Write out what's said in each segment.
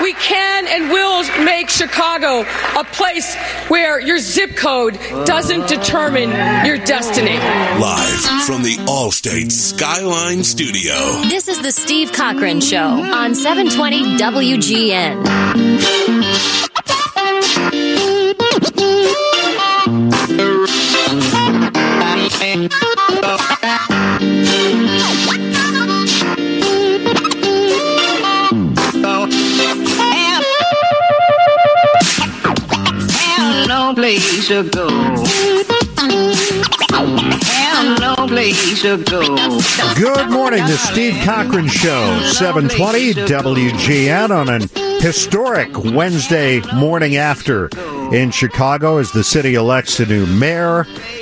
We can and will make Chicago a place where your zip code doesn't determine your destiny. Live from the Allstate Skyline Studio. This is the Steve Cochran Show on 720 WGN. No place to go. No place to go. Good morning, the Steve Cochran Show, 720 WGN on an historic Wednesday morning after in Chicago as the city elects a new mayor.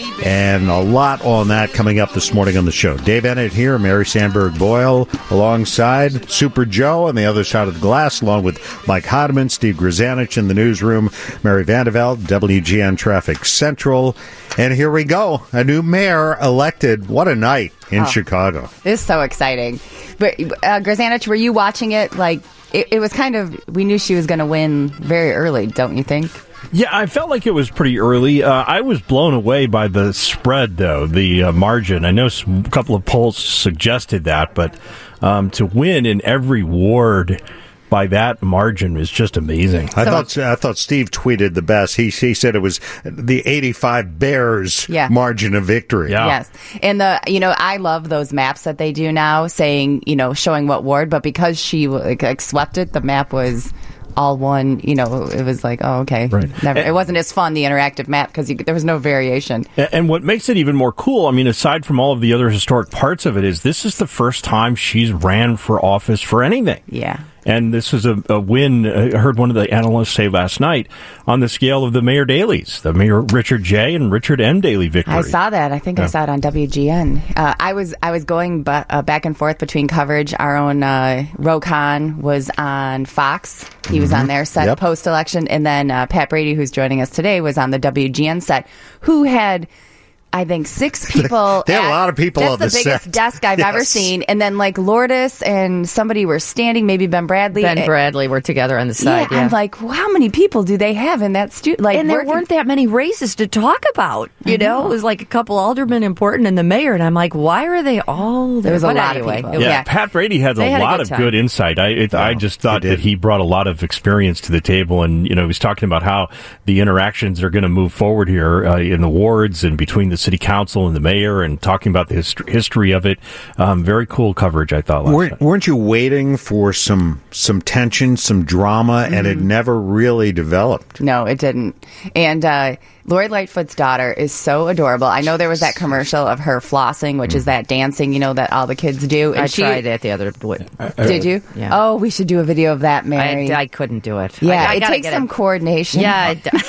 And a lot on that coming up this morning on the show. Dave Ennett here, Mary Sandberg Boyle alongside Super Joe on the other side of the glass, along with Mike Hodman, Steve Grzanich in the newsroom, Mary Vandeveld, WGN Traffic Central. And here we go, a new mayor elected. What a night in Chicago. It's so exciting. But Grzanich, were you watching it? Like, it was kind of, we knew she was going to win very early, don't you think? Yeah, I felt like it was pretty early. I was blown away by the spread, though, the margin. I know a couple of polls suggested that, but to win in every ward by that margin is just amazing. I thought Steve tweeted the best. He said it was the 85 Bears margin of victory. Yeah. Yes. And I love those maps that they do now saying, showing what ward, but because she swept it, the map was all one, it was like, oh, okay. Right. It wasn't as fun, the interactive map, because there was no variation. And what makes it even more cool, I mean, aside from all of the other historic parts of it, is this is the first time she's ran for office for anything. Yeah. And this was a win, I heard one of the analysts say last night, on the scale of the Mayor Daley's, the Mayor Richard J. and Richard M. Daley victory. I saw that. I think I saw it on WGN. I was going back and forth between coverage. Our own Ro Khan was on Fox. He was on their set post-election. And then Pat Brady, who's joining us today, was on the WGN set, who had, I think, 6 people. They had a lot of people on the set. That's the biggest desk I've ever seen. And then, Lourdes and somebody were standing, maybe Ben Bradley. Ben Bradley were together on the side, I'm like, well, how many people do they have in that studio? And there weren't that many races to talk about. It was like a couple aldermen important and the mayor. And I'm like, why are they all there? There was a lot of people. Yeah, Pat Brady had a lot of good insight. I just thought that he brought a lot of experience to the table. And, he was talking about how the interactions are going to move forward here in the wards and between the city council and the mayor, and talking about the history of it. Very cool coverage, I thought. Weren't you waiting for some tension, some drama, and it never really developed? No, it didn't. And Lori Lightfoot's daughter is so adorable. I know there was that commercial of her flossing, which is that dancing, that all the kids do. And I tried that the other day. Did you? Yeah. Oh, we should do a video of that, Mary. I couldn't do it. Yeah, it takes some coordination. Yeah.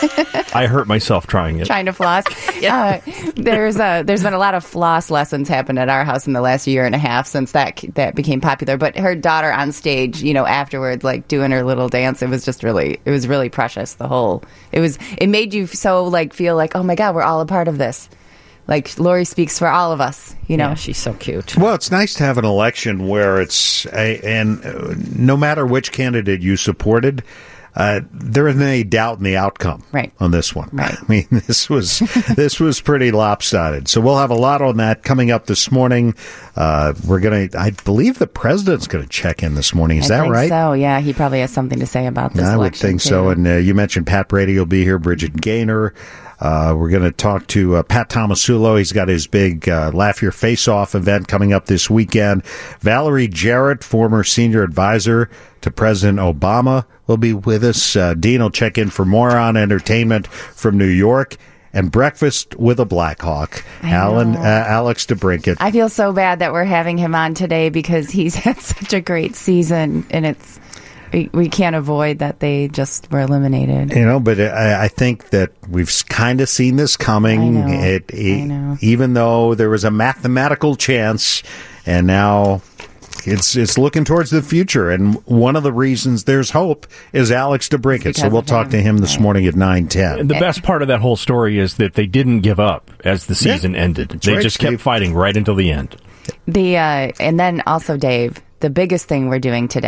I hurt myself trying it. Trying to floss. There's been a lot of floss lessons happen at our house in the last year and a half since that became popular. But her daughter on stage, afterwards, doing her little dance, it was really precious. It made you so feel like, oh my God, we're all a part of this. Lori speaks for all of us, Yeah, she's so cute. Well, it's nice to have an election where no matter which candidate you supported, there isn't any doubt in the outcome on this one. Right. I mean, this was pretty lopsided. So we'll have a lot on that coming up this morning. I believe the president's going to check in this morning. Is that right? So, yeah, he probably has something to say about this election. I would think so. And you mentioned Pat Brady will be here, Bridget Gaynor. We're going to talk to Pat Tomasulo. He's got his big Laugh Your Face Off event coming up this weekend. Valerie Jarrett, former senior advisor to President Obama, will be with us. Dean will check in for more on entertainment from New York. And Breakfast with a Blackhawk, Alex DeBrincat. I feel so bad that we're having him on today because he's had such a great season, and we can't avoid that they just were eliminated. But I think that we've kind of seen this coming. I know. Even though there was a mathematical chance, and now it's looking towards the future. And one of the reasons there's hope is Alex DeBrincat. So we'll talk to him this morning at 9:10. The best part of that whole story is that they didn't give up as the season ended. They just kept fighting right until the end. And then also, Dave, the biggest thing we're doing today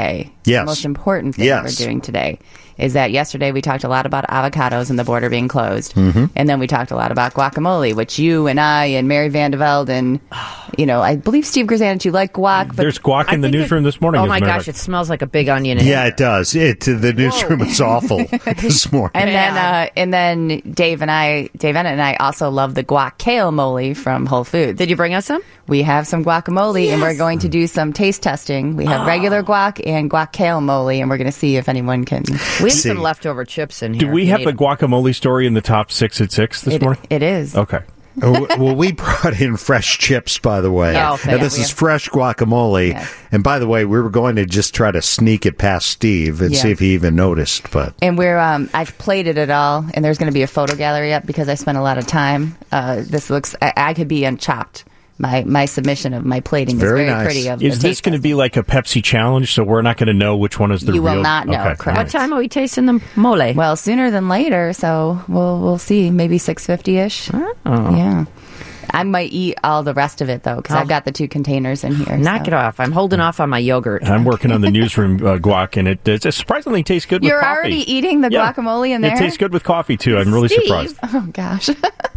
Yes. The most important thing we're doing today is that yesterday we talked a lot about avocados and the border being closed. And then we talked a lot about guacamole, which you and I and Mary Van de Velde and, I believe Steve Grzanich, you like guac. But there's guac in the newsroom this morning. Oh, my gosh, it smells like a big onion. Yeah, it does. The newsroom is awful this morning. And then Dave Ennett and I also love the guac kale mole from Whole Foods. Did you bring us some? We have some guacamole, and we're going to do some taste testing. We have regular guac and guac kale mole, and we're going to see if anyone can. We have some leftover chips in here. Do we have the guacamole story in the top 6 at 6 this morning? It is. Okay. Well, we brought in fresh chips, by the way. Yes. And this is fresh guacamole. Yes. And by the way, we were going to just try to sneak it past Steve and see if he even noticed. But I've plated it all, and there's going to be a photo gallery up because I spent a lot of time. This looks, I could be unchopped. My submission of my plating is very nice. pretty. Is this going to be like a Pepsi challenge, so we're not going to know which one is the real? You will not know, correct. What time are we tasting the mole? Well, sooner than later, so we'll see. Maybe 6:50-ish. Oh. Yeah. I might eat all the rest of it, though, because I've got the 2 containers in here. Knock it off. I'm holding off on my yogurt. I'm working on the newsroom guac, and it surprisingly tastes good with coffee. You're already eating the guacamole in there? It tastes good with coffee, too. I'm really surprised. Oh, gosh.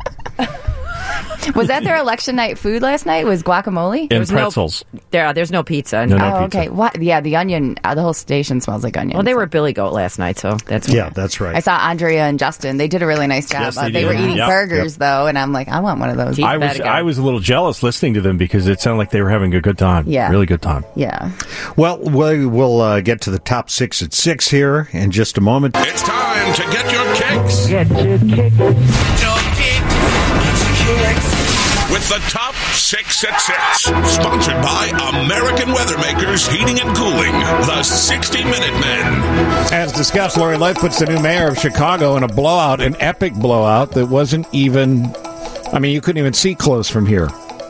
Was that their election night food last night? Was guacamole? And pretzels. There's no pizza. No pizza. Okay. What? Yeah, the onion. The whole station smells like onion. Well, they were at Billy Goat last night, so that's that's right. I saw Andrea and Justin. They did a really nice job. Yes, they were eating burgers though, and I'm like, I want one of those. I was a little jealous listening to them because it sounded like they were having a good time. Yeah, really good time. Yeah. Well, we'll get to the top 6 at 6 here in just a moment. It's time to get your kicks. Get your kicks. With the top 6 at 6, sponsored by American Weathermakers Heating and Cooling, the 60-Minute Men. As discussed, Lori Lightfoot's the new mayor of Chicago in a blowout, an epic blowout that wasn't even, you couldn't even see close from here.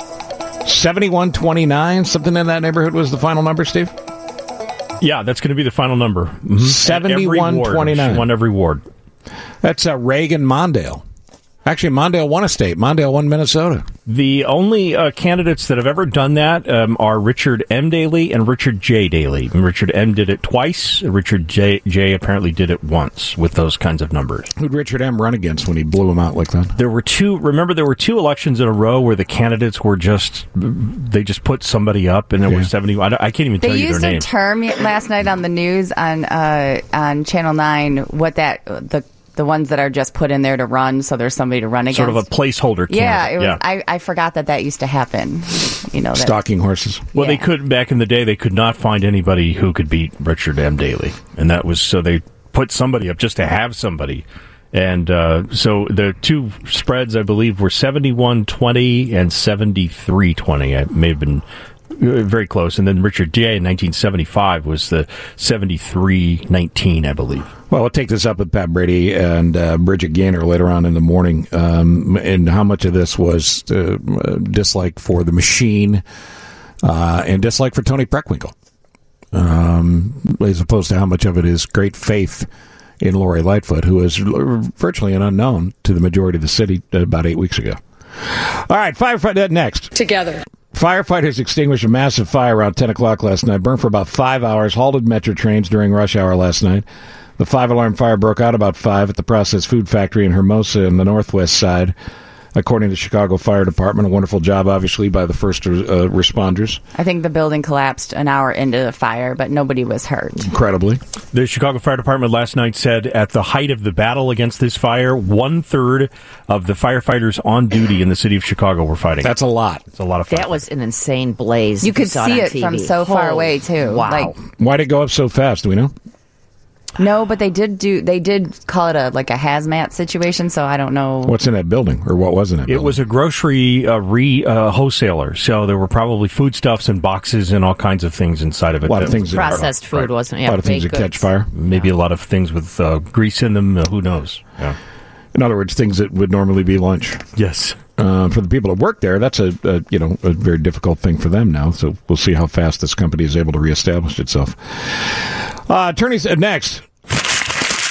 71-29, something in that neighborhood was the final number, Steve? Yeah, that's going to be the final number. 71-29. She won every ward. That's Reagan-Mondale. Actually, Mondale won a state. Mondale won Minnesota. The only candidates that have ever done that are Richard M. Daley and Richard J. Daley. And Richard M. did it twice. Richard J. apparently did it once with those kinds of numbers. Who'd Richard M. run against when he blew him out like that? There were 2 elections in a row where the candidates were they just put somebody up, and there were 70. I can't even tell you their names. They used a term last night on the news on Channel 9, the ones that are just put in there to run, so there's somebody to run against. Sort of a placeholder candidate. Yeah, I forgot that used to happen. Stalking horses. Well, they could, back in the day, they could not find anybody who could beat Richard M. Daley. And that was, so they put somebody up just to have somebody. And so the 2 spreads, I believe, were 71-20 and 73-20. I may have been very close. And then Richard J. in 1975 was the 73-19, I believe. Well, we'll take this up with Pat Brady and Bridget Gaynor later on in the morning, and how much of this was dislike for the machine and dislike for Tony Preckwinkle, as opposed to how much of it is great faith in Lori Lightfoot, who is virtually an unknown to the majority of the city about 8 weeks ago. All right, firefighter next. Together. Firefighters extinguished a massive fire around 10 o'clock last night, burned for about 5 hours, halted metro trains during rush hour last night. The 5-alarm fire broke out about 5 at the processed food factory in Hermosa in the northwest side, according to the Chicago Fire Department. A wonderful job, obviously, by the first responders. I think the building collapsed an hour into the fire, but nobody was hurt. Incredibly. The Chicago Fire Department last night said at the height of the battle against this fire, 1/3 of the firefighters on duty in the city of Chicago were fighting. That's a lot. It's a lot of fire. That was an insane blaze. You could see it from so far away, too. Wow. Why'd it go up so fast? Do we know? No, but they did call it a hazmat situation, so I don't know. What's in that building, or what was in that building? It was a grocery wholesaler, so there were probably foodstuffs and boxes and all kinds of things inside of it. A lot of things. Processed food, wasn't it? A lot of things that catch fire. Maybe a lot of things with grease in them. Who knows? Yeah. In other words, things that would normally be lunch. Yes. For the people that work there, that's a very difficult thing for them now. So we'll see how fast this company is able to reestablish itself. Attorneys next.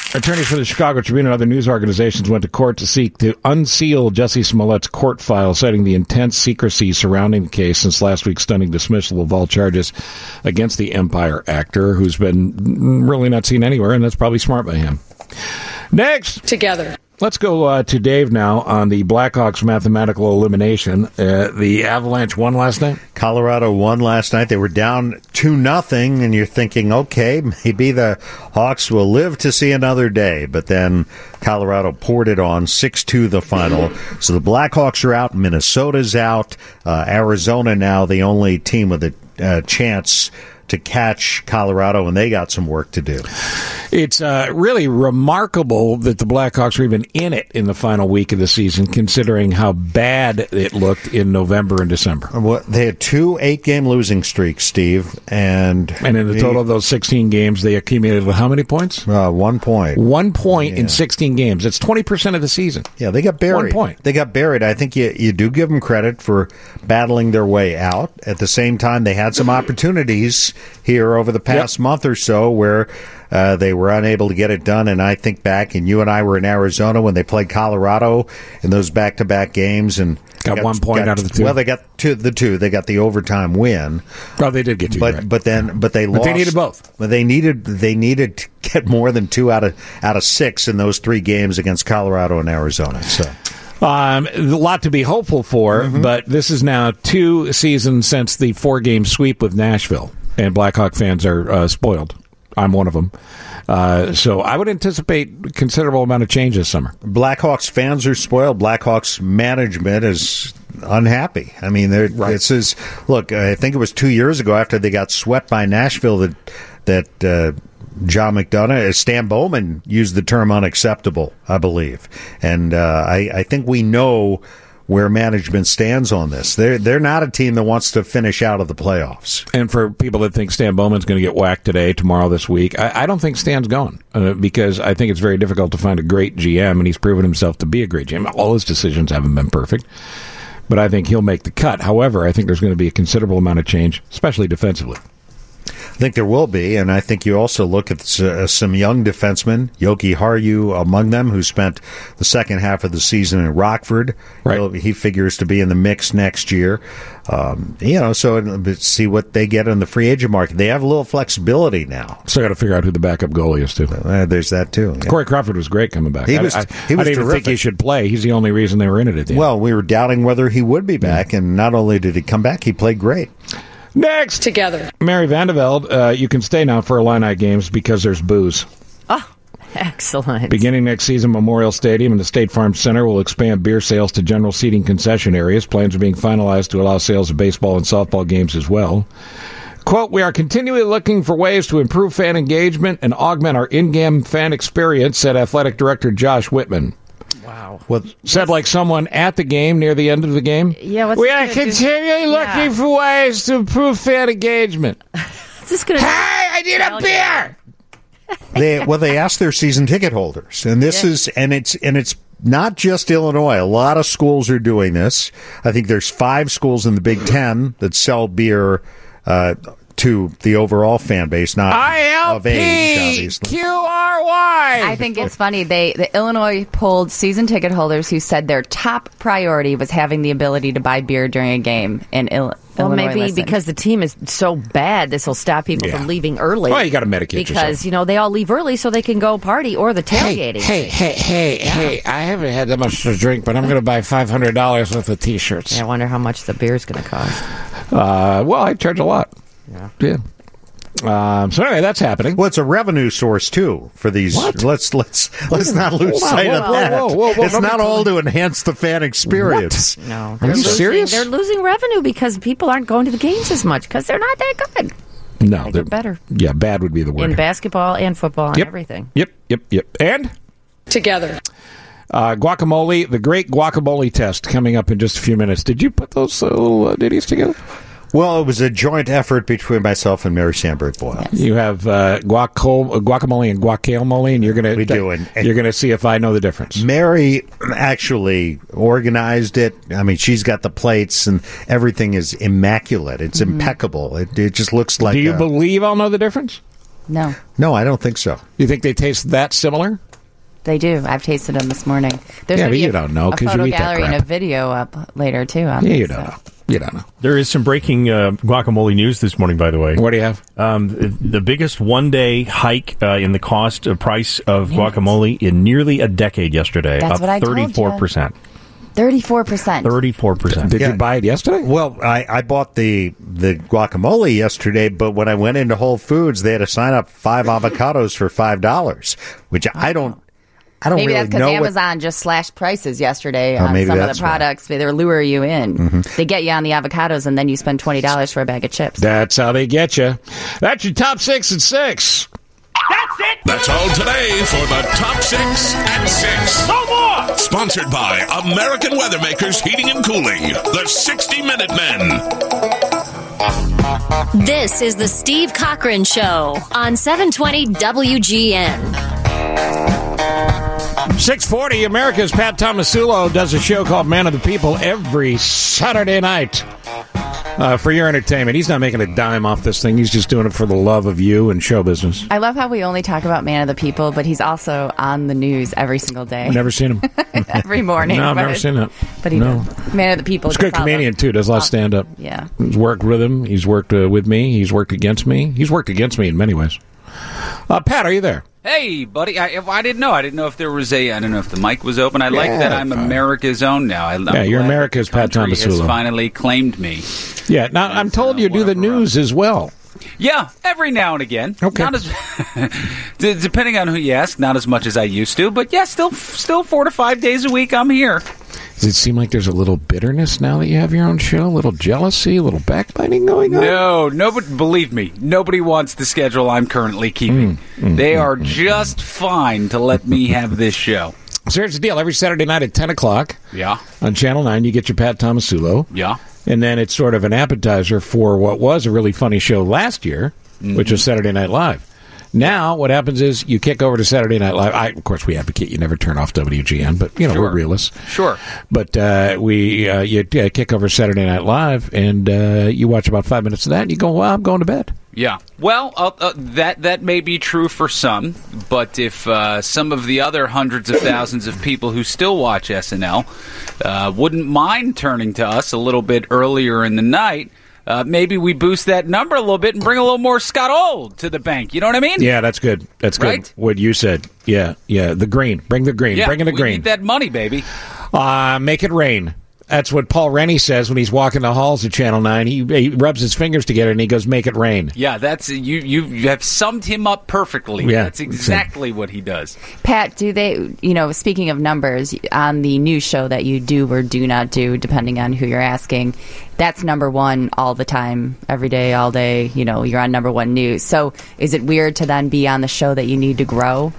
Attorneys for the Chicago Tribune and other news organizations went to court to seek to unseal Jussie Smollett's court file, citing the intense secrecy surrounding the case since last week's stunning dismissal of all charges against the Empire actor, who's been really not seen anywhere, and that's probably smart by him. Next. Together. Let's go to Dave now on the Blackhawks mathematical elimination. The Avalanche won last night? Colorado won last night. They were down 2-0, and you're thinking, okay, maybe the Hawks will live to see another day. But then Colorado poured it on, 6-2 the final. So the Blackhawks are out. Minnesota's out. Arizona now the only team with a chance to catch Colorado, and they got some work to do. It's really remarkable that the Blackhawks are even in it in the final week of the season, considering how bad it looked in November and December. Well, they had 2 8-game losing streaks, Steve, and in the total of those 16 games, they accumulated how many points? 1 point. 1 point in 16 games. That's 20% of the season. Yeah, they got buried. 1 point. They got buried. I think you do give them credit for battling their way out. At the same time, they had some opportunities here over the past month or so where they were unable to get it done. And I think back, and you and I were in Arizona when they played Colorado in those back-to-back games, and got 1 point out of the 2. Well, they got the 2. They got the overtime win. Well, they did get 2. But right. but they lost. But they needed both. But they needed to get more than 2 out of 6 in those 3 games against Colorado and Arizona. So. A lot to be hopeful for, but this is now 2 seasons since the 4-game sweep with Nashville, and Blackhawk fans are spoiled. I'm one of them. So I would anticipate a considerable amount of change this summer. Blackhawks fans are spoiled. Blackhawks management is unhappy. I mean, this is look. I think it was 2 years ago after they got swept by Nashville that John McDonough, Stan Bowman used the term unacceptable, I believe, and I think we know where management stands on this. They're not a team that wants to finish out of the playoffs. And for people that think Stan Bowman's going to get whacked today, tomorrow, this week, I don't think Stan's going because I think it's very difficult to find a great GM, and he's proven himself to be a great GM. All his decisions haven't been perfect, but I think he'll make the cut. However, I think there's going to be a considerable amount of change, especially defensively. I think there will be, and I think you also look at some young defensemen, Yoki Haru among them, who spent the second half of the season in Rockford. Right. He figures to be in the mix next year. So see what they get on the free agent market. They have a little flexibility now. So I got to figure out who the backup goalie is, too. There's that, too. Yeah. Corey Crawford was great coming back. He was I didn't even think he should play. He's the only reason they were in it at the end. Well, we were doubting whether he would be back, and not only did he come back, he played great. Next, together. Mary Vandeveld, you can stay now for Illini games because there's booze. Oh, excellent. Beginning next season, Memorial Stadium and the State Farm Center will expand beer sales to general seating concession areas. Plans are being finalized to allow sales of baseball and softball games as well. Quote, we are continually looking for ways to improve fan engagement and augment our in-game fan experience, said Athletic Director Josh Whitman. Wow. Well, said like someone at the game, near the end of the game. Yeah, we are continually looking for ways to improve fan engagement. Hey, I need a beer! They asked their season ticket holders, and it's not just Illinois. A lot of schools are doing this. I think there's 5 schools in the Big Ten that sell beer to the overall fan base, not of age, obviously. ILPQRY. I think it's funny. The Illinois polled season ticket holders who said their top priority was having the ability to buy beer during a game in Illinois. Well, maybe because the team is so bad, this will stop people from leaving early. Well, you got to medicate because yourself. they all leave early so they can go party or the tailgating. Hey! I haven't had that much to drink, but I'm going to buy $500 worth of T-shirts. Yeah, I wonder how much the beer's going to cost. Well, I charge a lot. Yeah. So anyway, that's happening. Well, it's a revenue source too for these. What? Let's not lose sight of that. Whoa, it's not all to enhance the fan experience. What? No, are you serious? They're losing revenue because people aren't going to the games as much because they're not that good. No, they're better. Yeah, bad would be the word. In basketball and football and everything. Yep. And together. Guacamole, the great guacamole test coming up in just a few minutes. Did you put those little ditties together? Well, it was a joint effort between myself and Mary Sandberg Boyle. Yes. You have guacamole and guacamole, and you're gonna see if I know the difference. Mary actually organized it. I mean, she's got the plates, and everything is immaculate. It's impeccable. It just looks like. Do you believe I'll know the difference? No. No, I don't think so. You think they taste that similar? They do. I've tasted them this morning. There's but you don't know because you eat that crap. A photo gallery and a video up later, too. You don't know. You don't know. There is some breaking guacamole news this morning, by the way. What do you have? The biggest one-day hike in the price of guacamole in nearly a decade yesterday. That's up what I told you. 34%. 34%. 34%. Did you buy it yesterday? Well, I bought the guacamole yesterday, but when I went into Whole Foods, they had to sign up 5 avocados for $5, which I don't maybe really that's because know Amazon just slashed prices yesterday on some of the products. They lure you in. Mm-hmm. They get you on the avocados, and then you spend $20 for a bag of chips. That's how they get you. That's your top 6 at 6. That's it. That's all today for the Top 6 at 6. No more. Sponsored by American Weathermakers Heating and Cooling, the 60-Minute Men. This is the Steve Cochran Show on 720 WGN. 6:40, America's Pat Tomasulo does a show called Man of the People every Saturday night for your entertainment. He's not making a dime off this thing. He's just doing it for the love of you and show business. I love how we only talk about Man of the People, but he's also on the news every single day. I've never seen him. Every morning. No, I've never seen that. But he does. Man of the People. He's a good comedian, too. Does a lot of stand-up. Yeah. He's worked with him. He's worked with me. He's worked against me. He's worked against me in many ways. Pat, are you there? Hey, buddy. I didn't know. I didn't know if there was I don't know if the mic was open. I like that I'm America's own now. You're America's Pat Tomasulo. Has finally claimed me. Yeah, now I'm told you do the news as well. Yeah, every now and again. Okay. Not as depending on who you ask, not as much as I used to, but yeah, still 4 to 5 days a week I'm here. Does it seem like there's a little bitterness now that you have your own show? A little jealousy, a little backbiting going on? No, nobody, believe me, nobody wants the schedule I'm currently keeping. They are just fine to let me have this show. So here's the deal. Every Saturday night at 10 o'clock on Channel 9, you get your Pat Tomasulo. Yeah. And then it's sort of an appetizer for what was a really funny show last year, which was Saturday Night Live. Now, what happens is you kick over to Saturday Night Live. Of course, we advocate you never turn off WGN, but, we're realists. Sure. But you kick over Saturday Night Live, and you watch about 5 minutes of that, and you go, well, I'm going to bed. Yeah. Well, that may be true for some, but if some of the other hundreds of thousands of people who still watch SNL wouldn't mind turning to us a little bit earlier in the night, maybe we boost that number a little bit and bring a little more Scott Old to the bank. You know what I mean? Yeah, that's good. That's good. Right? What you said. Yeah. The green. Bring the green. Yeah, bring in the green. We need that money, baby. Make it rain. That's what Paul Rennie says when he's walking the halls of Channel 9. He rubs his fingers together and he goes, make it rain. Yeah, that's you have summed him up perfectly. Yeah, that's exactly what he does. Pat, do they, speaking of numbers, on the news show that you do or do not do, depending on who you're asking, that's number one all the time, every day, all day, you're on number one news. So is it weird to then be on the show that you need to grow?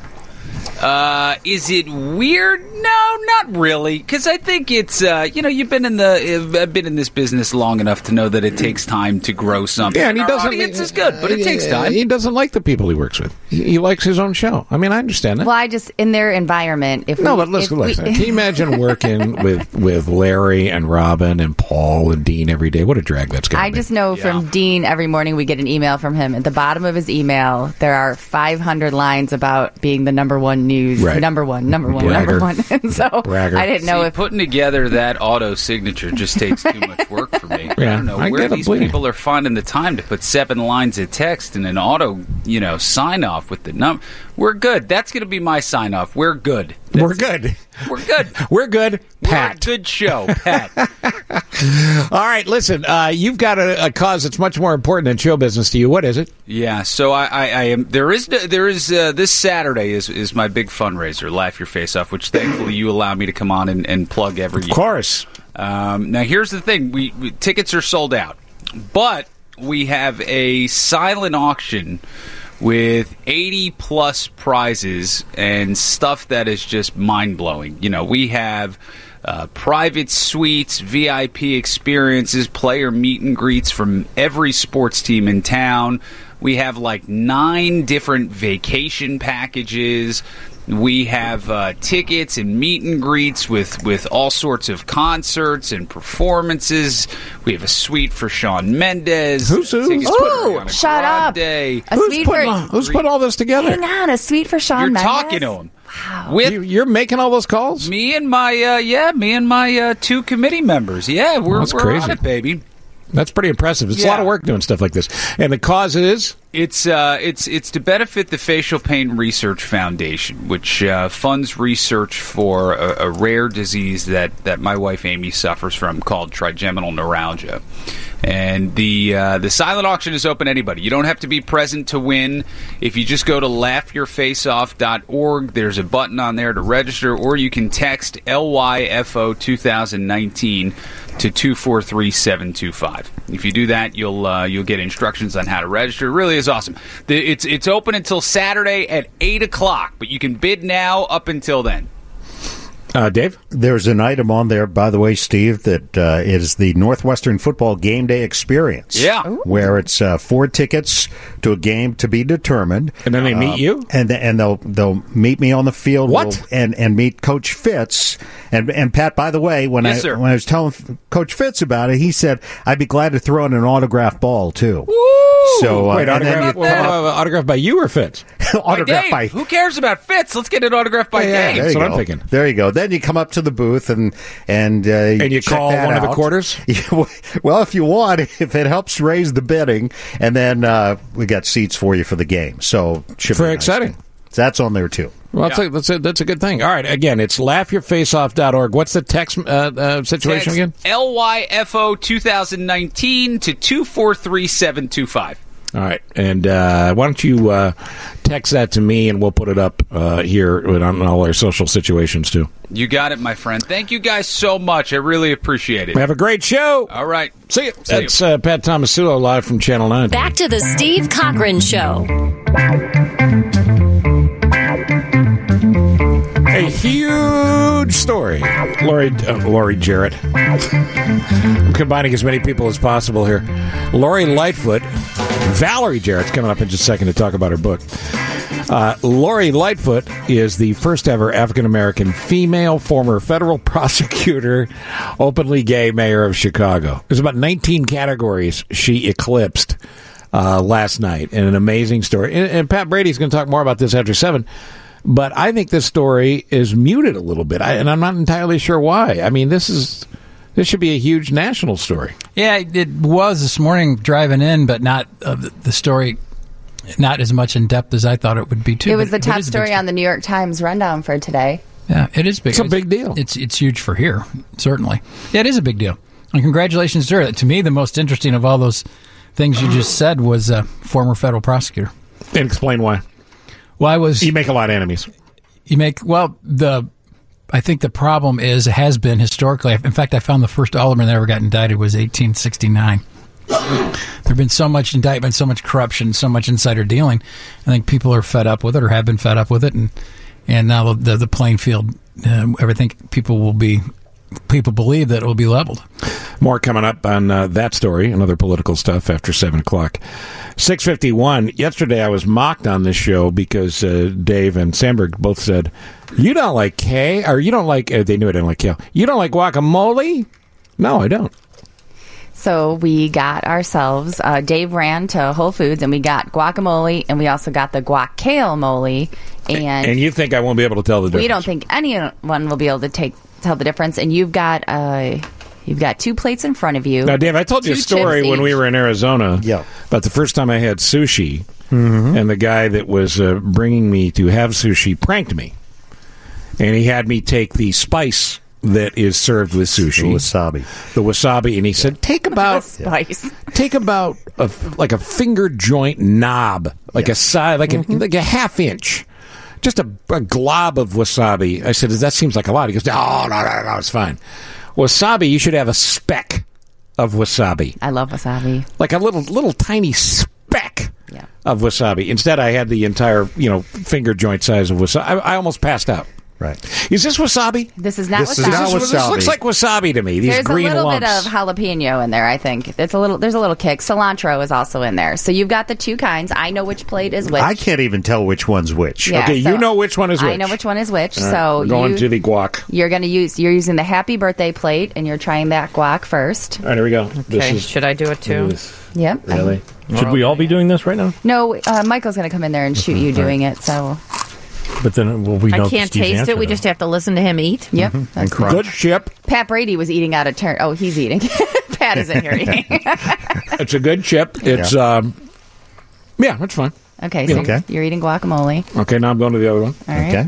Is it weird? No, not really. Because I think it's you've been in this business long enough to know that it takes time to grow something. Yeah, and Our audience is good, but it takes time. He doesn't like the people he works with. He likes his own show. I mean, I understand that. Well, I just in their environment. But listen. Can you imagine working with Larry and Robin and Paul and Dean every day? What a drag that's going to be. I just know from Dean every morning we get an email from him. At the bottom of his email, there are 500 lines about being the number one news. Right. Number one. And so Bragger. I didn't know if putting together that auto signature just takes too much work for me. Yeah, I don't know where these people are finding the time to put 7 lines of text in an auto, sign off with the number. We're good. That's going to be my sign off. We're good. We're good. We're good. We're good. Pat. We're a good show, Pat. All right, listen. You've got a cause that's much more important than show business to you. What is it? Yeah. So I am. There is this Saturday is my big fundraiser, Laugh Your Face Off, which thankfully you allow me to come on and plug every year. Of course. Now here's the thing: we tickets are sold out, but we have a silent auction with 80-plus prizes and stuff that is just mind-blowing. We have private suites, VIP experiences, player meet and greets from every sports team in town, We have like 9 different vacation packages. We have tickets and meet and greets with all sorts of concerts and performances. We have a suite for Shawn Mendes. Who's? Ooh, shut up. Who's put all this together? Hang on, a suite for Shawn Mendes? You're talking to him. Wow. You're making all those calls? Me and my 2 committee members. Yeah, we're crazy. on it, baby. That's pretty impressive. It's a lot of work doing stuff like this. And the cause is? It's to benefit the Facial Pain Research Foundation, which funds research for a rare disease that my wife Amy suffers from called trigeminal neuralgia. And the silent auction is open to anybody. You don't have to be present to win. If you just go to laughyourfaceoff.org, there's a button on there to register, or you can text LYFO 2019 to 243725. If you do that, you'll get instructions on how to register. It really is awesome. It's open until Saturday at 8 o'clock, but you can bid now up until then. Dave? There's an item on there, by the way, Steve, that is the Northwestern Football Game Day Experience. Yeah. Where it's 4 tickets to a game to be determined. And then they meet you? And they'll meet me on the field. What? And meet Coach Fitz. And Pat, by the way, when I was telling Coach Fitz about it, he said, I'd be glad to throw in an autographed ball, too. Woo! So, wait, autographed by you or Fitz? Autographed by Who cares about Fitz? Let's get it autographed by Dave. That's what I'm thinking. There you go. Then you come up to the booth and you call one of the quarters? Well, if you want, if it helps raise the bidding, and then we got seats for you for the game. So very exciting. So that's on there too. Well, that's a good thing. All right, again, it's laughyourfaceoff.org. What's the text situation again? LYFO 2019 to 243725. All right, and why don't you text that to me, and we'll put it up here on all our social situations, too. You got it, my friend. Thank you guys so much. I really appreciate it. Have a great show. All right. See you. That's Pat Tomasulo live from Channel 9. Back to the Steve Cochran Show. A huge story. Lori Jarrett. I'm combining as many people as possible here. Lori Lightfoot. Valerie Jarrett's coming up in just a second to talk about her book. Lori Lightfoot is the first ever African-American female former federal prosecutor, openly gay mayor of Chicago. There's about 19 categories she eclipsed last night, and an amazing story. And Pat Brady's going to talk more about this after 7. But I think this story is muted a little bit, and I'm not entirely sure why. I mean, this should be a huge national story. Yeah, it was this morning driving in, but not the story, not as much in depth as I thought it would be, too. It was the top story on the New York Times rundown for today. Yeah, it is big. It's a big deal. It's huge for here, certainly. Yeah, it is a big deal. And congratulations to her. To me, the most interesting of all those things you just said was a former federal prosecutor. And explain why. Well, you make a lot of enemies. I think the problem has been historically. In fact, I found the first alderman that ever got indicted was 1869. There's been so much indictment, so much corruption, so much insider dealing. I think people are fed up with it, or have been fed up with it, and now the playing field. Everything people believe that it will be leveled. More coming up on that story and other political stuff after 7 o'clock. 6:51. Yesterday I was mocked on this show because Dave and Sandberg both said, you don't like kale, or you don't like, they knew I didn't like kale. You don't like guacamole? No, I don't. So we got ourselves, Dave ran to Whole Foods, and we got guacamole, and we also got the guac-kale-mole. And you think I won't be able to tell the difference? We don't think anyone will be able to tell the difference. And you've got 2 plates in front of you. Now, Dave, I told you a story when we were in Arizona about the first time I had sushi, and the guy that was bringing me to have sushi pranked me. And he had me take the spice that is served with sushi. The wasabi. And he said, take about like a finger joint knob, like a size, like a half inch. Just a glob of wasabi. I said, that seems like a lot. He goes, no, it's fine. Wasabi, you should have a speck of wasabi. I love wasabi. Like a little tiny speck of wasabi. Instead, I had the entire, finger joint size of wasabi. I almost passed out. Right. Is this wasabi? This is not This wasabi. is not This wasabi. looks like wasabi to me. These There's green a little lumps. bit of jalapeno in there, I think. There's a little kick. Cilantro is also in there. So you've got the two kinds. I know which plate is which. I can't even tell which one's which. Yeah, Okay, so you know which one is which. I know which one is which. All right, So we're going to the guac. You're using the happy birthday plate, and you're trying that guac first. All right, here we go. Okay, should I do it too? Yep. Really? Should we all be doing this right now? No, Michael's going to come in there and shoot you doing it. So. But then, will we know I can't Steve's taste answer, it. We though? just have to listen to him eat. Yep. That's crunch. Good chip. Pat Brady was eating out of turn. Oh, he's eating. Pat isn't here eating. It's a good chip. It's yeah, that's fine. Okay, so you're eating guacamole. Okay, now I'm going to the other one. All right.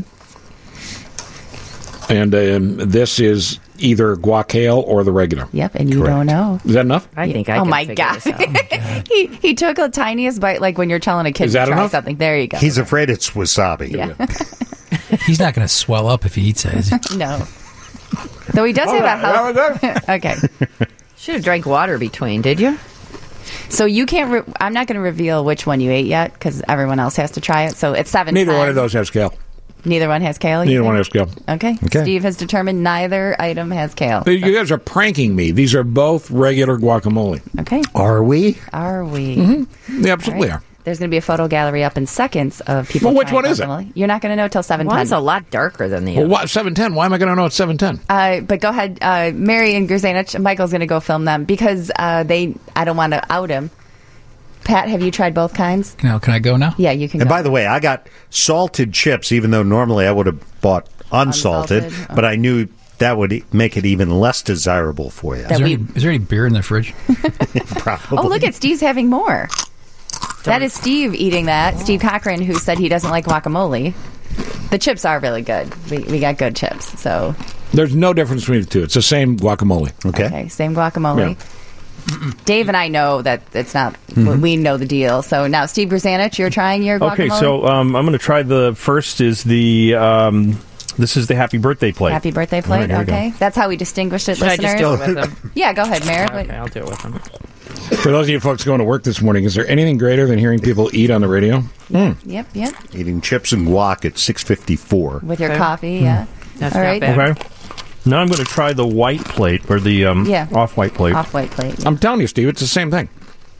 Okay. And this is either guac-ale or the regular. Yep, and you don't know. Is that enough? I think I Oh can my figure god! this out. he took the tiniest bite, like when you're telling a kid Is to that try enough? something. There you go. He's afraid it's wasabi. Yeah. He's not going to swell up if he eats it, is he? No. Though he does have a health. Okay. Should have drank water between, did you? So you can't. I'm not going to reveal which one you ate yet because everyone else has to try it. So it's 7. Neither one of those has kale. Neither one has kale. Neither one has kale. Okay. Steve has determined neither item has kale. You guys are pranking me. These are both regular guacamole. Okay. Are we? Are we? Mm-hmm. They absolutely All are. There's going to be a photo gallery up in seconds of people. Well, which trying one is it? guacamole. You're not going to know till 7:10. One's a lot darker than the Well, other. what 7:10? Why am I going to know it's 7:10? But go ahead, Mary and Grzanich. Michael's going to go film them because I don't want to out him. Pat, have you tried both kinds? Now, can I go now? Yeah, you can. And go. by the way, I got salted chips, even though normally I would have bought unsalted, Unsalted, but I knew that would make it even less desirable for you. Is there any beer in the fridge? Probably. Oh, look at Steve's having more. That is Steve eating that. Steve Cochran, who said he doesn't like guacamole. The chips are really good. We got good chips. So There's no difference between the two. It's the same guacamole. okay, same guacamole. Yeah. Dave and I know that it's not. We know the deal. So now, Steve Grzanich, you're trying your guacamole. Okay, so I'm going to try the first. Is the this is the happy birthday plate. Happy birthday plate. All right, here we Okay, that's how we distinguish it, Should I listeners. just do it with them? Yeah, go ahead, Mary. Okay, I'll do it with them. For those of you folks going to work this morning, is there anything greater than hearing people eat on the radio? Yep. Eating chips and guac at 6:54. With your coffee, yeah. That's All not right. bad. Okay. Now I'm going to try the white plate or the off-white plate. Off-white plate. Yeah. I'm telling you, Steve, it's the same thing.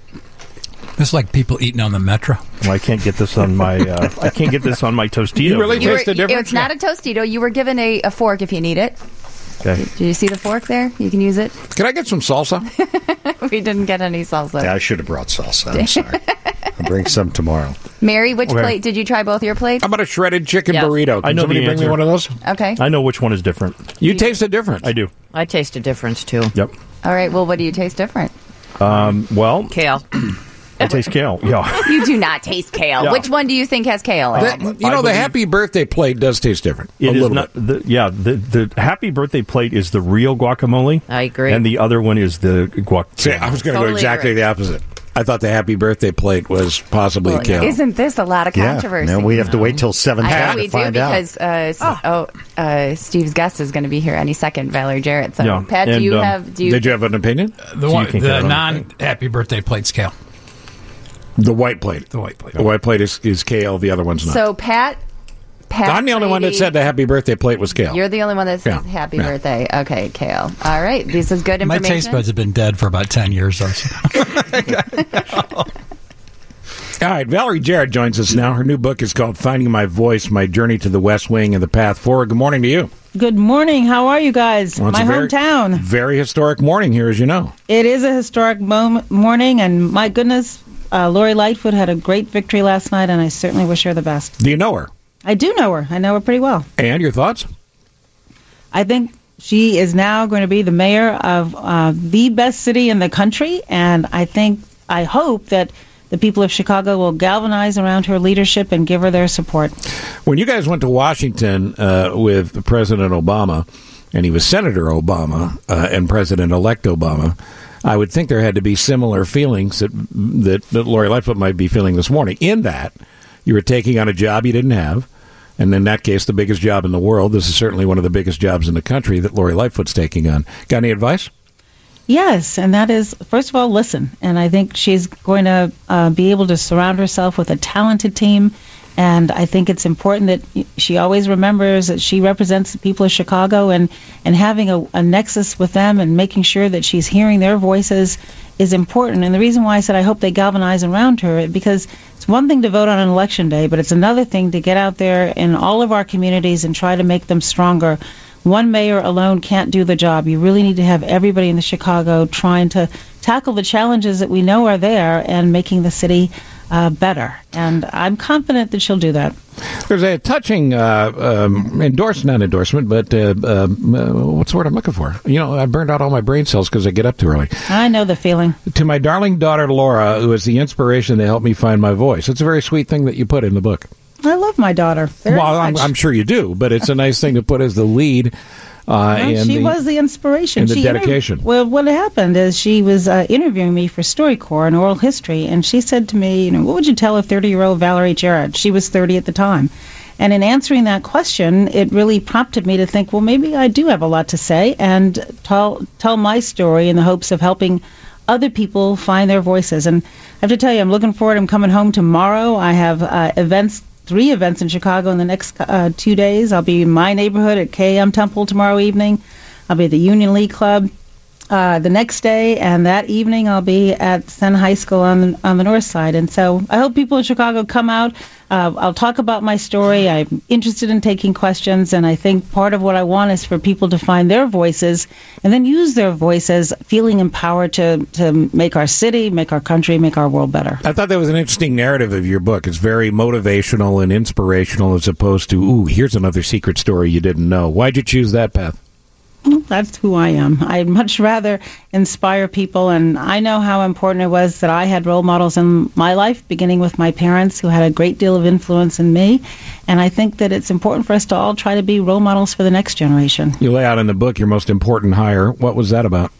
It's like people eating on the Metro. Well, I can't get this on my. I can't get this on my Tostito. You really taste the difference? It's not a Tostito. You were given a fork if you need it. Okay. Did you see the fork there? You can use it. Can I get some salsa? We didn't get any salsa. Yeah, I should have brought salsa. I'm sorry. I'll bring some tomorrow. Mary, which Okay. plate? Did you try both your plates? How about a shredded chicken Yes. burrito? Can I know somebody the bring me answer. one of those? Okay. I know which one is different. You taste the difference. I do. I taste a difference too. Yep. All right. Well, what do you taste different? Well, Kale. I taste kale. Yeah. You do not taste kale. Yeah. Which one do you think has kale in it? You know, the happy birthday plate does taste different. It a is little not. bit. The happy birthday plate is the real guacamole. I agree. And the other one is the guac. See, I was going to go Totally exactly agree. the opposite. I thought the happy birthday plate was possibly kale. Isn't this a lot of controversy? Yeah. No, we have to wait till 7:10 I know to we do find out. because Steve's guest is going to be here any second, Valerie Jarrett. So, Yeah. Pat, And, do you Did you have an opinion? The you can get it on non-happy birthday plate's kale. The white plate. The white plate. The white plate is kale. The other one's not. So, Pat, I'm the only one that Brady, said the happy birthday plate was kale. You're the only one that says Yeah. happy Yeah. birthday. Okay, kale. All right. This is good My information. taste buds have been dead for about 10 years. Or so. All right, Valerie Jarrett joins us now. Her new book is called Finding My Voice, My Journey to the West Wing and the Path Forward. Good morning to you. Good morning. How are you guys? Well, it's My a very- hometown. Very historic morning here, as you know. It is a historic morning, and my goodness, Lori Lightfoot had a great victory last night, and I certainly wish her the best. Do you know her? I do know her. I know her pretty well. And your thoughts? I think she is now going to be the mayor of the best city in the country, and I hope that the people of Chicago will galvanize around her leadership and give her their support. When you guys went to Washington with President Obama, and he was Senator Obama and President-elect Obama, I would think there had to be similar feelings that Lori Lightfoot might be feeling this morning, in that you were taking on a job you didn't have, and in that case, the biggest job in the world. This is certainly one of the biggest jobs in the country that Lori Lightfoot's taking on. Got any advice? Yes, and that is, first of all, listen. And I think she's going to be able to surround herself with a talented team And I think it's important that she always remembers that she represents the people of Chicago, and having a nexus with them and making sure that she's hearing their voices is important. And the reason why I said I hope they galvanize around her, because it's one thing to vote on an election day, but it's another thing to get out there in all of our communities and try to make them stronger. One mayor alone can't do the job. You really need to have everybody in the Chicago trying to tackle the challenges that we know are there and making the city better. And I'm confident that she'll do that. There's a touching not endorsement, but what's the word I'm looking for? I burned out all my brain cells because I get up too early. I know the feeling. To my darling daughter, Laura, who is the inspiration to help me find my voice. It's a very sweet thing that you put in the book. I love my daughter very much. I'm sure you do, but it's a nice thing to put as the lead. She was the inspiration. And the dedication. Well, what happened is she was interviewing me for StoryCorps and oral history, and she said to me, what would you tell a 30-year-old Valerie Jarrett? She was 30 at the time. And in answering that question, it really prompted me to think, well, maybe I do have a lot to say and tell my story in the hopes of helping other people find their voices. And I have to tell you, I'm looking forward. I'm coming home tomorrow. I have 3 events in Chicago in the next 2 days. I'll be in my neighborhood at KM Temple tomorrow evening. I'll be at the Union League Club the next day, and that evening I'll be at Senn High School on the north side. And so I hope people in Chicago come out. I'll talk about my story. I'm interested in taking questions, and I think part of what I want is for people to find their voices and then use their voices, feeling empowered to make our city, make our country, make our world better. I thought that was an interesting narrative of your book. It's very motivational and inspirational as opposed to, here's another secret story you didn't know. Why'd you choose that path? That's who I am. I'd much rather inspire people, and I know how important it was that I had role models in my life, beginning with my parents, who had a great deal of influence in me, and I think that it's important for us to all try to be role models for the next generation. You lay out in the book your most important hire. What was that about?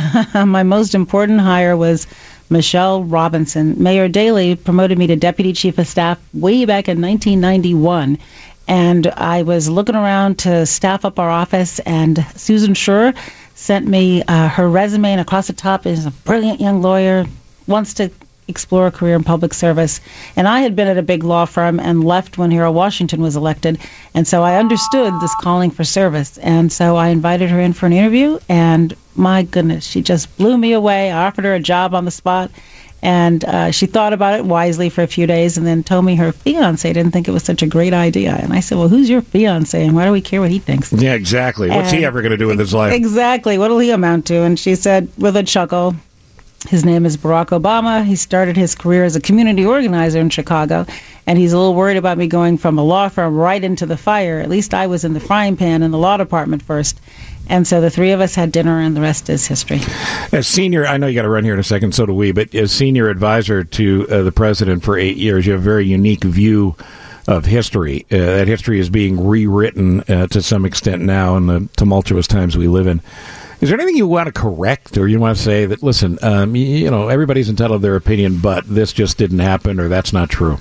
My most important hire was Michelle Robinson. Mayor Daley promoted me to Deputy Chief of Staff way back in 1991. And I was looking around to staff up our office, and Susan Schur sent me her resume, and across the top is a brilliant young lawyer, wants to explore a career in public service. And I had been at a big law firm and left when Harold Washington was elected, and so I understood this calling for service. And so I invited her in for an interview, and my goodness, she just blew me away. I offered her a job on the spot. And she thought about it wisely for a few days and then told me her fiancé didn't think it was such a great idea. And I said, well, who's your fiancé and why do we care what he thinks? Yeah, exactly. What's he ever going to do with his life? Exactly. What will he amount to? And she said, with a chuckle, his name is Barack Obama. He started his career as a community organizer in Chicago, and he's a little worried about me going from a law firm right into the fire. At least I was in the frying pan in the law department first. And so the 3 of us had dinner, and the rest is history. As senior, I know you got to run here in a second, so do we, but as senior advisor to the president for 8 years, you have a very unique view of history. That history is being rewritten to some extent now in the tumultuous times we live in. Is there anything you want to correct, or you want to say that, listen, everybody's entitled to their opinion, but this just didn't happen, or that's not true?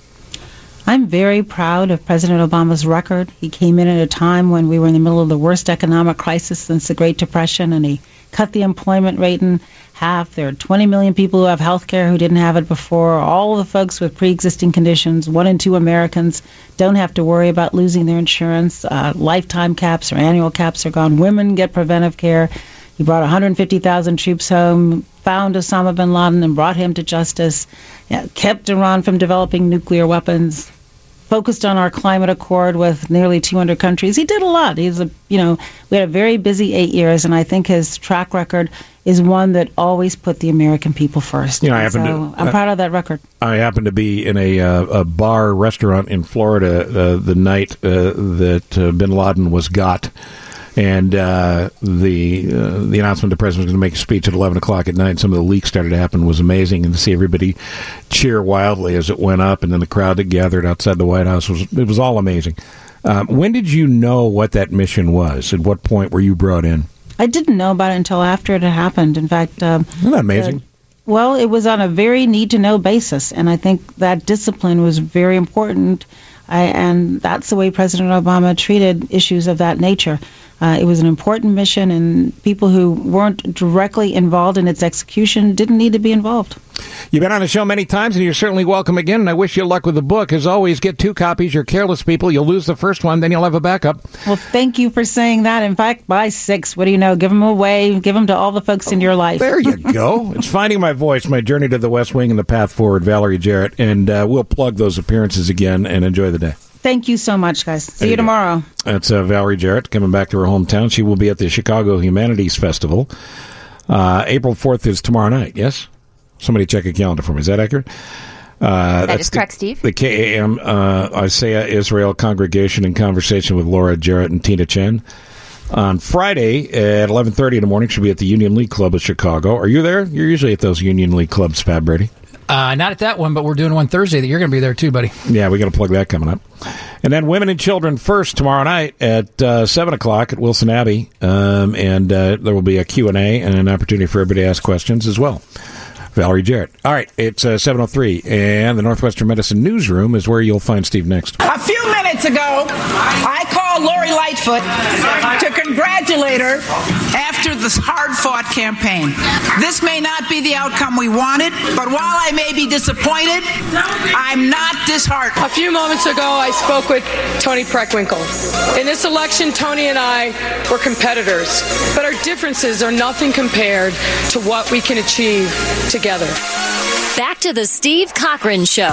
I'm very proud of President Obama's record. He came in at a time when we were in the middle of the worst economic crisis since the Great Depression, and he cut the employment rate in half. There are 20 million people who have health care who didn't have it before. All the folks with pre-existing conditions, 1 in 2 Americans, don't have to worry about losing their insurance. Lifetime caps or annual caps are gone. Women get preventive care. He brought 150,000 troops home, found Osama bin Laden and brought him to justice, kept Iran from developing nuclear weapons, focused on our climate accord with nearly 200 countries. He did a lot. We had a very busy 8 years, and I think his track record is one that always put the American people first. I'm proud of that record. I happened to be in a bar restaurant in Florida the night that bin Laden was got. And the announcement the president was going to make a speech at 11 o'clock at night, and some of the leaks started to happen, was amazing. And to see everybody cheer wildly as it went up, and then the crowd that gathered outside the White House, it was all amazing. When did you know what that mission was? At what point were you brought in? I didn't know about it until after it had happened. In fact... Isn't that amazing? Well, it was on a very need-to-know basis, and I think that discipline was very important, and that's the way President Obama treated issues of that nature. It was an important mission, and people who weren't directly involved in its execution didn't need to be involved. You've been on the show many times, and you're certainly welcome again, and I wish you luck with the book. As always, get 2 copies. You're careless people. You'll lose the first one, then you'll have a backup. Well, thank you for saying that. In fact, buy 6. What do you know? Give them away. Give them to all the folks in your life. There you go. It's Finding My Voice, My Journey to the West Wing and the Path Forward, Valerie Jarrett, and we'll plug those appearances again, and enjoy the day. Thank you so much, guys. See you tomorrow. That's Valerie Jarrett coming back to her hometown. She will be at the Chicago Humanities Festival. April 4th is tomorrow night, yes? Somebody check a calendar for me. Is that accurate? That is correct, Steve. The KAM Isaiah Israel Congregation in conversation with Laura Jarrett and Tina Chen. On Friday at 11:30 in the morning, she'll be at the Union League Club of Chicago. Are you there? You're usually at those Union League clubs, Pat Brady. Not at that one, but we're doing one Thursday that you're going to be there too, buddy. Yeah, we got to plug that coming up. And then Women and Children First tomorrow night at 7 o'clock at Wilson Abbey. And there will be a Q&A and an opportunity for everybody to ask questions as well. Valerie Jarrett. All right, it's 7:03, and the Northwestern Medicine Newsroom is where you'll find Steve next. A few minutes ago, I called Lori Lightfoot to congratulate her after this hard-fought campaign. This may not be the outcome we wanted, but while I may be disappointed, I'm not disheartened. A few moments ago, I spoke with Toni Preckwinkle. In this election, Toni and I were competitors, but our differences are nothing compared to what we can achieve together. Back to the Steve Cochran Show.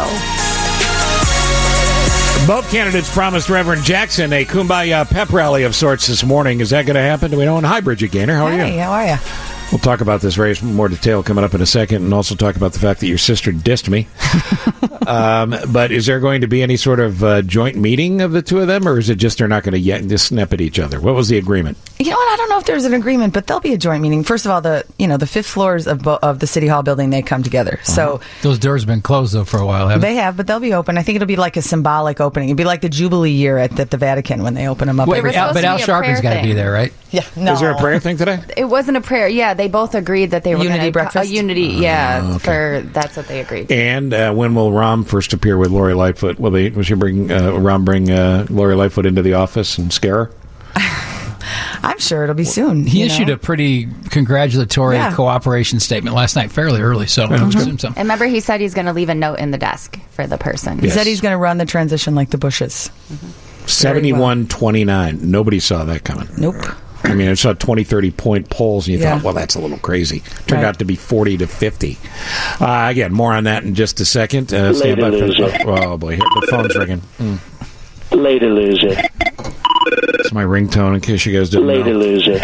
Both candidates promised Reverend Jackson a Kumbaya pep rally of sorts this morning. Is that going to happen? Do we know? Hi, Bridget Gaynor. How are you? Hey, how are you? We'll talk about this very more detail coming up in a second, and also talk about the fact that your sister dissed me. But is there going to be any sort of joint meeting of the two of them, or is it just they're not going to just snap at each other? What was the agreement? You know what? I don't know if there's an agreement, but there'll be a joint meeting. First of all, the 5th floors of the City Hall building, they come together. So those doors have been closed though for a while, haven't they? They have, but they'll be open. I think it'll be like a symbolic opening. It'll be like the Jubilee year at the Vatican when they open them up. But Al Sharpton's got to be there, right? Yeah. No. Is there a prayer thing today? It wasn't a prayer. Yeah, they both agreed that they were Unity breakfast. Unity. Okay. That's what they agreed. And when will Rahm first appear with Lori Lightfoot? Will she bring Rahm bring Lori Lightfoot into the office and scare her? I'm sure it'll be soon. He issued a pretty congratulatory cooperation statement last night, fairly early, so I assume so. And remember, he said he's going to leave a note in the desk for the person. He said he's going to run the transition like the Bushes. 71-29. Nobody saw that coming. Nope. I mean, I saw 20, 30-point polls, and you thought, well, that's a little crazy. Turned out to be 40-50. Again, more on that in just a second. Stand by for oh, boy. The phone's ringing. Later, loser. It's my ringtone, in case you guys didn't know. Later, loser.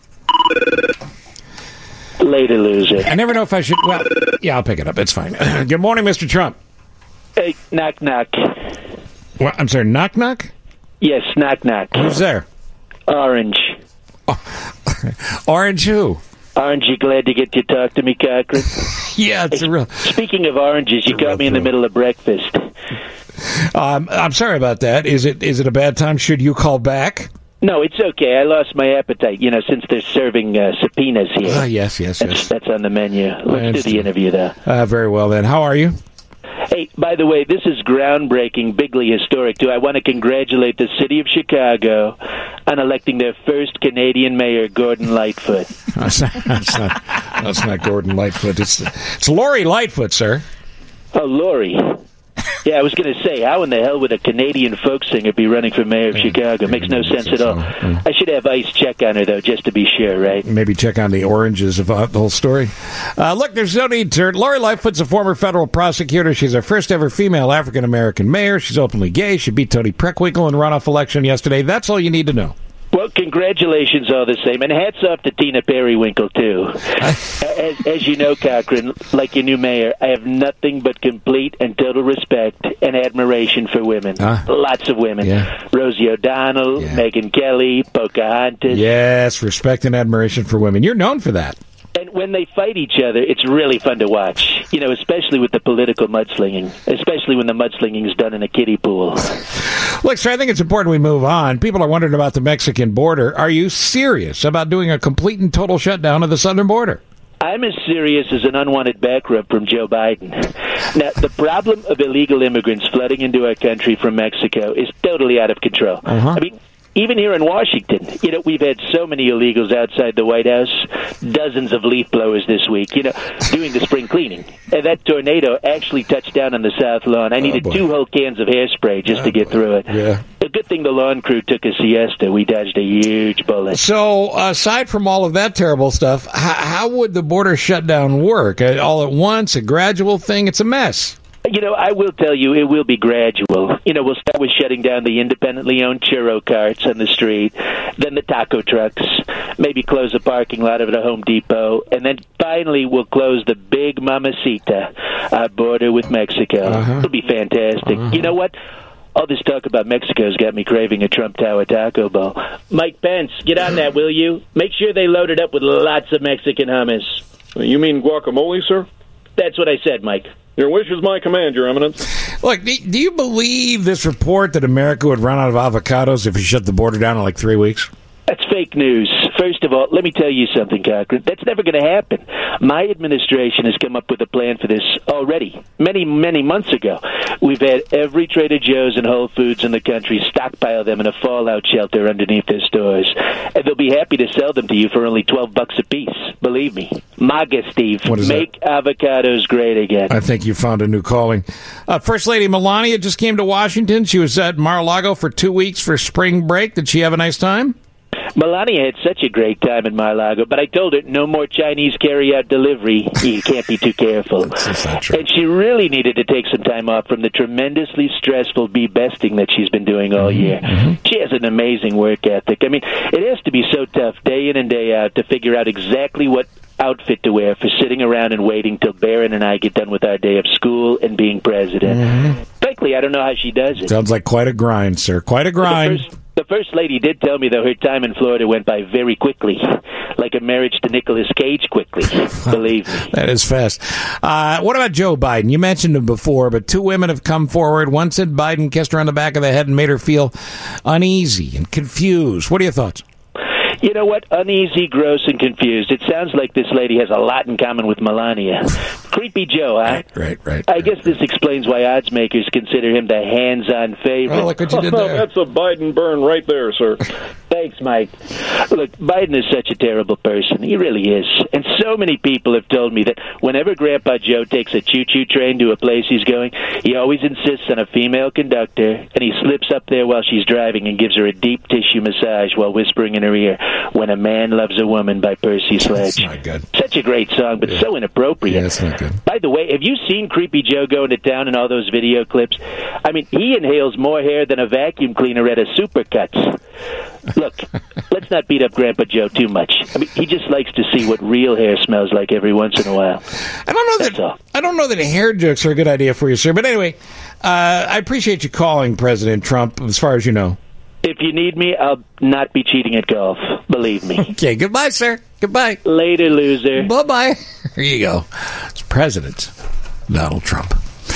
Later, loser. I never know if I should... Well, yeah, I'll pick it up. It's fine. Good morning, Mr. Trump. Hey, knock, knock. What? I'm sorry, knock, knock? Yes, knock, knock. Who's there? Orange. Orange who? Orange, you glad to get to talk to me, Cochran? Yeah, it's a real... Speaking of oranges, you caught me in the middle of breakfast. I'm sorry about that. Is it a bad time? Should you call back? No, it's okay. I lost my appetite, since they're serving subpoenas here. Yes. That's on the menu. Let's do the interview, though. Very well, then. How are you? Hey, by the way, this is groundbreaking, bigly historic, too. I want to congratulate the city of Chicago on electing their first Canadian mayor, Gordon Lightfoot. That's not Gordon Lightfoot. It's Lori Lightfoot, sir. Oh, Lori. Yeah, I was going to say, how in the hell would a Canadian folk singer be running for mayor of Chicago? Makes no sense at all. I should have ICE check on her, though, just to be sure, right? Maybe check on the oranges of the whole story. Look, there's no need to... Lori Lightfoot's a former federal prosecutor. She's our first ever female African-American mayor. She's openly gay. She beat Toni Preckwinkle in a runoff election yesterday. That's all you need to know. Well, congratulations all the same, and hats off to Tina Periwinkle, too. As you know, Cochran, like your new mayor, I have nothing but complete and total respect and admiration for women. Lots of women. Yeah. Rosie O'Donnell, Megyn Kelly, Pocahontas. Yes, respect and admiration for women. You're known for that. And when they fight each other, it's really fun to watch, especially with the political mudslinging, especially when the mudslinging is done in a kiddie pool. Look, sir, I think it's important we move on. People are wondering about the Mexican border. Are you serious about doing a complete and total shutdown of the southern border? I'm as serious as an unwanted back rub from Joe Biden. Now, the problem of illegal immigrants flooding into our country from Mexico is totally out of control. I mean, even here in Washington, we've had so many illegals outside the White House, dozens of leaf blowers this week, doing the spring cleaning. And that tornado actually touched down on the South Lawn. I needed 2 whole cans of hairspray just to get through it. Yeah. A good thing the lawn crew took a siesta. We dodged a huge bullet. So, aside from all of that terrible stuff, how would the border shutdown work? All at once, a gradual thing? It's a mess. I will tell you, it will be gradual. We'll start with shutting down the independently owned churro carts on the street, then the taco trucks, maybe close the parking lot of the Home Depot, and then finally we'll close the big Mamacita border with Mexico. It'll be fantastic. You know what? All this talk about Mexico's got me craving a Trump Tower taco bowl. Mike Pence, get on that, will you? Make sure they load it up with lots of Mexican hummus. You mean guacamole, sir? That's what I said, Mike. Your wish is my command, Your Eminence. Look, do you believe this report that America would run out of avocados if you shut the border down in like 3 weeks? That's fake news. First of all, let me tell you something, Cochran. That's never going to happen. My administration has come up with a plan for this already, many, many months ago. We've had every Trader Joe's and Whole Foods in the country stockpile them in a fallout shelter underneath their stores. And they'll be happy to sell them to you for only $12 a piece. Believe me. MAGA, Steve. Make avocados great again. I think you found a new calling. First Lady Melania just came to Washington. She was at Mar-a-Lago for 2 weeks for spring break. Did she have a nice time? Melania had such a great time in Mar-a-Lago, but I told her no more Chinese carry-out delivery. You can't be too careful. That's not true. And she really needed to take some time off from the tremendously stressful bee besting that she's been doing all year. She has an amazing work ethic. I mean, it has to be so tough day in and day out to figure out exactly what outfit to wear for sitting around and waiting till Barron and I get done with our day of school and being president. Frankly, I don't know how she does it. Sounds like quite a grind, sir. Quite a grind. The First Lady did tell me, though, her time in Florida went by very quickly, like a marriage to Nicolas Cage quickly. Believe me. That is fast. What about Joe Biden? You mentioned him before, but 2 women have come forward. One said Biden kissed her on the back of the head and made her feel uneasy and confused. What are your thoughts? You know what? Uneasy, gross, and confused. It sounds like this lady has a lot in common with Melania. Creepy Joe, huh? Right. I guess this explains why odds makers consider him the hands-on favorite. Oh, look what you did there. That's a Biden burn right there, sir. Thanks, Mike. Look, Biden is such a terrible person. He really is. And so many people have told me that whenever Grandpa Joe takes a choo-choo train to a place he's going, he always insists on a female conductor, and he slips up there while she's driving and gives her a deep tissue massage while whispering in her ear, "When a Man Loves a Woman" by Percy Sledge. That's not good. Such a great song, but so inappropriate. Yeah, that's not good. By the way, have you seen Creepy Joe go into town in all those video clips? I mean, he inhales more hair than a vacuum cleaner at a Supercuts. Look, let's not beat up Grandpa Joe too much. I mean, he just likes to see what real hair smells like every once in a while. I don't know that hair jokes are a good idea for you, sir. But anyway, I appreciate you calling President Trump, as far as you know. If you need me, I'll not be cheating at golf. Believe me. Okay, goodbye, sir. Goodbye. Later, loser. Bye-bye. There you go. It's President Donald Trump.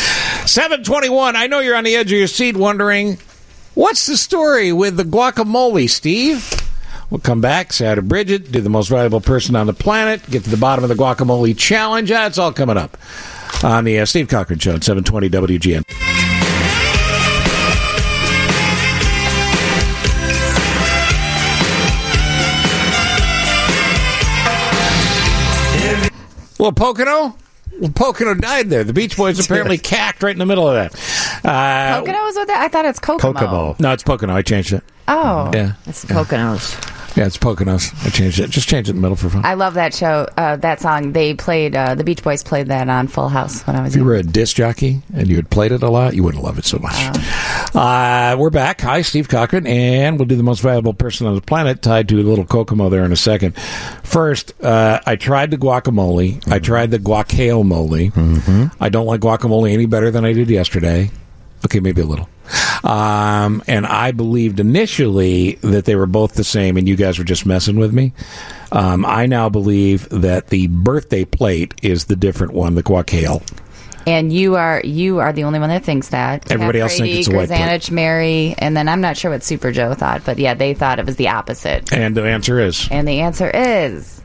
7:21. I know you're on the edge of your seat wondering, what's the story with the guacamole, Steve? We'll come back, say hi to Bridget, do the most valuable person on the planet, get to the bottom of the guacamole challenge. That's all coming up on the Steve Cochran Show at 720 WGN. Well, Pocono? Well, Pocono died there. The Beach Boys apparently cacked right in the middle of that. Pocono was with that? I thought it's Kokomo. No, it's Pocono. I changed it. Oh. Yeah. It's Poconos. Yeah, it's Poconos. I changed it. Just change it in the middle for fun. I love that show, that song. They played, the Beach Boys played that on Full House when I was If you were a disc jockey and you had played it a lot, you wouldn't love it so much. We're back. Hi, Steve Cochran, and we'll do the most valuable person on the planet, tied to a little Kokomo there in a second. First, I tried the guacamole. I tried the guacamole. I don't like guacamole any better than I did yesterday. Okay, maybe a little. And I believed initially that they were both the same, and you guys were just messing with me. I now believe that the birthday plate is the different one, the guacale. And you are the only one that thinks that. Everybody else thinks it's a white plate. Grzanich, Mary, and then I'm not sure what Super Joe thought, but yeah, they thought it was the opposite. And the answer is? And the answer is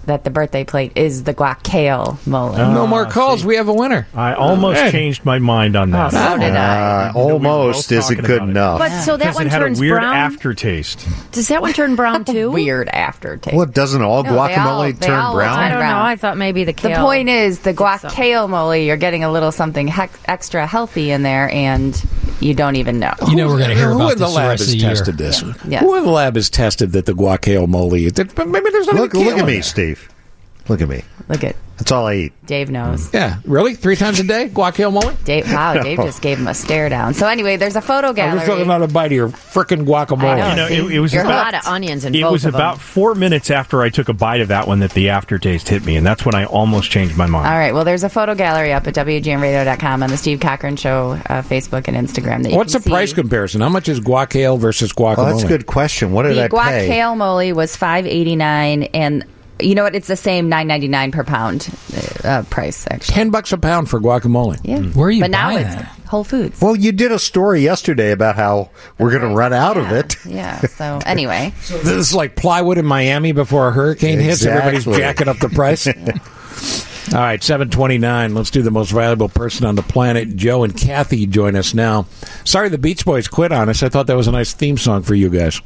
that the birthday plate is the guacamole. No more calls. We have a winner. I almost changed my mind on that. So did I. Almost isn't good enough. But so that one it had turns a weird brown. aftertaste. Does that one turn brown too? Weird aftertaste. Well, doesn't all No, guacamole they turn all brown? I don't know. I thought maybe the kale. The point is, the guacamole, you're getting a little something extra healthy in there, and you don't even know. You know we're going to hear Who about in the this lab rest of has the year. tested this? Yeah. Who in the lab has tested that the guacamole? Maybe there's not Look even kale at in me, there. Steve. Look at me. Look at That's all I eat. Dave knows. Yeah, really? 3 times a day? Guacamole? Dave just gave him a stare down. So anyway, there's a photo I'm gallery. just talking about a bite of your frickin' guacamole. I know. It was There's a about, lot of onions in It both was of them. about 4 minutes after I took a bite of that one that the aftertaste hit me, and that's when I almost changed my mind. All right. Well, there's a photo gallery up at WGNradio.com on the Steve Cochran Show Facebook and Instagram. That you What's can the price see. comparison? How much is guacamole versus guacamole? Oh, that's a good question. What did The I pay? guacamole was $5.89, and you know what? It's the same $9.99 per pound price. Actually, $10 a pound for guacamole. Yeah. Where are you but now buying it's that? Whole Foods. Well, you did a story yesterday about how we're going to run out of it. Yeah. So anyway, This is like plywood in Miami before a hurricane hits. Everybody's Exactly. jacking up the price. All right, 7:29. Let's do the most valuable person on the planet. Joe and Kathy join us now. Sorry the Beach Boys quit on us. I thought that was a nice theme song for you guys.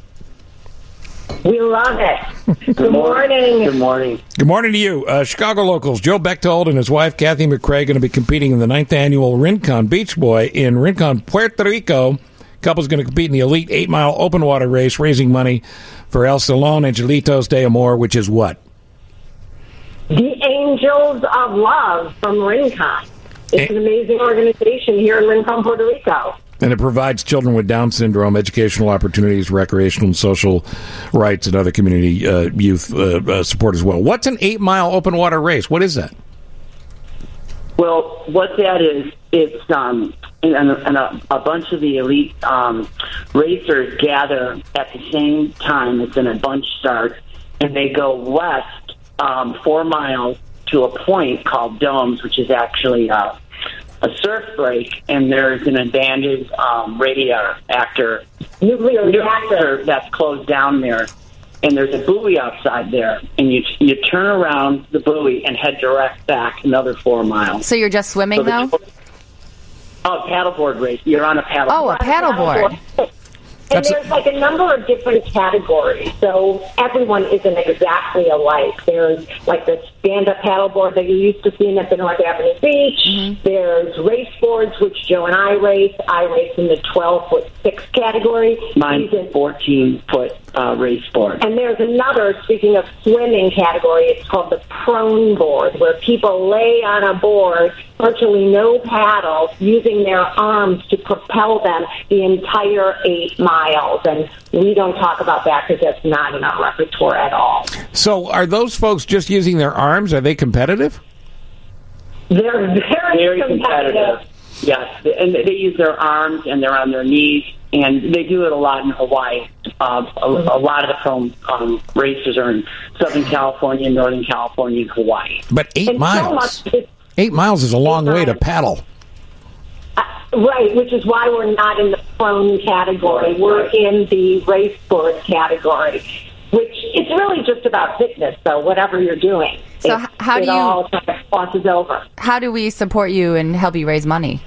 We love it. Good morning. Good morning. Good morning to you. Chicago locals, Joe Bechtold and his wife, Kathy McCrae, going to be competing in the 9th annual Rincon Beach Boy in Rincon, Puerto Rico. Couple's going to compete in the elite 8-mile open water race, raising money for El Salón Angelitos de Amor, which is what? The Angels of Love from Rincon. It's an amazing organization here in Rincon, Puerto Rico. And it provides children with Down syndrome educational opportunities, recreational and social rights, and other community youth support as well. What's an 8-mile open water race? What is that? Well, what that is, it's and a bunch of the elite racers gather at the same time. It's in a bunch start, and they go west 4 miles to a point called Domes, which is actually a surf break, and there's an abandoned nuclear reactor that's closed down there, and there's a buoy outside there, and you turn around the buoy and head direct back another 4 miles. so you're just swimming though? Paddleboard race. You're on a paddleboard. Oh, a paddleboard. And there's like a number of different categories, so everyone isn't exactly alike. There's like the stand-up paddleboard that you're used to seeing at the North Avenue Beach. Mm-hmm. There's race boards, which Joe and I race. I race in the 12-foot 6 category. Mine's a 14-foot race board. And there's another, speaking of swimming category, it's called the prone board, where people lay on a board, virtually no paddles, using their arms to propel them the entire 8 miles. And we don't talk about that because that's not in our repertoire at all. So are those folks just using their arms? Are they competitive? They're very competitive. Yes, and they use their arms and they're on their knees, and they do it a lot in Hawaii. A lot of the prone racers are in Southern California, Northern California, and Hawaii. But 8 And miles. so much, 8 miles is a long way to paddle. right, which is why we're not in the prone category. We're in the race board category, which it's really just about fitness, so whatever you're doing. So how do you- It all kind of crosses over. How do we support you and help you raise money?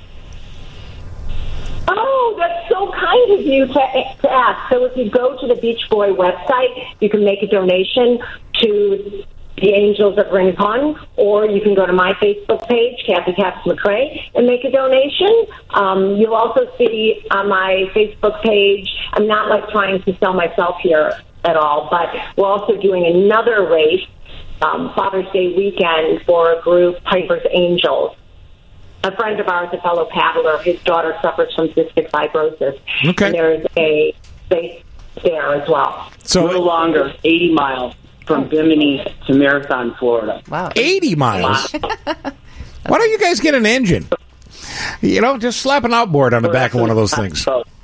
Oh, that's so kind of you to ask. So if you go to the Beach Boy website, you can make a donation to the Angels of Rincon, or you can go to my Facebook page, Kathy McCrae, and make a donation. You'll also see on my Facebook page, I'm not like trying to sell myself here at all, but we're also doing another race, Father's Day weekend, for a group, Piper's Angels. A friend of ours, a fellow paddler, his daughter suffers from cystic fibrosis. Okay. And there's a base there as well. So a little longer, 80 miles from Bimini to Marathon, Florida. Wow. 80 miles? Why don't you guys get an engine? You know, just slap an outboard on the back of one of those things.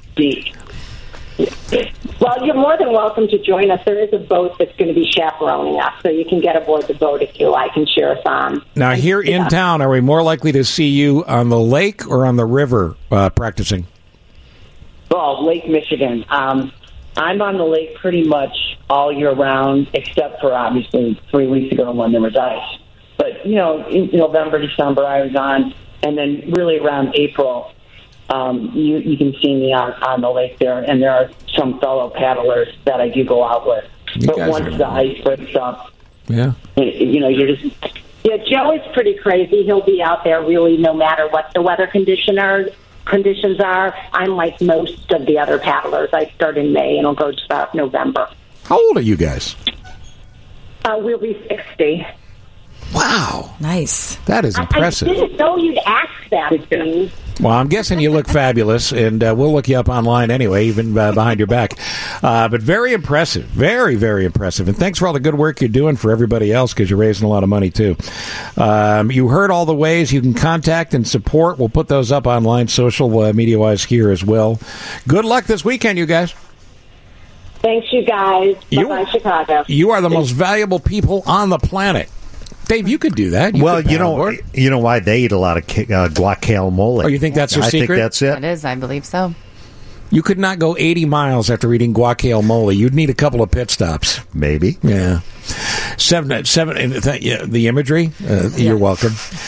Well, you're more than welcome to join us. There is a boat that's going to be chaperoning us, so you can get aboard the boat if you like and cheer us on. Now, here in town, are we more likely to see you on the lake or on the river practicing? Well, Lake Michigan. I'm on the lake pretty much all year round, except for obviously 3 weeks ago when there was ice. But, you know, in November, December, I was on, and then really around April, you can see me on the lake there, and there are some fellow paddlers that I do go out with. But once the ice breaks up, you know, you're just... Yeah, Joe is pretty crazy. He'll be out there really no matter what the weather conditions are. I'm like most of the other paddlers. I start in May and I'll go to about November. How old are you guys? We'll be 60. Wow. Nice. That is impressive. I didn't know you'd ask that, Steve. Well, I'm guessing you look fabulous, and we'll look you up online anyway, even behind your back. But very impressive. Very, very impressive. And thanks for all the good work you're doing for everybody else, because you're raising a lot of money, too. You heard all the ways you can contact and support. We'll put those up online, social media-wise here as well. Good luck this weekend, you guys. Thanks, you guys. Bye-bye, Chicago. You are the most valuable people on the planet. Dave, you could do that. You know why they eat a lot of guacamole. Oh, you think that's their secret? I think that's it. It is, I believe so. You could not go 80 miles after eating guacamole. You'd need a couple of pit stops. Maybe. Yeah. The imagery? You're welcome.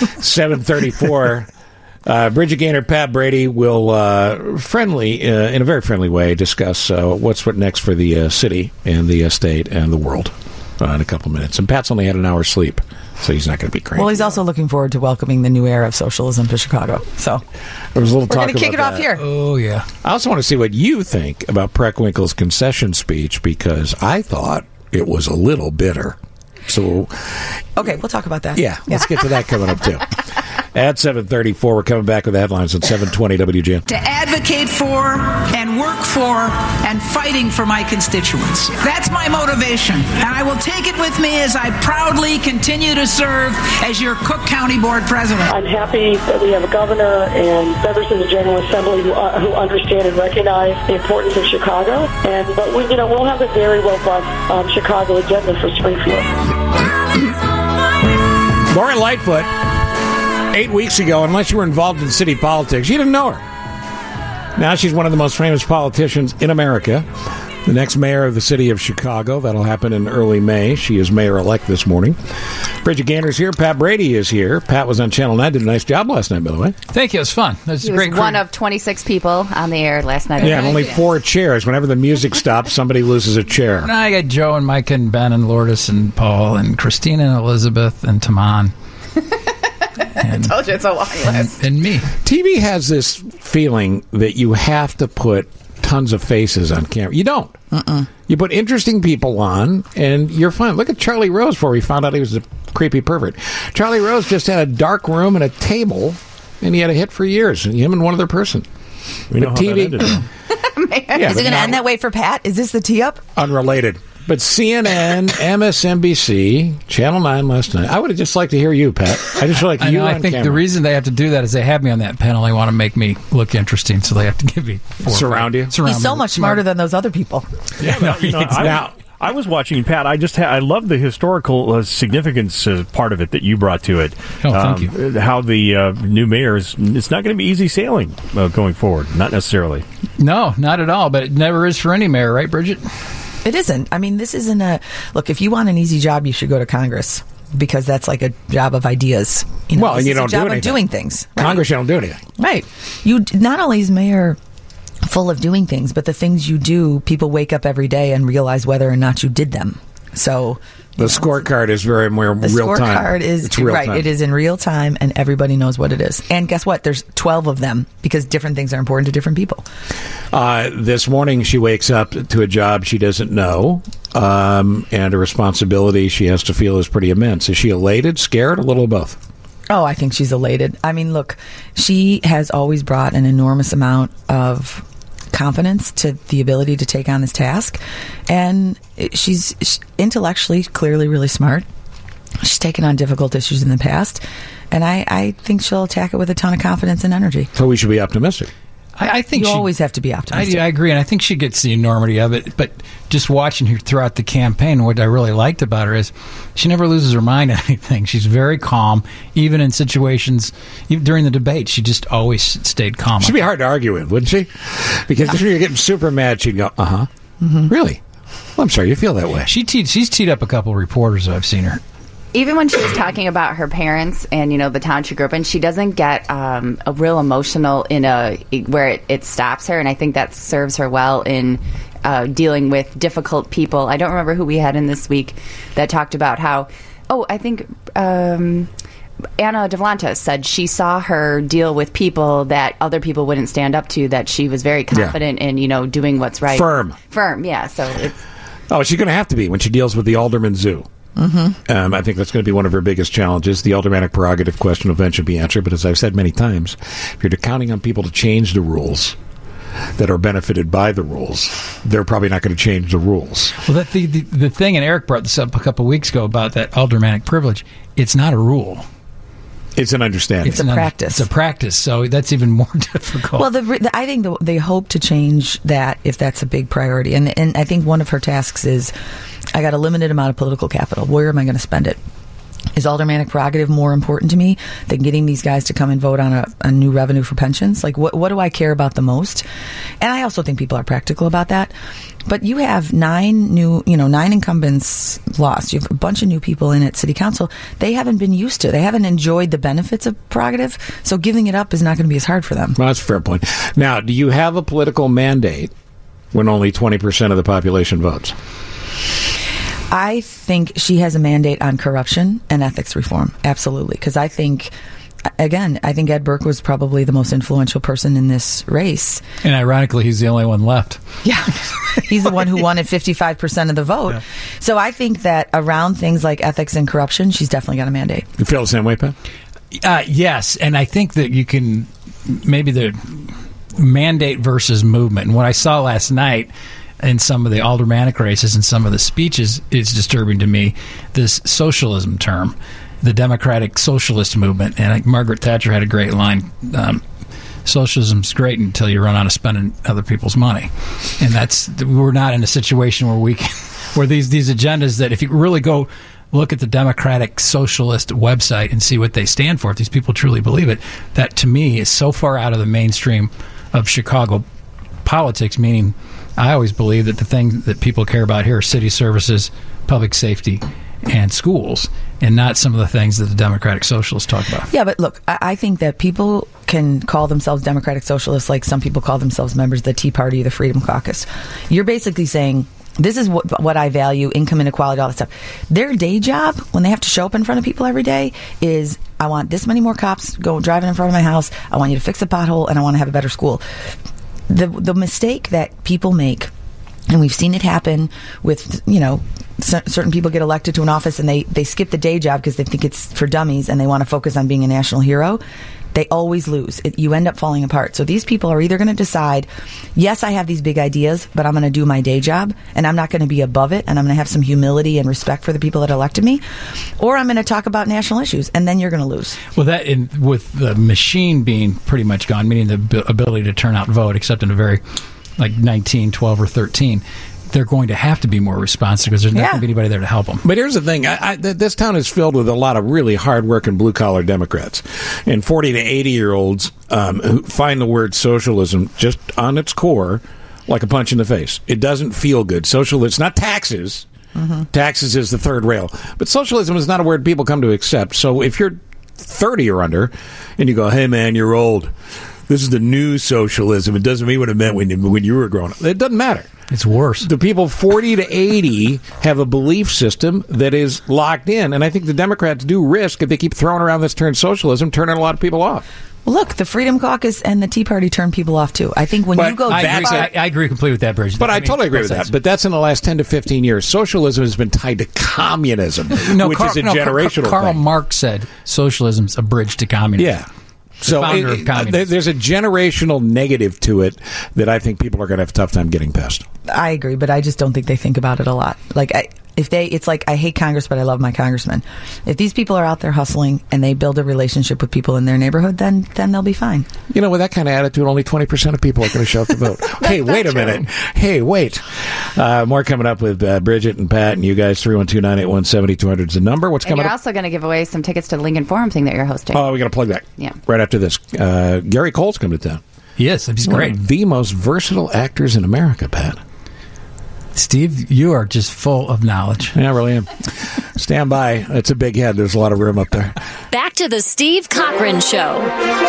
7:34. Bridget Gaynor, Pat Brady will in a very friendly way, discuss what's next for the city and the state and the world in a couple minutes. And Pat's only had an hour's sleep, so he's not going to be cranky. Well, he's also looking forward to welcoming the new era of socialism to Chicago. So there was a little we're going to kick it off here. Oh, yeah. I also want to see what you think about Preckwinkle's concession speech, because I thought it was a little bitter. So, okay, we'll talk about that. Yeah, let's get to that coming up, too. At 7:34, we're coming back with the headlines on 720 WGN. To advocate for and work for and fighting for my constituents. That's my motivation, and I will take it with me as I proudly continue to serve as your Cook County Board President. I'm happy that we have a governor and members of the General Assembly who understand and recognize the importance of Chicago. But we'll have a very robust Chicago agenda for Springfield. Lori Lightfoot, 8 weeks ago, unless you were involved in city politics, you didn't know her. Now she's one of the most famous politicians in America, the next mayor of the city of Chicago. That'll happen in early May. She is mayor-elect this morning. Bridget Gaynor's here. Pat Brady is here. Pat was on Channel 9. Did a nice job last night, by the way. Thank you. It was fun. It was he great. Was one of 26 people on the air last night. Yeah, and only 4 chairs. Whenever the music stops, somebody loses a chair. And I got Joe and Mike and Ben and Lourdes and Paul and Christina and Elizabeth and Taman. I told you it's a long list. And me. TV has this feeling that you have to put tons of faces on camera. You don't. You put interesting people on, and you're fine. Look at Charlie Rose before we found out he was a creepy pervert. Charlie Rose just had a dark room and a table, and he had a hit for years, and him and one other person. We know how TV, that ended. Yeah, is it going to end that way for Pat? Is this the tee-up? Unrelated. But CNN, MSNBC, Channel 9 last night. I would have just liked to hear you, Pat. I just feel like you on I think camera. the reason they have to do that is they have me on that panel. They want to make me look interesting, so they have to give me surround you. He's so much smarter than those other people. Yeah, I was watching, Pat. I love the historical significance part of it that you brought to it. Oh, thank you. How the new mayor it's not going to be easy sailing going forward. Not necessarily. No, not at all. But it never is for any mayor, right, Bridget? It isn't. I mean, this isn't a... Look, if you want an easy job, you should go to Congress, because that's like a job of ideas. Well, and you don't do anything. It's a job of doing things. Right? Congress, you don't do anything. Right. You not only is mayor full of doing things, but the things you do, people wake up every day and realize whether or not you did them. So... The scorecard is very more real time. The scorecard is right. It is in real time, and everybody knows what it is. And guess what? There's 12 of them, because different things are important to different people. This morning, she wakes up to a job she doesn't know, and a responsibility she has to feel is pretty immense. Is she elated, scared, a little of both? Oh, I think she's elated. I mean, look, she has always brought an enormous amount of confidence to the ability to take on this task, and she's intellectually clearly really smart. She's taken on difficult issues in the past, and I think she'll attack it with a ton of confidence and energy. So we should be optimistic. I think you always have to be optimistic. I agree, and I think she gets the enormity of it. But just watching her throughout the campaign, what I really liked about her is she never loses her mind on anything. She's very calm, even in situations. Even during the debate, she just always stayed calm. She'd be hard to argue with, wouldn't she? Because if you're getting super mad, she'd go, "Uh-huh, really." Well, I'm sorry you feel that way. She's teed up a couple of reporters. I've seen her. Even when she was talking about her parents and, the town she grew up in, she doesn't get a real emotional where it stops her, and I think that serves her well in dealing with difficult people. I don't remember who we had in this week that talked about how, I think Anna Devlanta said she saw her deal with people that other people wouldn't stand up to, that she was very confident in, doing what's right. Firm, yeah. So it's... Oh, she's going to have to be when she deals with the Alderman Zoo. Mm-hmm. I think that's going to be one of her biggest challenges. The aldermanic prerogative question will eventually be answered, but as I've said many times, if you're counting on people to change the rules that are benefited by the rules, they're probably not going to change the rules. Well, the thing, and Eric brought this up a couple of weeks ago about that aldermanic privilege, it's not a rule. It's an understanding. It's a practice. It's a practice, so that's even more difficult. Well, I think they hope to change that if that's a big priority. And I think one of her tasks is, I got a limited amount of political capital. Where am I going to spend it? Is aldermanic prerogative more important to me than getting these guys to come and vote on a new revenue for pensions? Like, what do I care about the most? And I also think people are practical about that. But you have 9 incumbents lost. You have a bunch of new people in at city council. They haven't been used to it. They haven't enjoyed the benefits of prerogative. So giving it up is not going to be as hard for them. Well, that's a fair point. Now, do you have a political mandate when only 20% of the population votes? I think she has a mandate on corruption and ethics reform. Absolutely. Because I think Ed Burke was probably the most influential person in this race. And ironically, he's the only one left. Yeah. He's the one who won at 55% of the vote. Yeah. So I think that around things like ethics and corruption, she's definitely got a mandate. You feel the same way, Pat? Yes. And I think that you can maybe the mandate versus movement. And what I saw last night in some of the aldermanic races and some of the speeches, it's disturbing to me, this socialism term, the democratic socialist movement. And Margaret Thatcher had a great line, socialism's great until you run out of spending other people's money. And we're not in a situation where where these agendas that if you really go look at the Democratic Socialist website and see what they stand for, if these people truly believe it, that to me is so far out of the mainstream of Chicago politics, meaning I always believe that the thing that people care about here are city services, public safety, and schools, and not some of the things that the Democratic Socialists talk about. Yeah, but look, I think that people can call themselves Democratic Socialists like some people call themselves members of the Tea Party or the Freedom Caucus. You're basically saying, this is what I value, income inequality, all that stuff. Their day job, when they have to show up in front of people every day, is I want this many more cops driving in front of my house, I want you to fix a pothole, and I want to have a better school. The mistake that people make, and we've seen it happen with, certain people get elected to an office and they skip the day job because they think it's for dummies and they want to focus on being a national hero. They always lose. You end up falling apart. So these people are either going to decide, yes, I have these big ideas, but I'm going to do my day job and I'm not going to be above it and I'm going to have some humility and respect for the people that elected me, or I'm going to talk about national issues, and then you're going to lose. Well, with the machine being pretty much gone, meaning the ability to turn out and vote, except in a very 19, 12, or 13, they're going to have to be more responsive because there's not going to be anybody there to help them. But here's the thing. This town is filled with a lot of really hard-working blue-collar Democrats. And 40 to 80-year-olds who find the word socialism just on its core like a punch in the face. It doesn't feel good. It's not taxes. Mm-hmm. Taxes is the third rail. But socialism is not a word people come to accept. So if you're 30 or under and you go, hey, man, you're old. This is the new socialism. It doesn't mean what it meant when you were growing up. It doesn't matter. It's worse. The people 40 to 80 have a belief system that is locked in. And I think the Democrats do risk, if they keep throwing around this term socialism, turning a lot of people off. Well, look, the Freedom Caucus and the Tea Party turn people off, too. I think when you go I agree completely with that, Bridget. But I totally agree with that. But that's in the last 10 to 15 years. Socialism has been tied to communism, which is a generational thing. Karl Marx said socialism's a bridge to communism. Yeah. So there's a generational negative to it that I think people are going to have a tough time getting past. I agree, but I just don't think they think about it a lot. It's like I hate Congress, but I love my congressman. If these people are out there hustling and they build a relationship with people in their neighborhood, then they'll be fine. With that kind of attitude, only 20% of people are going to show up to vote. Hey, wait a minute. Hey, wait. More coming up with Bridget and Pat and you guys. 312-981-7200 is the number. What's coming up? You're also going to give away some tickets to the Lincoln Forum thing that you're hosting. Oh, we got to plug that. Yeah. Right after this. Gary Cole's coming to town. Yes, he's great. One of the most versatile actors in America, Pat. Steve, you are just full of knowledge. Yeah, I really am. Stand by. It's a big head. There's a lot of room up there. Back to the Steve Cochran Show.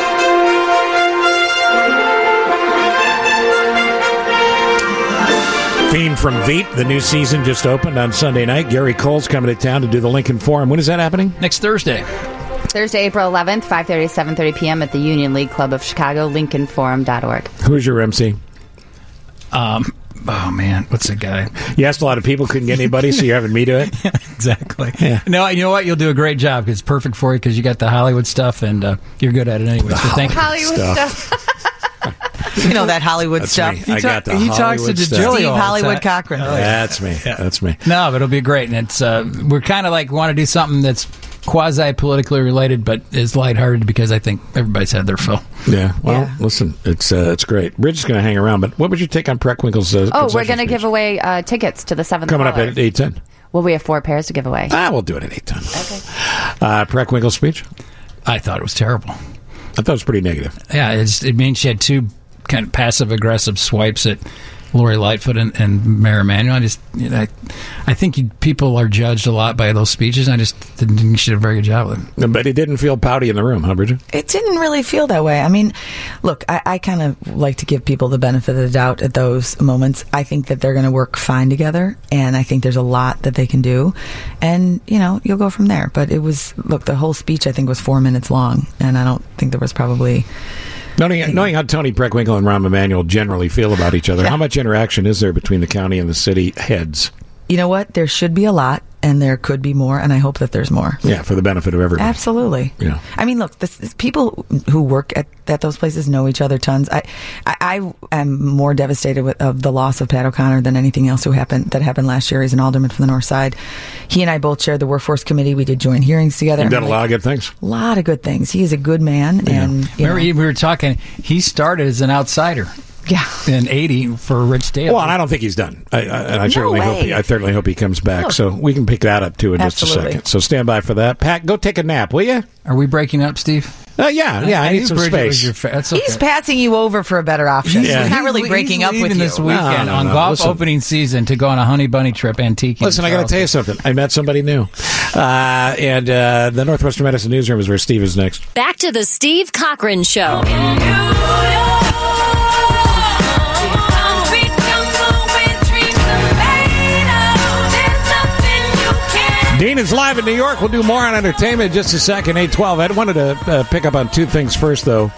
Fiend from Veep. The new season just opened on Sunday night. Gary Cole's coming to town to do the Lincoln Forum. When is that happening? Next Thursday. Thursday, April 11th, 5:30 to 7:30 p.m. at the Union League Club of Chicago, lincolnforum.org. Who's your MC? Oh, man. What's the guy? You asked a lot of people, couldn't get anybody, so you're having me do it? Exactly. Yeah. No, you know what? You'll do a great job because it's perfect for you because you got the Hollywood stuff and you're good at it anyway. So thank you. Hollywood stuff. You know that Hollywood That's stuff. Me. I got the he Hollywood talks to stuff. Steve Hollywood Cochran. That's me. Yeah. That's me. No, but it'll be great. And it's we're kind of like want to do something that's quasi-politically related, but is lighthearted because I think everybody's had their fill. Yeah. Well, listen, it's great. Bridget's going to hang around, but what would your take on Preckwinkle's we're going to give away tickets to the 7th coming caller. up at 8:10. Well, we have 4 pairs to give away. We'll do it at 8:10. Okay. Preckwinkle's speech? I thought it was terrible. I thought it was pretty negative. Yeah, it means she had 2 kind of passive-aggressive swipes at Lori Lightfoot and Mayor Emanuel. I think people are judged a lot by those speeches. I just didn't think she did a very good job with them. But it didn't feel pouty in the room, huh, Bridget? It didn't really feel that way. I mean, look, I kind of like to give people the benefit of the doubt at those moments. I think that they're going to work fine together, and I think there's a lot that they can do. And, you'll go from there. But the whole speech, I think, was 4 minutes long, and I don't think there was probably... Knowing how Tony Preckwinkle and Rahm Emanuel generally feel about each other, how much interaction is there between the county and the city heads? You know what? There should be a lot, and there could be more, and I hope that there's more. Yeah, for the benefit of everybody. Absolutely. Yeah. I mean, look, people who work at those places know each other tons. I am more devastated of the loss of Pat O'Connor than anything else that happened last year. He's an alderman from the north side. He and I both chaired the workforce committee. We did joint hearings together. You've done a lot of good things. A lot of good things. He is a good man. Yeah. And remember, we were talking, he started as an outsider. Yeah, in 80 for Rich Daley. Well, and I don't think he's done. I certainly hope he comes back. No. So we can pick that up too in just a second. So stand by for that. Pat, go take a nap, will you? Are we breaking up, Steve? Yeah. I need some space. That's okay. He's passing you over for a better option. Yeah. He's not really breaking up with you this weekend on golf opening season to go on a honey bunny trip antiquing. Listen, I got to tell you something. I met somebody new. And the Northwestern Medicine Newsroom is where Steve is next. Back to the Steve Cochran Show. Dean is live in New York. We'll do more on entertainment in just a second, 8:12. I wanted to pick up on 2 things first, though.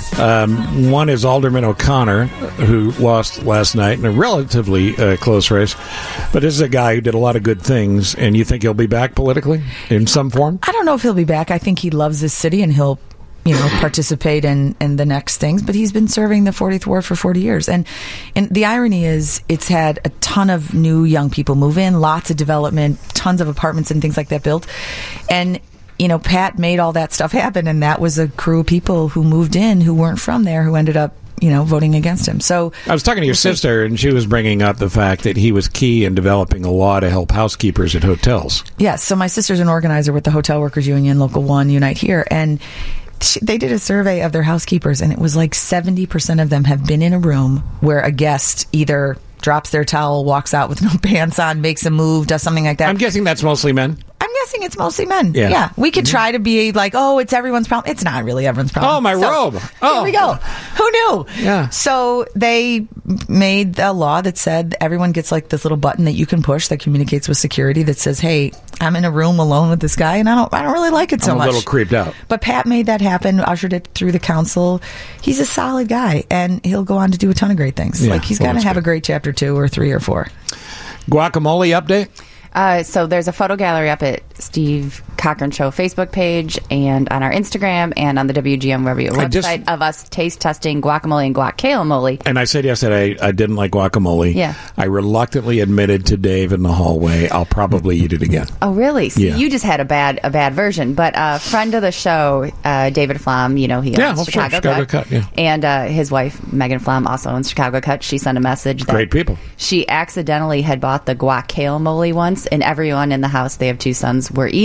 One is Alderman O'Connor, who lost last night in a relatively close race. But this is a guy who did a lot of good things, and you think he'll be back politically in some form? I don't know if he'll be back. I think he loves this city, and he'll participate in the next things, but he's been serving the 40th Ward for 40 years. And the irony is it's had a ton of new young people move in, lots of development, tons of apartments and things like that built. And, Pat made all that stuff happen, and that was a crew of people who moved in who weren't from there who ended up voting against him. So I was talking to your sister, and she was bringing up the fact that he was key in developing a law to help housekeepers at hotels. Yes. So my sister's an organizer with the Hotel Workers Union, Local 1, Unite Here, and they did a survey of their housekeepers, and it was like 70% of them have been in a room where a guest either drops their towel, walks out with no pants on, makes a move, does something like that. I'm guessing that's mostly men. I'm guessing it's mostly men. Yeah. We could try to be like, it's everyone's problem. It's not really everyone's problem. Oh, my robe. Oh. Here we go. Who knew? Yeah. So they made a law that said everyone gets like this little button that you can push that communicates with security that says, hey, I'm in a room alone with this guy, and I don't really like it so much. I'm a little creeped out. But Pat made that happen, ushered it through the council. He's a solid guy, and he'll go on to do a ton of great things. Yeah, he's going to have a great chapter 2 or 3 or 4. Guacamole update? So there's a photo gallery up at Steve Cochran Show Facebook page and on our Instagram and on the WGN Review website of us taste testing guacamole and guac-kale-mole. And I said yesterday I didn't like guacamole. Yeah. I reluctantly admitted to Dave in the hallway I'll probably eat it again. Oh, really? So yeah. You just had a bad version. But a friend of the show, David Flom, he owns Chicago Cut. Yeah. And his wife, Megan Flom, also owns Chicago Cut. She sent a message that great people. She accidentally had bought the guac-kale-mole once, and everyone in the house, they have 2 sons, were eating it.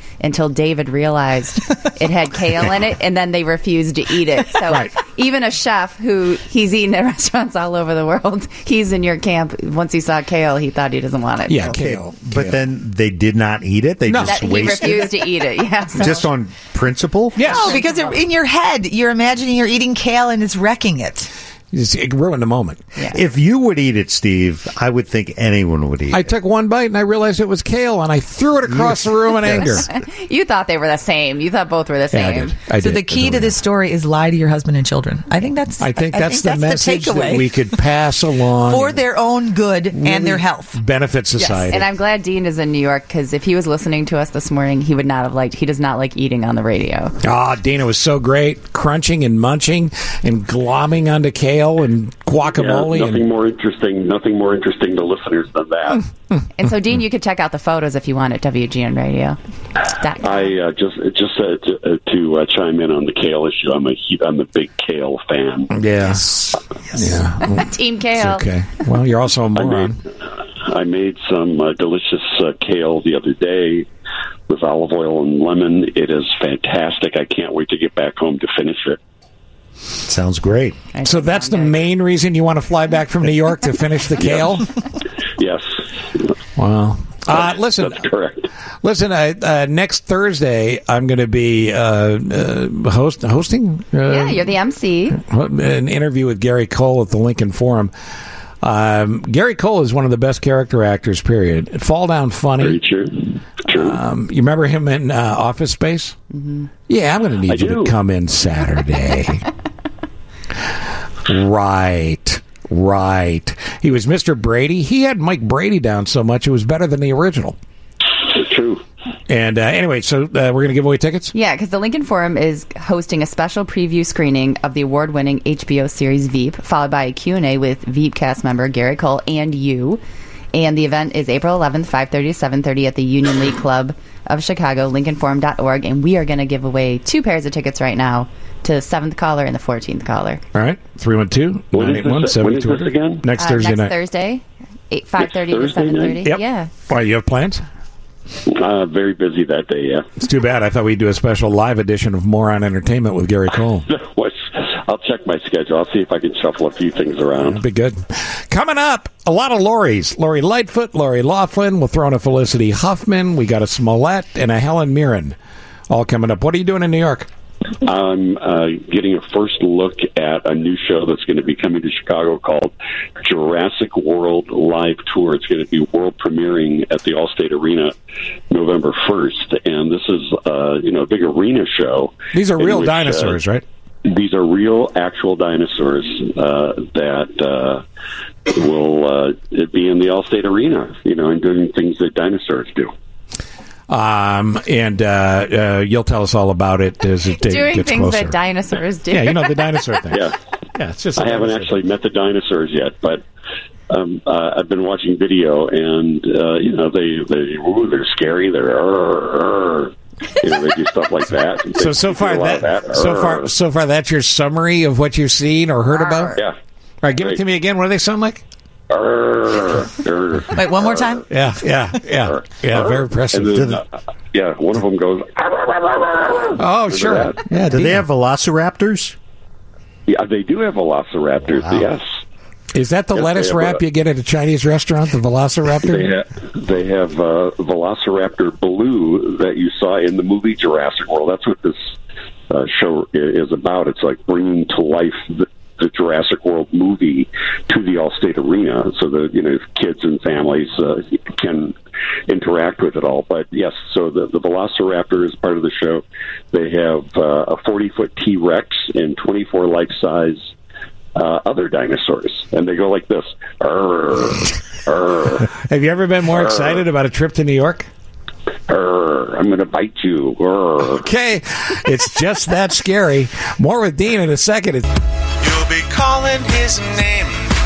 until David realized it had kale in it, and then they refused to eat it. So even a chef who he's eaten at restaurants all over the world, he's in your camp. Once he saw kale, he thought he doesn't want it. Yeah, kale. But then they did not eat it? They just wasted he refused to eat it, yeah. So. Just on principle? Yes. No, because in your head, you're imagining you're eating kale and it's wrecking it. It ruined the moment. Yeah. If you would eat it, Steve, I would think anyone would eat it. I took one bite and I realized it was kale, and I threw it across the room in anger. You thought they were the same. You thought both were the same. Yeah, I did. So the key to this story is lie to your husband and children. I think that's the message that we could pass along for their own good and their health. Benefit society. Yes. And I'm glad Dean is in New York, because if he was listening to us this morning, he would not have liked. He does not like eating on the radio. Dina was so great, crunching and munching and glomming onto kale and guacamole. Yeah, nothing more interesting to listeners than that. And so, Dean, you could check out the photos if you want at WGN Radio. I just to chime in on the kale issue. I'm a big kale fan. Yes. Yeah. Team kale. It's okay. Well, you're also a moron. I made some delicious kale the other day with olive oil and lemon. It is fantastic. I can't wait to get back home to finish it. Sounds great. So that's the main reason you want to fly back from New York to finish the kale? Yes. Wow. Listen, that's correct. Listen, next Thursday I'm going to be hosting. You're the MC. An interview with Gary Cole at the Lincoln Forum. Gary Cole is one of the best character actors, period. Fall Down Funny. Very true. You remember him in Office Space? Mm-hmm. Yeah, I'm going to need you to come in Saturday. Right. He was Mr. Brady. He had Mike Brady down so much it was better than the original. True. And anyway, so we're going to give away tickets? Yeah, because the Lincoln Forum is hosting a special preview screening of the award-winning HBO series Veep, followed by a Q&A with Veep cast member Gary Cole and you. And the event is April 11th, 5:30 to 7:30 at the Union League Club of Chicago, lincolnforum.org. And we are going to give away 2 pairs of tickets right now to the 7th caller and the 14th caller. All right. 312-981-7200. When is this again? Next Thursday night. Next Thursday, 5:30 to 7:30. Yep. Yeah. Why, you have plans? Very busy that day, yeah. It's too bad. I thought we'd do a special live edition of Moron Entertainment with Gary Cole. I'll check my schedule. I'll see if I can shuffle a few things around. That'd be good. Coming up, a lot of Lorries. Lori Lightfoot, Lori Laughlin. We'll throw in a Felicity Huffman. We got a Smollett and a Helen Mirren. All coming up. What are you doing in New York? I'm getting a first look at a new show that's going to be coming to Chicago called Jurassic World Live Tour. It's going to be world premiering at the Allstate Arena November 1st. And this is a big arena show. These are real dinosaurs, right? These are real, actual dinosaurs that will be in the Allstate Arena, and doing things that dinosaurs do. And you'll tell us all about it as it gets closer. Doing things that dinosaurs do. Yeah, the dinosaur thing. Yeah, it's just. I haven't actually met the dinosaurs yet, but I've been watching video, and they're scary. They're they do stuff like that. So far, that's your summary of what you've seen or heard about. Yeah. All right, give it to me again. What do they sound like? Wait, one more time? Yeah. Very impressive. Then, one of them goes. Oh, sure. Yeah. Do they have velociraptors? Yeah, they do have velociraptors. Wow. Yes. Is that the lettuce wrap you get at a Chinese restaurant? The Velociraptor? They have Velociraptor Blue that you saw in the movie Jurassic World. That's what this show is about. It's like bringing to life the Jurassic World movie to the Allstate Arena, so that kids and families can interact with it all. But yes, so the Velociraptor is part of the show. They have a 40-foot T-Rex and 24 life-size other dinosaurs, and they go like this. Have you ever been more excited about a trip to New York? I'm going to bite you. Okay, it's just that scary. More with Dean in a second. You'll be calling his name.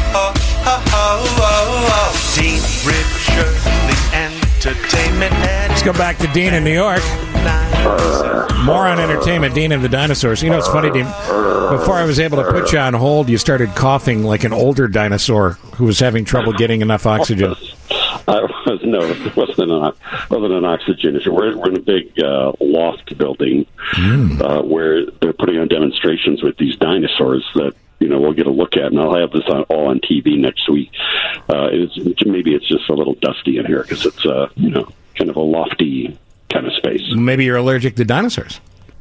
Dean Richard, the entertainment. Let's go back to Dean in New York. More on entertainment, Dean of the Dinosaurs. It's funny, Dean. Before I was able to put you on hold, you started coughing like an older dinosaur who was having trouble getting enough oxygen. It wasn't an oxygen issue. We're in a big loft building where they're putting on demonstrations with these dinosaurs that we'll get a look at, and I'll have this all on TV next week. Maybe it's just a little dusty in here because it's kind of a lofty kind of space. Maybe you're allergic to dinosaurs.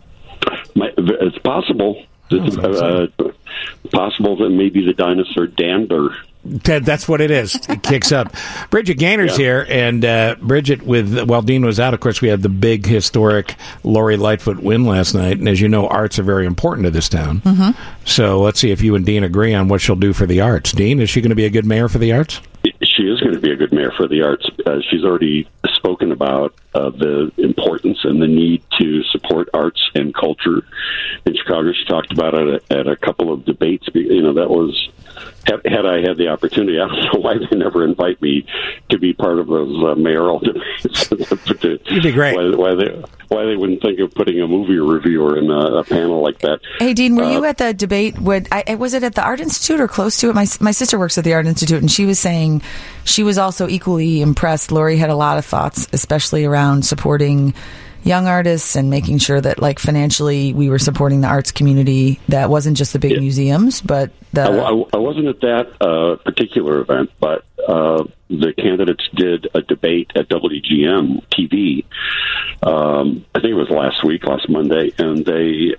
It's possible. It's possible that maybe the dinosaur dander. Ted, that's what it is. It kicks up. Bridget Gaynor's here, and Bridget, while Dean was out, of course, we had the big historic Lori Lightfoot win last night, and as you know, arts are very important to this town. Mm-hmm. So let's see if you and Dean agree on what she'll do for the arts. Dean, is she going to be a good mayor for the arts? She is going to be a good mayor for the arts. She's already spoken about the importance and the need to support arts and culture in Chicago. She talked about it at a couple of debates. That was, had I had the opportunity, I don't know why they never invite me to be part of those mayoral debates. You'd be great. Why they wouldn't think of putting a movie reviewer in a panel like that. Hey, Dean, were you at the debate? Was it at the Art Institute or close to it? My sister works at the Art Institute, and she was saying she was also equally impressed. Lori had a lot of thoughts, especially around supporting young artists and making sure that, like, financially we were supporting the arts community. That wasn't just the big museums, but I wasn't at that particular event, but the candidates did a debate at WGN TV. I think it was last Monday, and they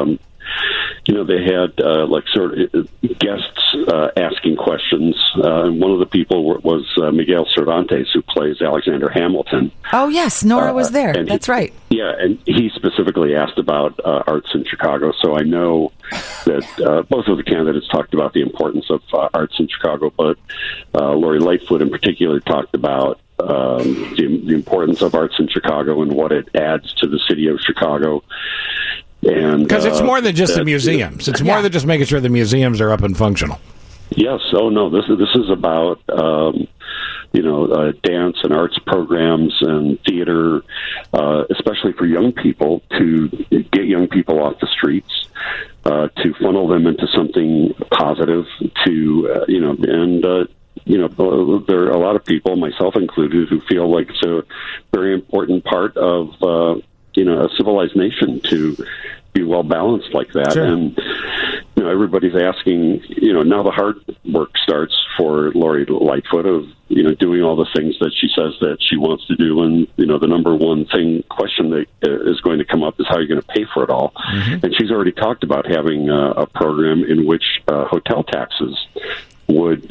they had sort of guests asking questions, and one of the people was Miguel Cervantes, who plays Alexander Hamilton. Oh yes, Nora was there. That's right. Yeah, and he specifically asked about arts in Chicago. So I know that both of the candidates talked about the importance of arts in Chicago, but Lori Lightfoot in particular talked about the importance of arts in Chicago and what it adds to the city of Chicago. Because it's more than just the museums. It's more than just making sure the museums are up and functional. Yes. Oh, no. This is about dance and arts programs and theater, especially for young people, to get young people off the streets, to funnel them into something positive. There are a lot of people, myself included, who feel like it's a very important part of a civilized nation to be well balanced like that. Sure. And everybody's asking, now the hard work starts for Lori Lightfoot of doing all the things that she says that she wants to do, and the number one question that is going to come up is how you're going to pay for it all. Mm-hmm. And she's already talked about having a program in which hotel taxes would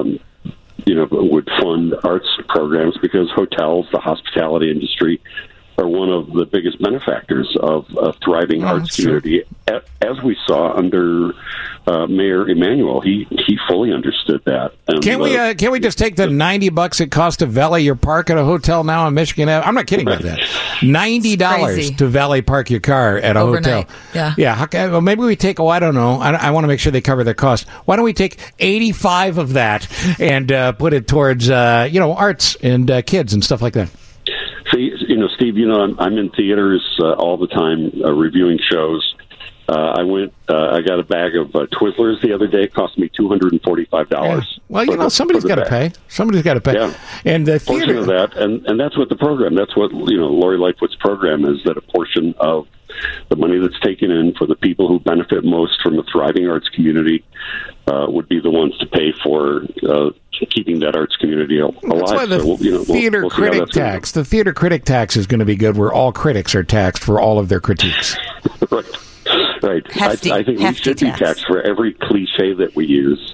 fund arts programs, because hotels, the hospitality industry, are one of the biggest benefactors of a thriving arts community, as we saw under Mayor Emanuel. He fully understood that. And, can't we just take the $90 it costs to valet your park at a hotel now in Michigan Ave? I'm not kidding about that. $90 to valet park your car at a overnight hotel. Yeah. Well, maybe we take. I don't know. I want to make sure they cover their cost. Why don't we take 85 of that and put it towards arts and kids and stuff like that? See, Steve, I'm in theaters all the time reviewing shows. I got a bag of Twizzlers the other day. It cost me $245. Yeah. Well, somebody's got to pay. Somebody's got to pay. Yeah. And the portion of that, and that's what the program. That's what Lori Lightfoot's program is. That a portion of the money that's taken in for the people who benefit most from a thriving arts community would be the ones to pay for keeping that arts community alive. That's why the theater critic tax. The theater critic tax is going to be good, where all critics are taxed for all of their critiques. Right. I think we should be taxed for every cliche that we use.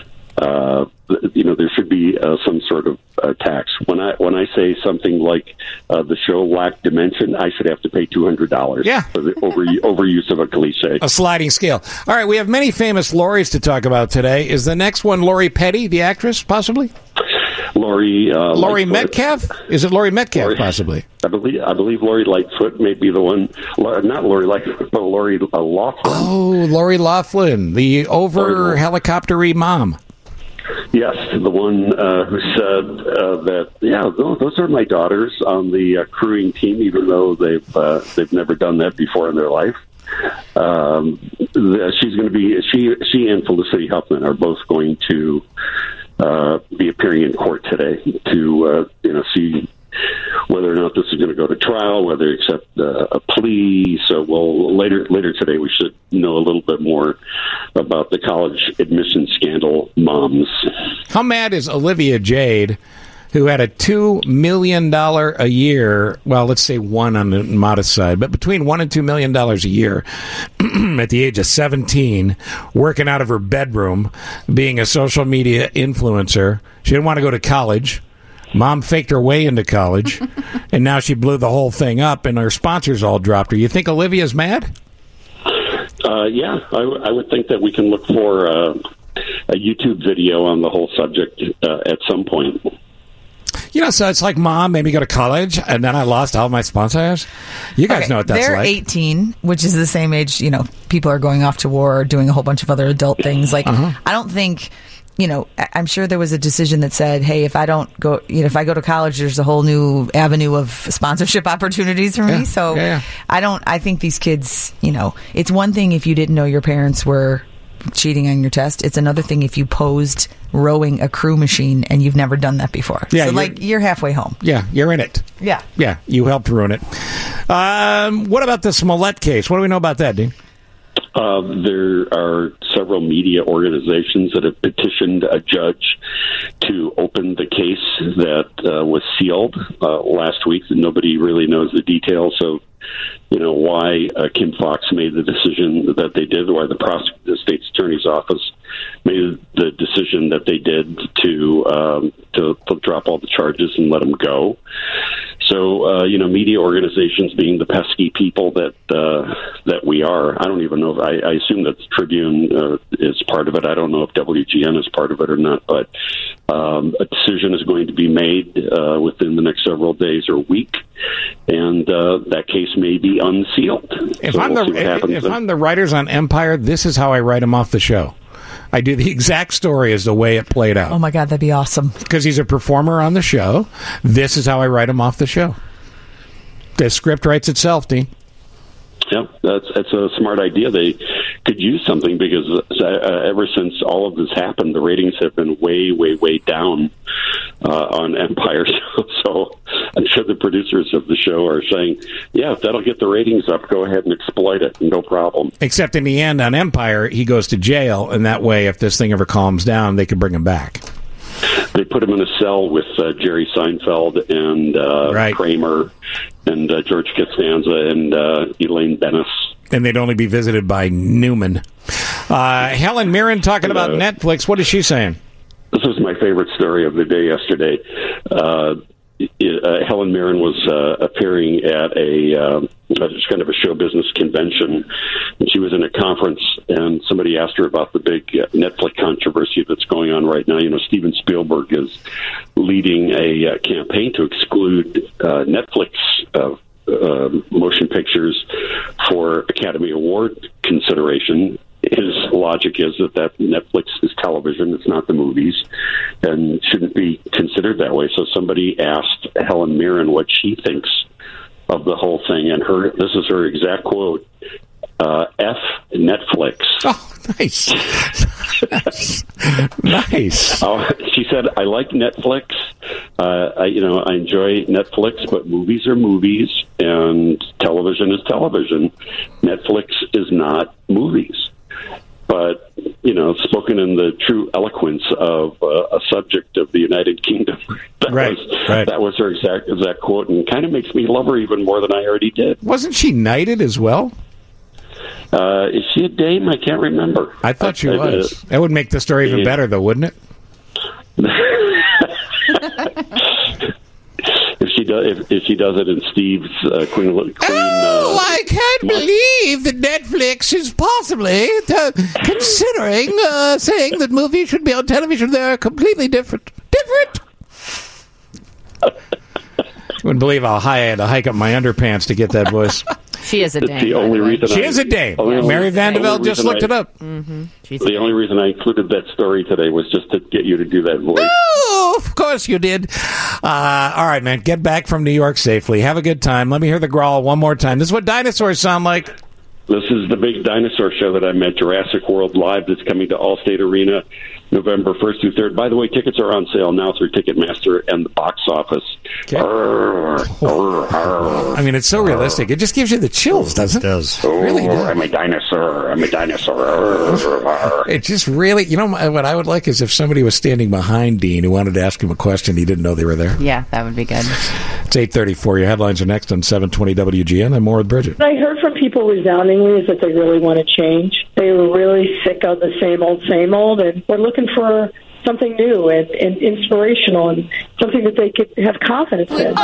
There should be some sort of tax. When I say something like the show lacked dimension, I should have to pay $200 for the overuse of a cliche. A sliding scale. All right, we have many famous Loris to talk about today. Is the next one Lori Petty, the actress, possibly? Lori Metcalf? Is it Lori Metcalf, possibly? I believe Lori Lightfoot may be the one. Not Lori Lightfoot, but Lori Loughlin. Oh, Lori Loughlin, the over-helicoptery mom. Yes, the one who said that, those are my daughters on the crewing team, even though they've never done that before in their life. She's going to be she and Felicity Huffman are both going to be appearing in court today to see whether or not this is going to go to trial, whether they accept a plea. So, later today we should know a little bit more about the college admission scandal moms. How mad is Olivia Jade, who had a $2 million a year, well, let's say one on the modest side, but between $1 and $2 million a year at the age of 17, working out of her bedroom, being a social media influencer. She didn't want to go to college. Mom faked her way into college, and now she blew the whole thing up, and her sponsors all dropped her. You think Olivia's mad? Yeah, I would think that we can look for a YouTube video on the whole subject at some point. So it's like, Mom made me go to college, and then I lost all my sponsors. You guys know what that's they're like. They're 18, which is the same age, people are going off to war or doing a whole bunch of other adult things. Like, I don't think... I'm sure there was a decision that said, hey, if I don't go, if I go to college, there's a whole new avenue of sponsorship opportunities for me. So I think these kids, it's one thing if you didn't know your parents were cheating on your test. It's another thing if you posed rowing a crew machine and you've never done that before. Yeah, so you're halfway home. Yeah, you're in it. Yeah. Yeah, you helped ruin it. What about the Smollett case? What do we know about that, Dean? There are several media organizations that have petitioned a judge to open the case that was sealed last week. Nobody really knows the details of, why Kim Fox made the decision that they did, why the state's attorney's office made the decision that they did to drop all the charges and let them go. So, media organizations being the pesky people that we are, I don't even know if I assume that the Tribune is part of it. I don't know if WGN is part of it or not, but a decision is going to be made within the next several days or week, and that case may be unsealed. If I'm the writers on Empire, this is how I write them off the show. I do the exact story as the way it played out. Oh, my God, that'd be awesome. Because he's a performer on the show. This is how I write him off the show. The script writes itself, Dean. Yeah, that's a smart idea. They could use something because ever since all of this happened, the ratings have been way, way, way down on Empire. So I'm sure the producers of the show are saying, yeah, if that'll get the ratings up, go ahead and exploit it. No problem. Except in the end, on Empire, he goes to jail, and that way, if this thing ever calms down, they can bring him back. They put him in a cell with Jerry Seinfeld and Kramer and George Costanza and Elaine Bennis. And they'd only be visited by Newman. Helen Mirren talking about Netflix. What is she saying? This was my favorite story of the day yesterday. Helen Mirren was appearing at just kind of a show business convention, and she was in a conference, and somebody asked her about the big Netflix controversy that's going on right now. Steven Spielberg is leading a campaign to exclude Netflix motion pictures for Academy Award consideration. His logic is that Netflix is television, it's not the movies, and shouldn't be considered that way. So somebody asked Helen Mirren what she thinks of the whole thing, and this is her exact quote, F Netflix. Oh, nice. Nice. She said, I like Netflix. I enjoy Netflix, but movies are movies, and television is television. Netflix is not movies. But, spoken in the true eloquence of a subject of the United Kingdom. That was her exact quote, and kind of makes me love her even more than I already did. Wasn't she knighted as well? Is she a dame? I can't remember. I thought she was. That would make the story even better, though, wouldn't it? If she does it in Steve's Queen. I can't believe that Netflix is possibly considering saying that movies should be on television. They're completely different. You wouldn't believe how high I had to hike up my underpants to get that voice. She is a dame. The only reason she is a dame. Mary Vandervelde just looked it up. Mm-hmm. The only reason I included that story today was just to get you to do that voice. Oh, of course you did. All right, man. Get back from New York safely. Have a good time. Let me hear the growl one more time. This is what dinosaurs sound like. This is the big dinosaur show that I'm at, Jurassic World Live, that's coming to Allstate Arena November 1st through 3rd. By the way, tickets are on sale now through Ticketmaster and the box office. Okay. I mean, it's so realistic. It just gives you the chills, doesn't it? It does. Oh, Really does. I'm a dinosaur. I'm a dinosaur. It just really, what I would like is if somebody was standing behind Dean who wanted to ask him a question, he didn't know they were there. Yeah, that would be good. It's 8:34. Your headlines are next on 720 WGN. And more with Bridget. What I heard from people resoundingly is that they really want to change. They were really sick of the same old, and we're looking for something new and inspirational and something that they could have confidence in.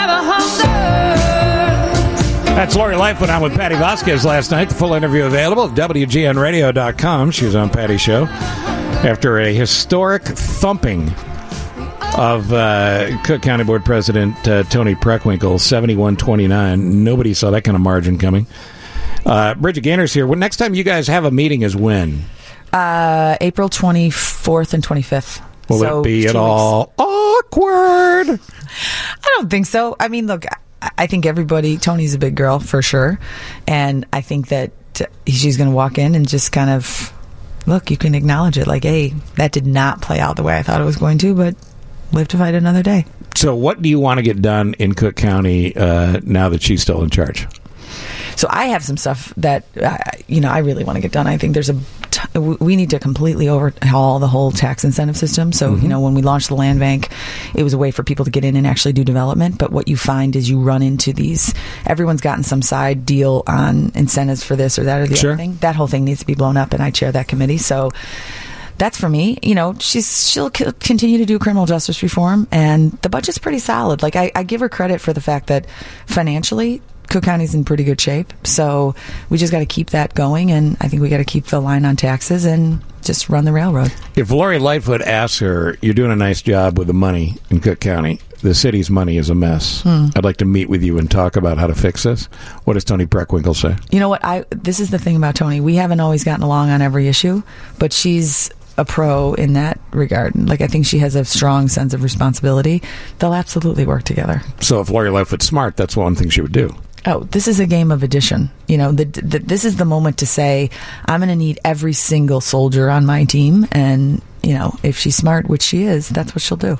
That's Lori Lightfoot on with Patty Vasquez last night. The full interview available at WGNradio.com. She was on Patty's show after a historic thumping of Cook County Board President Tony Preckwinkle, 71-29. Nobody saw that kind of margin coming. Bridget Gainer's here. Well, next time you guys have a meeting is when? April 24th and 25th. Will so it be at all awkward? I don't think so. I mean, look, I think Tony's a big girl for sure. And I think that she's going to walk in and just kind of, look, you can acknowledge it. Like, hey, that did not play out the way I thought it was going to, but live to fight another day. So what do you want to get done in Cook County now that she's still in charge? So I have some stuff that, I really want to get done. I think we need to completely overhaul the whole tax incentive system. So, when we launched the land bank, it was a way for people to get in and actually do development. But what you find is you run into everyone's gotten some side deal on incentives for this or that or the other thing. That whole thing needs to be blown up, and I chair that committee. So that's for me. She'll continue to do criminal justice reform, and the budget's pretty solid. Like, I give her credit for the fact that financially, Cook County's in pretty good shape, so we just got to keep that going, and I think we got to keep the line on taxes and just run the railroad. If Lori Lightfoot asks her, you're doing a nice job with the money in Cook County, the city's money is a mess. I'd like to meet with you and talk about how to fix this. What does Tony Preckwinkle say? You know what? This is the thing about Tony. We haven't always gotten along on every issue, but she's a pro in that regard. Like, I think she has a strong sense of responsibility. They'll absolutely work together. So if Lori Lightfoot's smart, that's one thing she would do. Oh, this is a game of addition. This is the moment to say, I'm going to need every single soldier on my team. And, if she's smart, which she is, that's what she'll do.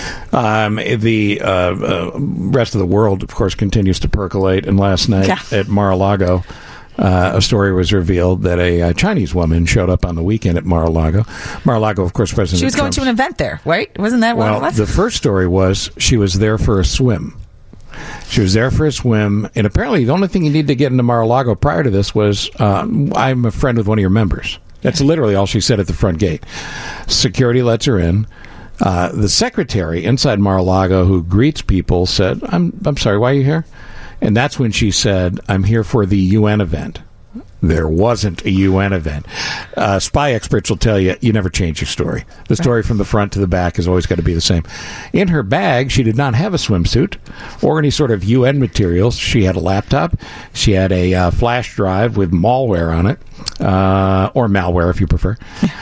The rest of the world, of course, continues to percolate. And last night at Mar-a-Lago, a story was revealed that a Chinese woman showed up on the weekend at Mar-a-Lago. Mar-a-Lago, of course, President She was going to an event there, right? Wasn't that what it was? The first story was she was there for a swim. She was there for a swim, and apparently the only thing you need to get into Mar-a-Lago prior to this was, I'm a friend with one of your members. That's literally all she said at the front gate. Security lets her in. The secretary inside Mar-a-Lago who greets people said, I'm sorry, why are you here? And that's when she said, I'm here for the UN event. There wasn't a UN event. Spy experts will tell you, you never change your story. The story from the front to the back has always got to be the same. In her bag, she did not have a swimsuit or any sort of UN materials. She had a laptop. She had a flash drive with malware on it, or malware if you prefer.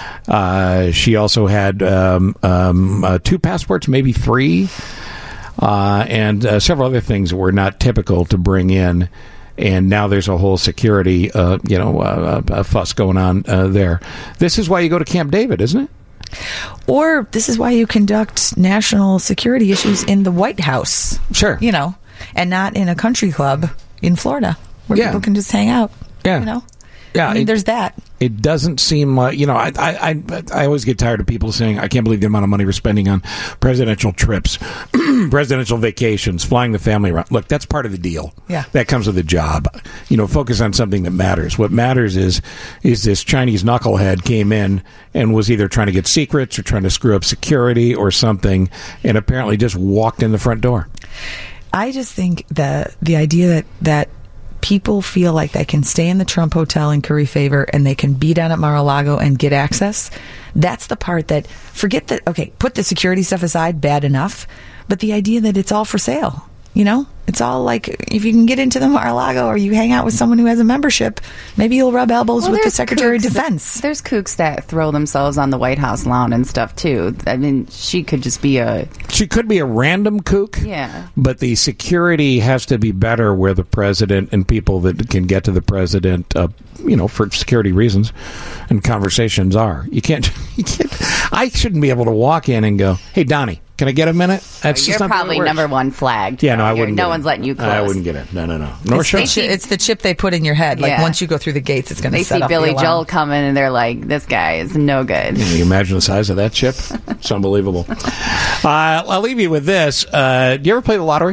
She also had 2 passports, maybe 3, and several other things that were not typical to bring in. And now there's a whole security, fuss going on there. This is why you go to Camp David, isn't it? Or this is why you conduct national security issues in the White House. Sure. And not in a country club in Florida where people can just hang out. Yeah. Yeah, I mean, there's that. It doesn't seem like, I always get tired of people saying, I can't believe the amount of money we're spending on presidential trips, presidential vacations, flying the family around. Look, that's part of the deal. Yeah. That comes with the job. Focus on something that matters. What matters is this Chinese knucklehead came in and was either trying to get secrets or trying to screw up security or something, and apparently just walked in the front door. I just think that the idea that people feel like they can stay in the Trump Hotel in Curry Favor and they can be down at Mar-a-Lago and get access, that's the part that, put the security stuff aside, bad enough, but the idea that it's all for sale, It's all like, if you can get into the Mar-a-Lago or you hang out with someone who has a membership, maybe you'll rub elbows with the Secretary of Defense. There's kooks that throw themselves on the White House lawn and stuff, too. I mean, she could just be She could be a random kook. Yeah. But the security has to be better where the president and people that can get to the president, for security reasons and conversations are. You can't. I shouldn't be able to walk in and go, "Hey, Donnie, can I get a minute?" That's You're just not the way it probably works. number one flagged. Yeah, no, I wouldn't. No one's letting you close. I wouldn't get it. No. It's the chip they put in your head. Like, Yeah. once you go through the gates, it's going to They set see off Billy the alarm. Joel coming, and they're like, "This guy is no good." Can you imagine the size of that chip? It's unbelievable. I'll leave you with this. Do you ever play the lottery?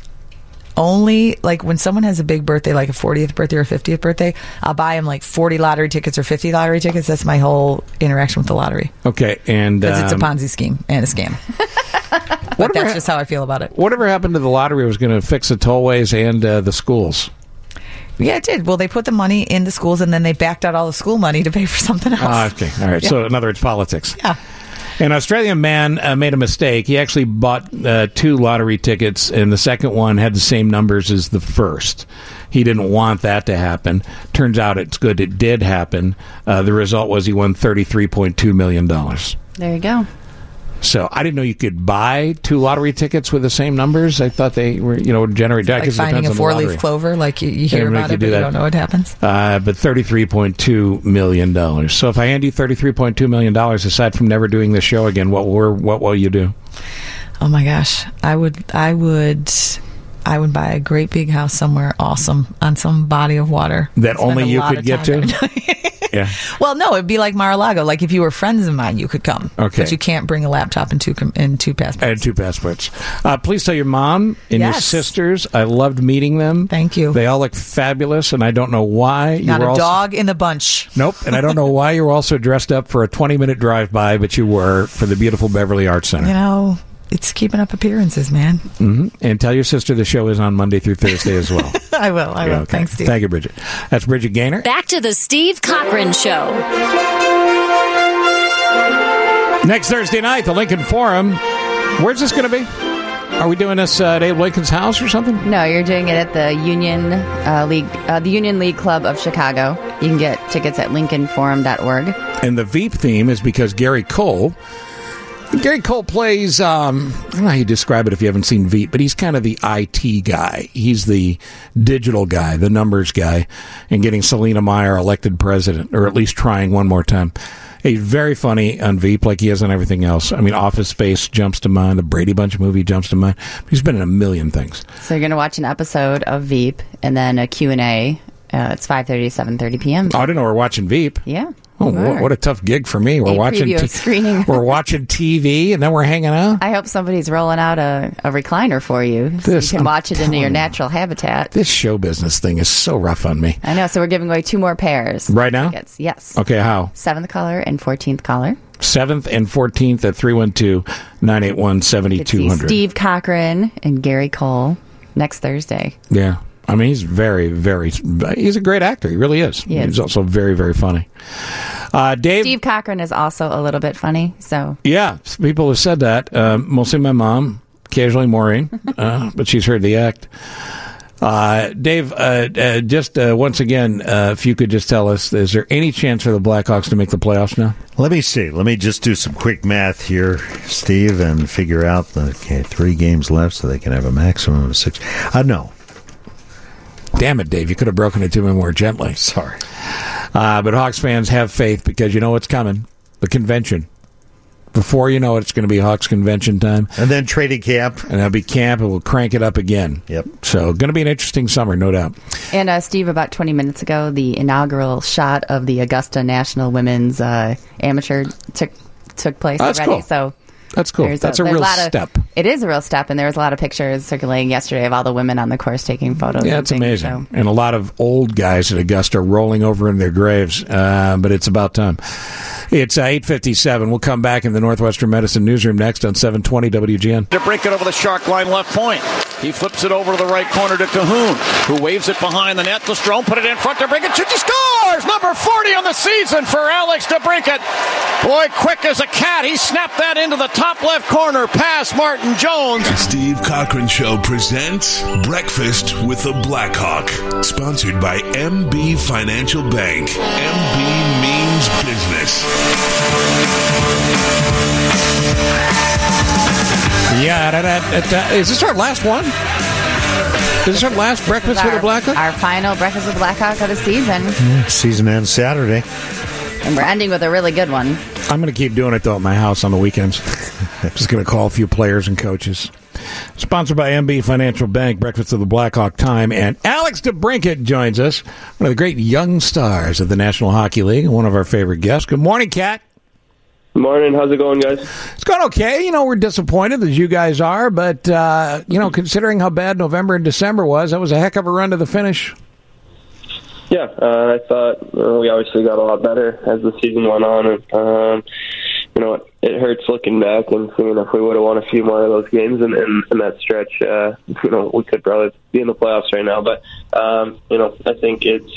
Only, like, when someone has a big birthday, like a 40th birthday or a 50th birthday, I'll buy them, like, 40 lottery tickets or 50 lottery tickets. That's my whole interaction with the lottery. Okay, and Because it's a Ponzi scheme and a scam. But that's just how I feel about it. Whatever happened to the lottery was going to fix the tollways and the schools? Yeah, it did. Well, they put the money in the schools, and then they backed out all the school money to pay for something else. Okay, all right. Yeah. So, in other words, politics. Yeah. An Australian man made a mistake. He actually bought 2 lottery tickets, and the second one had the same numbers as the first. He didn't want that to happen. Turns out it's good it did happen. The result was he won $33.2 million. There you go. So I didn't know you could buy 2 lottery tickets with the same numbers. I thought they were, generate. Like finding a 4-leaf clover, like you hear about it, but you don't know what happens. But $33.2 million. So if I hand you $33.2 million, aside from never doing this show again, what will you do? Oh my gosh, I would buy a great big house somewhere awesome on some body of water that only you could get to. Yeah. Well, no, it'd be like Mar-a-Lago. Like, if you were friends of mine, you could come. Okay. But you can't bring a laptop and two passports. And 2 passports. Please tell your mom and your Yes. sisters I loved meeting them. Thank you. They all look fabulous, and I don't know why. Not a dog in the bunch. Nope, and I don't know why you were also dressed up for a 20-minute drive-by, but you were, for the beautiful Beverly Arts Center. It's keeping up appearances, man. Mm-hmm. And tell your sister the show is on Monday through Thursday as well. I will. Okay. Thanks, Steve. Thank you, Bridget. That's Bridget Gaynor. Back to the Steve Cochran Show. Next Thursday night, the Lincoln Forum. Where's this going to be? Are we doing this at Abe Lincoln's house or something? No, you're doing it at the Union League, the Union League Club of Chicago. You can get tickets at lincolnforum.org. And the Veep theme is because Gary Cole plays, I don't know how you describe it if you haven't seen Veep, but he's kind of the IT guy. He's the digital guy, the numbers guy, and getting Selena Meyer elected president, or at least trying one more time. He's very funny on Veep, like he is on everything else. I mean, Office Space jumps to mind. The Brady Bunch movie jumps to mind. He's been in a million things. So you're going to watch an episode of Veep and then a Q&A. It's 5:30 to 7:30 p.m. Oh, I didn't know we're watching Veep. Yeah. Oh, what a tough gig for me. We're watching screening. We're watching TV, and then we're hanging out. I hope somebody's rolling out a recliner for you. So you can watch it in your natural habitat. This show business thing is so rough on me. I know. So we're giving away 2 more pairs. Right now? Tickets. Yes. Okay, how? 7th caller and 14th caller. 7th and 14th at 312-981-7200. Steve Cochran and Gary Cole next Thursday. Yeah. I mean, he's very, very... He's a great actor. He really is. He's also very, very funny. Dave... Steve Cochran is also a little bit funny, so... Yeah, people have said that. Mostly my mom, occasionally Maureen, but she's heard the act. Dave, just once again, if you could just tell us, is there any chance for the Blackhawks to make the playoffs now? Let me see. Let me just do some quick math here, Steve, and figure out 3 games left so they can have a maximum of 6. No. Damn it, Dave. You could have broken it to me more gently. Sorry. But Hawks fans, have faith because you know what's coming. The convention. Before you know it, it's going to be Hawks convention time. And then trading camp. And that'll be camp, and we'll crank it up again. Yep. So, going to be an interesting summer, no doubt. And, Steve, about 20 minutes ago, the inaugural shot of the Augusta National Women's Amateur took place That's already. Cool. So that's cool. That's a real step. It is a real step, and there was a lot of pictures circulating yesterday of all the women on the course taking photos. Yeah, it's amazing. And a lot of old guys at Augusta rolling over in their graves, but it's about time. It's 8:57. We'll come back in the Northwestern Medicine Newsroom next on 720 WGN. To break it over the shark line left point. He flips it over to the right corner to Cahoon, who waves it behind the net. Lestrome put it in front to bring it. Should he score? scores. Number 40 on the season for Alex DeBrincat. Boy, quick as a cat. He snapped that into the top left corner past Martin Jones. The Steve Cochran Show presents Breakfast with the Blackhawk. Sponsored by MB Financial Bank. MB means business. Yeah, is this our last one? Is this our last Breakfast with the Blackhawk? Our final Breakfast with the Blackhawk of the season. Season ends Saturday. And we're ending with a really good one. I'm going to keep doing it, though, at my house on the weekends. Just going to call a few players and coaches. Sponsored by MB Financial Bank, Breakfast of the Blackhawk time. And Alex DeBrincat joins us, one of the great young stars of the National Hockey League, and one of our favorite guests. Good morning, Cat. Morning. How's it going, guys? It's going okay. We're disappointed, as you guys are, but, considering how bad November and December was, that was a heck of a run to the finish. Yeah, I thought we obviously got a lot better as the season went on, and it hurts looking back and seeing if we would have won a few more of those games in that stretch. We could probably be in the playoffs right now, but I think it's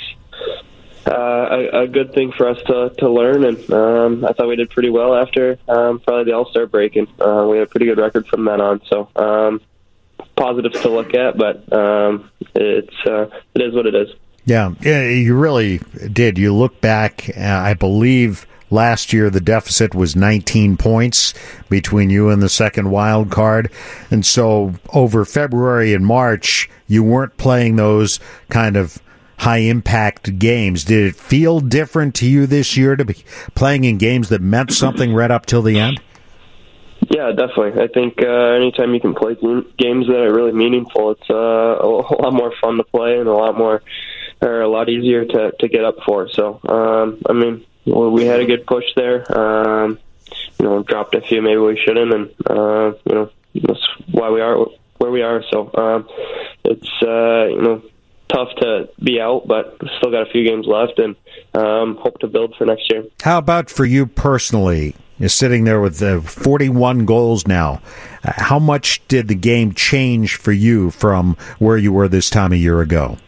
a good thing for us to learn, and I thought we did pretty well after probably the All-Star break, and we had a pretty good record from then on. So positives to look at, but it is what it is. Yeah, you really did. You look back, I believe last year the deficit was 19 points between you and the second wild card. And so over February and March, you weren't playing those kind of high-impact games. Did it feel different to you this year to be playing in games that meant something right up till the end? Yeah, definitely. I think anytime you can play games that are really meaningful, it's a lot more fun to play and a lot easier to get up for. So, we had a good push there. Dropped a few maybe we shouldn't, and that's why we are where we are. So, it's tough to be out, but still got a few games left, and hope to build for next year. How about for you personally? You're sitting there with 41 goals now. How much did the game change for you from where you were this time a year ago?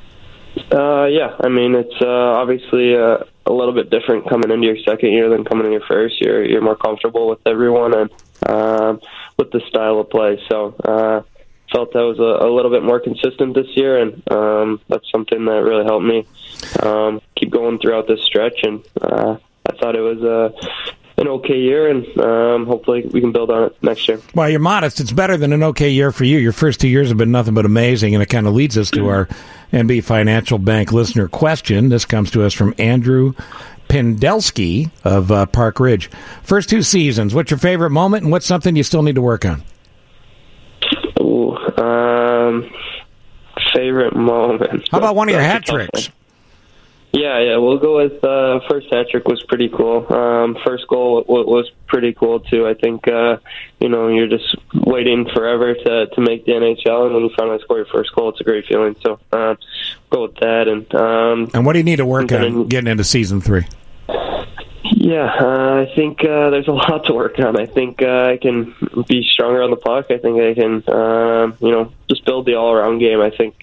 It's obviously a little bit different coming into your second year than coming in your first year. You're more comfortable with everyone and with the style of play. So felt I was a little bit more consistent this year, and that's something that really helped me keep going throughout this stretch. And I thought it was an okay year, and hopefully we can build on it next year. Well, you're modest. It's better than an okay year for you. Your first 2 years have been nothing but amazing, and it kind of leads us to our MB Financial Bank listener question. This comes to us from Andrew Pendelski of Park Ridge. First 2 seasons, what's your favorite moment, and what's something you still need to work on? Favorite moment. How about one of your hat tricks? Yeah, we'll go with first hat trick was pretty cool. First goal was pretty cool too. I think you're just waiting forever to make the NHL, and when you finally score your first goal, it's a great feeling. So go with that. And what do you need to work on getting into season 3? Yeah, I think there's a lot to work on. I think I can be stronger on the puck. I think I can just build the all-around game. I think.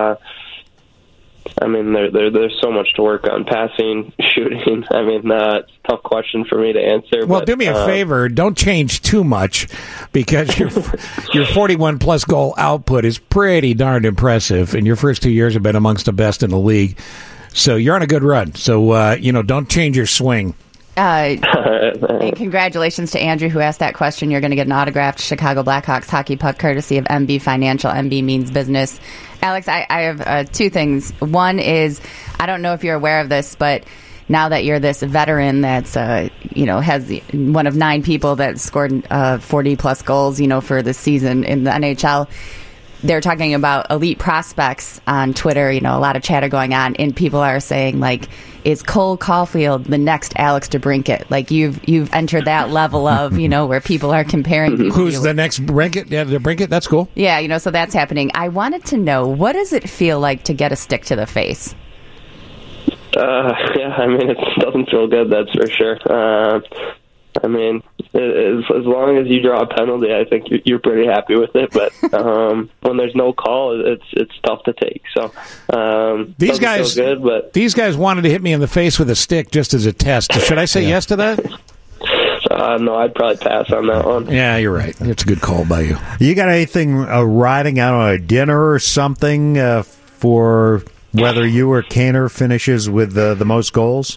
There's so much to work on. Passing, shooting. It's a tough question for me to answer. Well, do me a favor. Don't change too much, because your 41-plus goal output is pretty darned impressive, and your first 2 years have been amongst the best in the league. So you're on a good run. So, don't change your swing. And congratulations to Andrew, who asked that question. You're going to get an autographed Chicago Blackhawks hockey puck courtesy of MB Financial. MB means business. Alex, I have 2 things. One is, I don't know if you're aware of this, but now that you're this veteran that's, has one of 9 people that scored 40-plus goals, for the season in the NHL, they're talking about elite prospects on Twitter. A lot of chatter going on, and people are saying, is Cole Caulfield the next Alex DeBrincat? You've entered that level of, where people are comparing you. Who's the next DeBrincat? Yeah, DeBrincat, that's cool. Yeah, so that's happening. I wanted to know, what does it feel like to get a stick to the face? It doesn't feel good, that's for sure. I mean, as long as you draw a penalty, I think you're pretty happy with it. But when there's no call, it's tough to take. So these guys, feel good, but these guys wanted to hit me in the face with a stick just as a test. Should I say yes to that? No, I'd probably pass on that one. Yeah, you're right. It's a good call by you. You got anything riding out on a dinner or something for whether you or Kaner finishes with the most goals?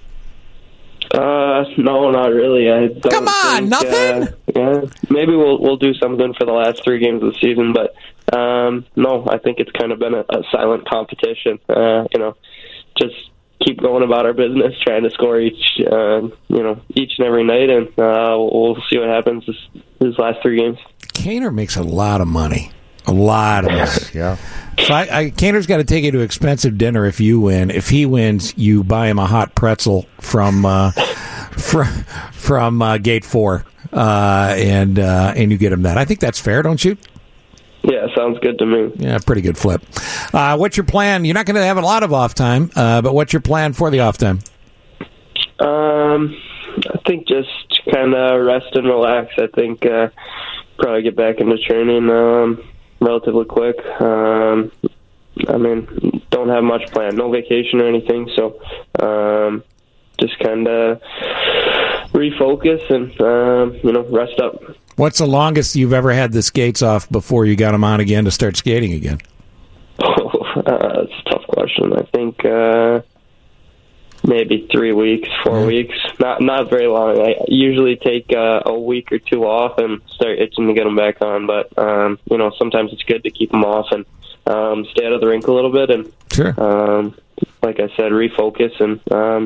No, not really. Come on, nothing? Yeah, maybe we'll do something for the last 3 games of the season, but no, I think it's kind of been a silent competition. Just keep going about our business, trying to score each and every night, and we'll see what happens these last 3 games. Kaner makes a lot of money. A lot of money. Yeah. So Kaner's got to take you to expensive dinner if you win. If he wins, you buy him a hot pretzel from Gate 4, and you get him that. I think that's fair, don't you? Yeah, sounds good to me. Yeah, pretty good flip. What's your plan? You're not going to have a lot of off time, but what's your plan for the off time? I think just kind of rest and relax. I think probably get back into training relatively quick. I mean, don't have much planned. No vacation or anything, so just kind of refocus and, rest up. What's the longest you've ever had the skates off before you got them on again to start skating again? That's a tough question. I think maybe 3 weeks, 4 weeks. Not very long. I usually take a week or 2 off and start itching to get them back on. But sometimes it's good to keep them off and stay out of the rink a little bit. And sure. Like I said, refocus and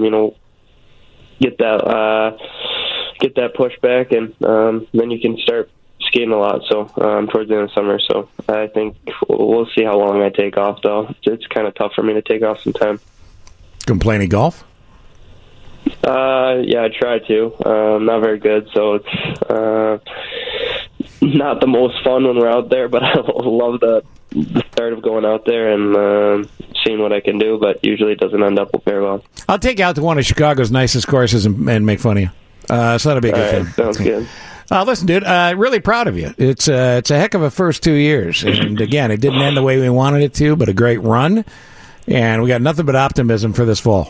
get that push back, and then you can start skating a lot. So towards the end of summer. So I think we'll see how long I take off. Though it's kind of tough for me to take off some time. Can play any golf? Yeah, I try to. Not very good, so it's not the most fun when we're out there, but I love the start of going out there and seeing what I can do, but usually it doesn't end up very well. I'll take you out to one of Chicago's nicest courses and make fun of you. So that'll be a good thing. Sounds good. Listen, dude, really proud of you. It's a heck of a first 2 years. And again, it didn't end the way we wanted it to, but a great run. And we got nothing but optimism for this fall.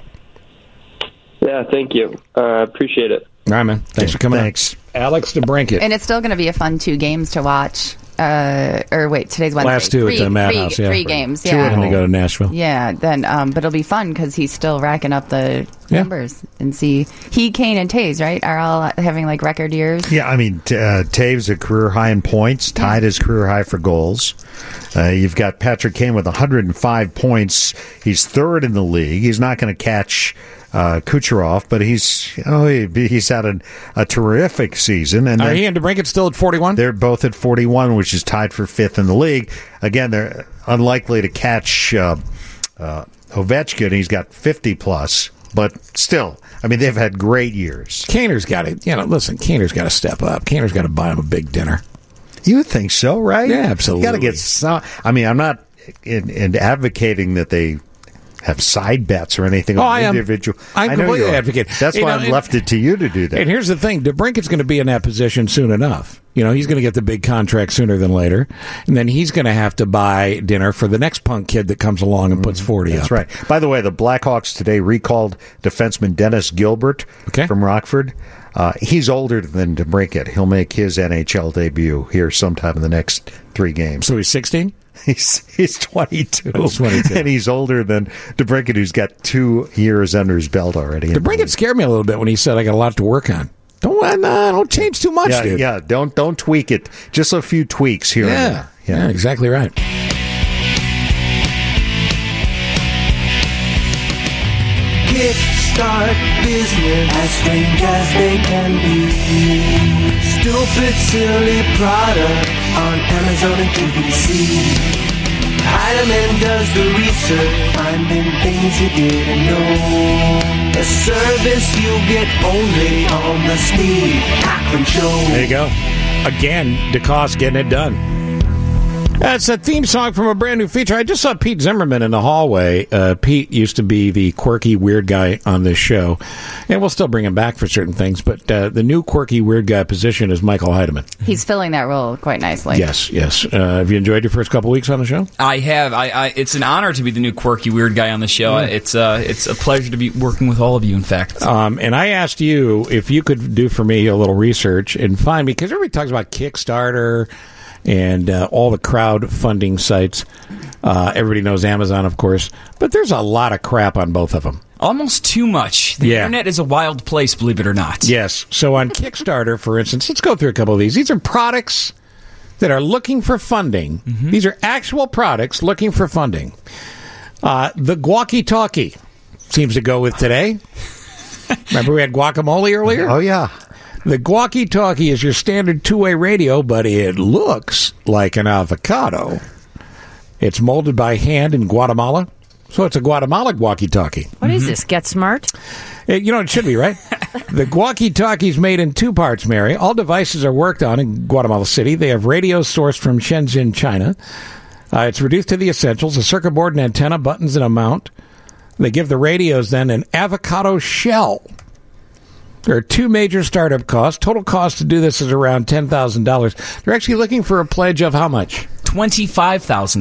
Yeah, thank you. Appreciate it. All right, man. Thanks for coming. Thanks. Alex DeBrincat. And it's still going to be a fun 2 games to watch. Today's Wednesday. Last 2 at the Madhouse, yeah. 3 games, yeah. 2 and they go to Nashville. Yeah, then, but it'll be fun because he's still racking up the numbers and see. Kane, and Taves, right, are all having like record years. Yeah, I mean, Taves a career high in points, tied his career high for goals. You've got Patrick Kane with 105 points. He's 3rd in the league. He's not going to catch Kucherov, but he's had a terrific season. And are he and DeBrincat still at 41? They're both at 41, which is tied for 5th in the league. Again, they're unlikely to catch Ovechkin. He's got 50+, but still, I mean, they've had great years. Kaner's got to, Kaner's got to step up. Kaner's got to buy him a big dinner. You would think so, right? Yeah, absolutely. You got to get some. I mean, I'm not in advocating that they have side bets or anything on individual. I'm completely advocating. That's why I left it to you to do that. And here's the thing: DeBrincat's going to be in that position soon enough. He's going to get the big contract sooner than later, and then he's going to have to buy dinner for the next punk kid that comes along and puts 40 That's up. Right. By the way, the Blackhawks today recalled defenseman Dennis Gilbert from Rockford. He's older than DeBrincat. He'll make his NHL debut here sometime in the next 3 games. So he's 16? He's 22. He's 22. And he's older than DeBrincat, who's got 2 years under his belt already. DeBrincat scared me a little bit when he said, I got a lot to work on. Don't change too much, dude. Yeah, don't tweak it. Just a few tweaks here and there. Yeah, exactly right. Kickstart business as strange as they can be. Stupid, silly product on Amazon and QVC. Heidemann does the research, finding things you didn't know. A service you get only on the Steve Cochran Show. There you go. Again, DeCoste getting it done. That's a theme song from a brand new feature. I just saw Pete Zimmerman in the hallway. Pete used to be the quirky, weird guy on this show, and we'll still bring him back for certain things, but the new quirky, weird guy position is Michael Heidemann. He's filling that role quite nicely. Yes. Have you enjoyed your first couple weeks on the show? I have. It's an honor to be the new quirky, weird guy on the show. It's a pleasure to be working with all of you, in fact. And I asked you if you could do for me a little research and find me, because everybody talks about Kickstarter and all the crowdfunding sites. Everybody knows Amazon, of course, but there's a lot of crap on both of them. Almost too much. The internet is a wild place, believe it or not. Yes. So on Kickstarter, for instance, let's go through a couple of these. These are products that are looking for funding. Mm-hmm. These are actual products looking for funding. The Guakie-Talkie seems to go with today. Remember we had guacamole earlier? Oh, yeah. The Guakie-Talkie is your standard two-way radio, but it looks like an avocado. It's molded by hand in Guatemala, so it's a Guatemala Guakie-Talkie. What is this, Get Smart? It should be, right? The Guakie-Talkie is made in two parts, Mary. All devices are worked on in Guatemala City. They have radios sourced from Shenzhen, China. It's reduced to the essentials, a circuit board, an antenna, buttons, and a mount. They give the radios then an avocado shell. There are two major startup costs. Total cost to do this is around $10,000. They're actually looking for a pledge of how much? $25,000.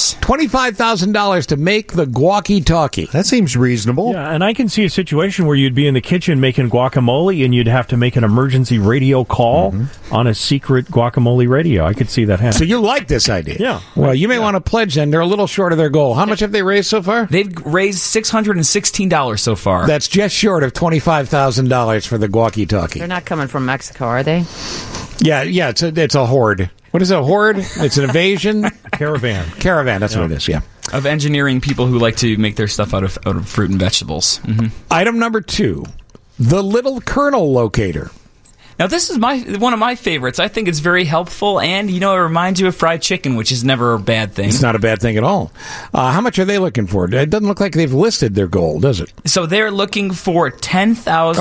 $25,000 to make the Guakie-Talkie. That seems reasonable. Yeah, and I can see a situation where you'd be in the kitchen making guacamole and you'd have to make an emergency radio call on a secret guacamole radio. I could see that happening. So you like this idea? Yeah. Well, you may want to pledge then. They're a little short of their goal. How much have they raised so far? They've raised $616 so far. That's just short of $25,000 for the Guakie-Talkie. They're not coming from Mexico, are they? Yeah, it's a horde. What is a horde? It's an invasion? Caravan. That's what it is, yeah. Of engineering people who like to make their stuff out of fruit and vegetables. Mm-hmm. Item number 2, the little kernel locator. Now, this is one of my favorites. I think it's very helpful, and, it reminds you of fried chicken, which is never a bad thing. It's not a bad thing at all. How much are they looking for? It doesn't look like they've listed their goal, does it? So they're looking for $10,050.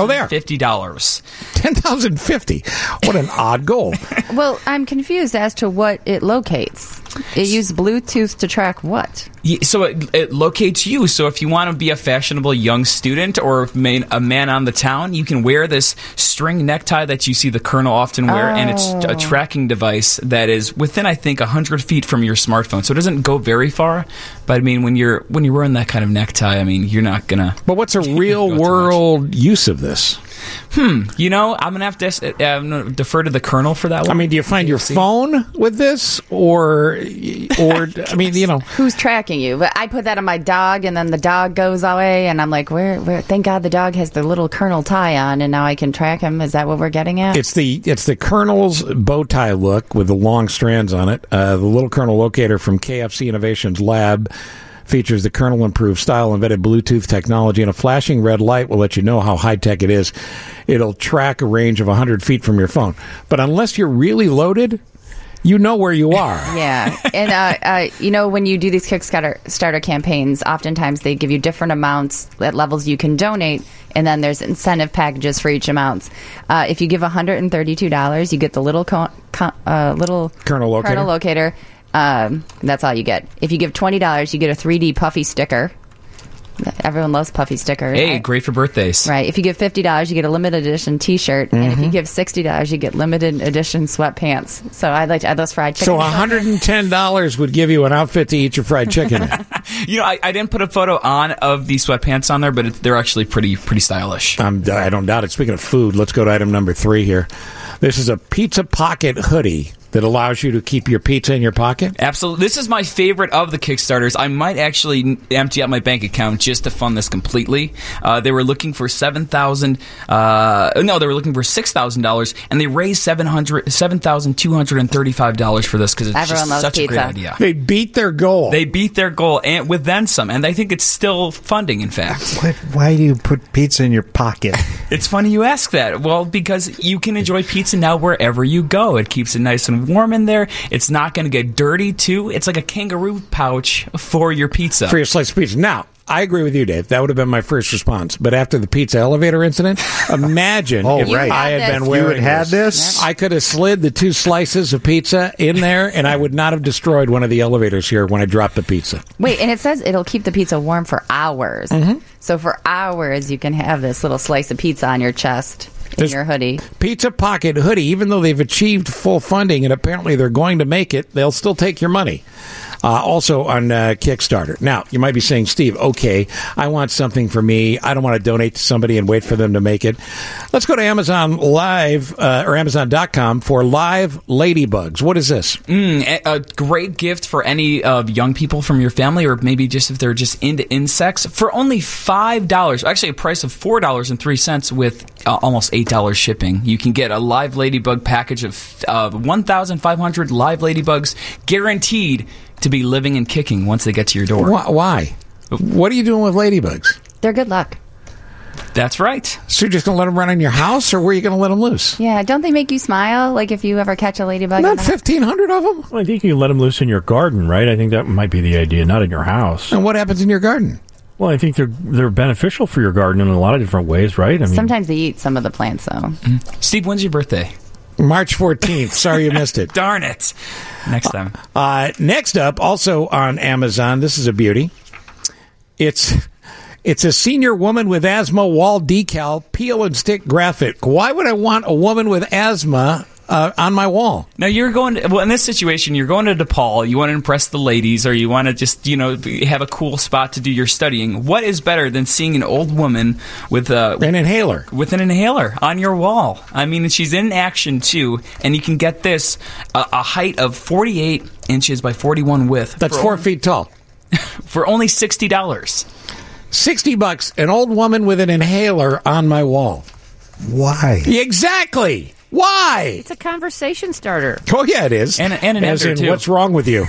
$10,050. What an odd goal. Well, I'm confused as to what it locates. It uses Bluetooth to track what? So it locates you. So if you want to be a fashionable young student or a man on the town, you can wear this string necktie that you see the Colonel often wear, and it's a tracking device that is within, I think, 100 feet from your smartphone. So it doesn't go very far. But I mean, when you're wearing that kind of necktie, I mean, you're not gonna. But what's a real world use of this? I'm gonna have to defer to the Colonel for that one. I mean, do you find your phone with this, or I mean, who's tracking you? But I put that on my dog, and then the dog goes away, and I'm like, where? Thank God the dog has the little Colonel tie on, and now I can track him. Is that what we're getting at? It's the Colonel's bow tie look with the long strands on it. The little Colonel locator from KFC Innovations Lab features the Colonel improved style, embedded Bluetooth technology, and a flashing red light will let you know how high-tech it is. It'll track a range of 100 feet from your phone. But unless you're really loaded, you know where you are. Yeah. And, when you do these Kickstarter campaigns, oftentimes they give you different amounts at levels you can donate, and then there's incentive packages for each amount. If you give $132, you get the little Colonel locator. That's all you get. If you give $20, you get a 3D Puffy sticker. Everyone loves Puffy stickers. Hey, right? Great for birthdays. Right. If you give $50, you get a limited edition T-shirt, and if you give $60, you get limited edition sweatpants. So I'd like to add those fried chicken. So $110 would give you an outfit to eat your fried chicken in. I didn't put a photo of the sweatpants on there, but they're actually pretty stylish. I don't doubt it. Speaking of food, let's go to item number 3 here. This is a Pizza Pocket hoodie that allows you to keep your pizza in your pocket? Absolutely. This is my favorite of the Kickstarters. I might actually empty out my bank account just to fund this completely. They were looking for $6,000, and they raised $7,235 for this because it's just such a great idea. They beat their goal. And with then some, and I think it's still funding, in fact. Why do you put pizza in your pocket? It's funny you ask that. Well, because you can enjoy pizza now wherever you go. It keeps it nice and warm in there. It's not going to get dirty, too. It's like a kangaroo pouch for your pizza. For your slice of pizza. Now, I agree with you, Dave. That would have been my first response. But after the pizza elevator incident, imagine if I had been wearing this. I could have slid the 2 slices of pizza in there, and I would not have destroyed one of the elevators here when I dropped the pizza. Wait, and it says it'll keep the pizza warm for hours. Mm-hmm. So for hours, you can have this little slice of pizza on your chest in your hoodie. Pizza Pocket hoodie, even though they've achieved full funding and apparently they're going to make it, they'll still take your money. Also on Kickstarter. Now, you might be saying, Steve, okay, I want something for me. I don't want to donate to somebody and wait for them to make it. Let's go to Amazon Live or Amazon.com for Live Ladybugs. What is this? A great gift for any young people from your family, or maybe just if they're just into insects, for only $5. Actually, a price of $4.03 with almost $8 shipping. You can get a Live Ladybug package of 1,500 live ladybugs, guaranteed to be living and kicking once they get to your door. Why? What are you doing with ladybugs? They're good luck. That's right. So you're just going to let them run in your house, or where are you going to let them loose? Yeah, don't they make you smile? Like if you ever catch a ladybug? Not 1,500 of them? Well, I think you can let them loose in your garden, right? I think that might be the idea, not in your house. And what happens in your garden? Well, I think they're beneficial for your garden in a lot of different ways, right? I mean, sometimes they eat some of the plants, though. Steve, when's your birthday? March 14th. Sorry you missed it. Darn it. Next time. Next up, also on Amazon, this is a beauty. It's a senior woman with asthma wall decal, peel and stick graphic. Why would I want a woman with asthma on my wall? Now, in this situation, you're going to DePaul. You want to impress the ladies, or you want to just, have a cool spot to do your studying. What is better than seeing an old woman with an inhaler? With an inhaler on your wall. I mean, she's in action, too, and you can get this a height of 48 inches by 41 width. That's 4 feet tall. For only $60. $60, an old woman with an inhaler on my wall. Why? Exactly. Why? It's a conversation starter. Oh, yeah, it is. And an As ender, in, too. what's wrong with you?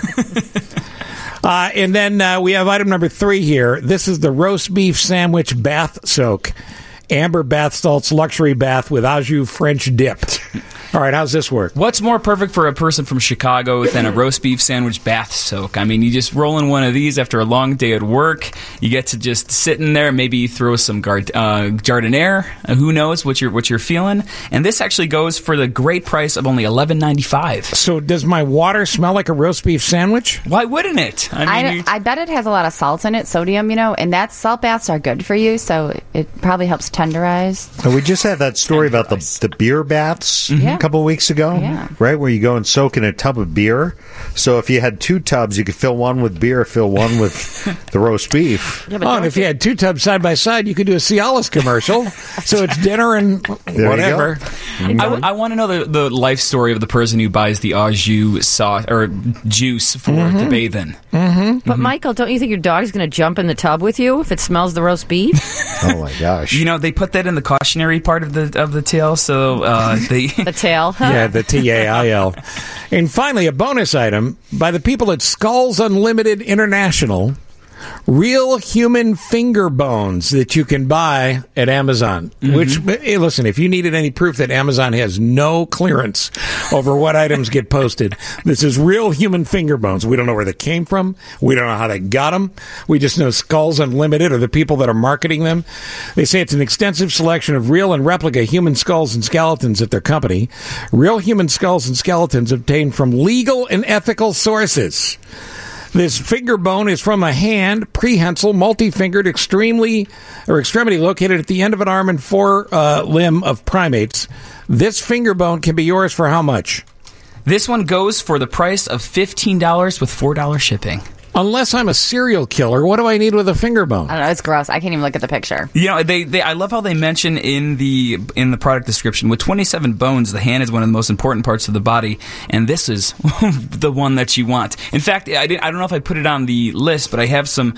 And then we have item number 3 here. This is the roast beef sandwich bath soak. Amber bath salts luxury bath with au jus French dip. All right, how's this work? What's more perfect for a person from Chicago than a roast beef sandwich bath soak? I mean, you just roll in one of these after a long day at work. You get to just sit in there, maybe throw some Jardiniere. Who knows what you're feeling? And this actually goes for the great price of only $11.95. So does my water smell like a roast beef sandwich? Why wouldn't it? I bet it has a lot of salt in it, sodium, and that salt baths are good for you, so it probably helps tenderize. And we just had that story about the beer baths a couple of weeks ago, right? Where you go and soak in a tub of beer. So if you had 2 tubs, you could fill one with beer, fill one with the roast beef. Yeah, and if you had 2 tubs side by side, you could do a Cialis commercial. So it's dinner and whatever. I want to know the life story of the person who buys the au jus sauce or juice for to bathe in. But Michael, don't you think your dog's going to jump in the tub with you if it smells the roast beef? Oh my gosh! They put that in the cautionary part of the tale. So the tail. Yeah, the TAIL. And finally, a bonus item by the people at Skulls Unlimited International. Real human finger bones that you can buy at Amazon. Which, hey, listen, if you needed any proof that Amazon has no clearance over what items get posted, this is real human finger bones. We don't know where they came from. We don't know how they got them. We just know Skulls Unlimited are the people that are marketing them. They say it's an extensive selection of real and replica human skulls and skeletons at their company. Real human skulls and skeletons obtained from legal and ethical sources. This finger bone is from a hand, prehensile, multi-fingered, extremity located at the end of an arm and forelimb of primates. This finger bone can be yours for how much? This one goes for the price of $15 with $4 shipping. Unless I'm a serial killer, what do I need with a finger bone? I don't know. It's gross. I can't even look at the picture. I love how they mention in the product description, with 27 bones, the hand is one of the most important parts of the body, and this is the one that you want. In fact, I don't know if I put it on the list, but I have some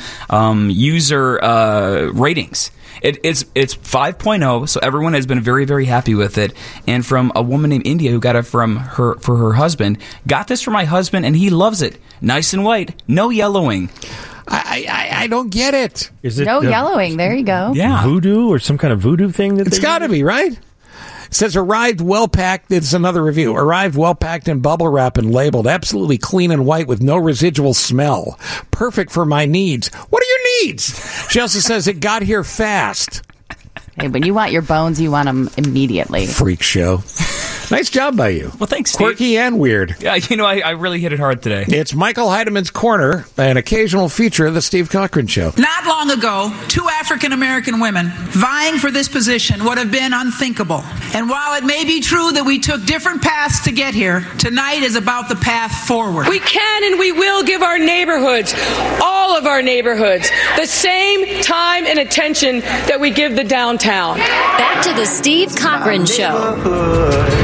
user ratings. It's 5.0, so everyone has been very, very happy with it. And from a woman named India who got it for her husband, got this for my husband, and he loves it. Nice and white, no yellowing. I don't get it. Is it no yellowing? There you go. Yeah, voodoo or some kind of voodoo thing? It's got to be, right? It says arrived well packed. It's another review. Arrived well packed in bubble wrap and labeled. Absolutely clean and white with no residual smell. Perfect for my needs. What are your needs. She also says it got here fast. Hey, when you want your bones, you want them immediately. Freak show. Nice job by you. Well, thanks, Steve. Quirky and weird. Yeah, I really hit it hard today. It's Michael Heidemann's Corner, an occasional feature of the Steve Cochran Show. Not long ago, 2 African American women vying for this position would have been unthinkable. And while it may be true that we took different paths to get here, tonight is about the path forward. We can and we will give our neighborhoods, all of our neighborhoods, the same time and attention that we give the downtown. Back to the Steve Cochran Show.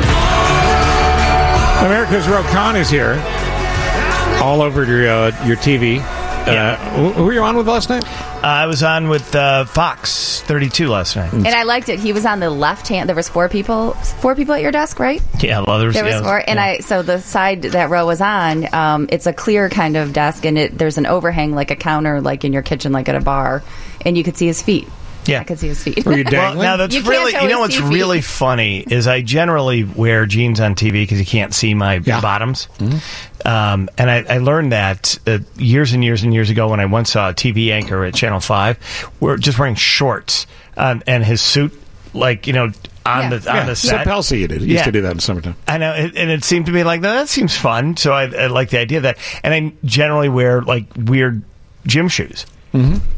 America's Roe Khan is here, all over your TV. Who were you on with last night? I was on with Fox 32 last night. And I liked it. He was on the left hand. There was four people at your desk, right? Yeah, well, there was 4. And so the side that Roe was on, it's a clear kind of desk, and there's an overhang like a counter, like in your kitchen, like at a bar, and you could see his feet. Yeah, I could see his feet. Were you dangling? Well, now that's really, what's really funny is I generally wear jeans on TV because you can't see my bottoms. Mm-hmm. And I learned that years and years and years ago when I once saw a TV anchor at Channel 5, we're just wearing shorts and his suit, on the set. Zip Halsey used to do that in the summertime. I know, and it seemed to me like, that seems fun. So I like the idea of that. And I generally wear weird gym shoes. Mm-hmm.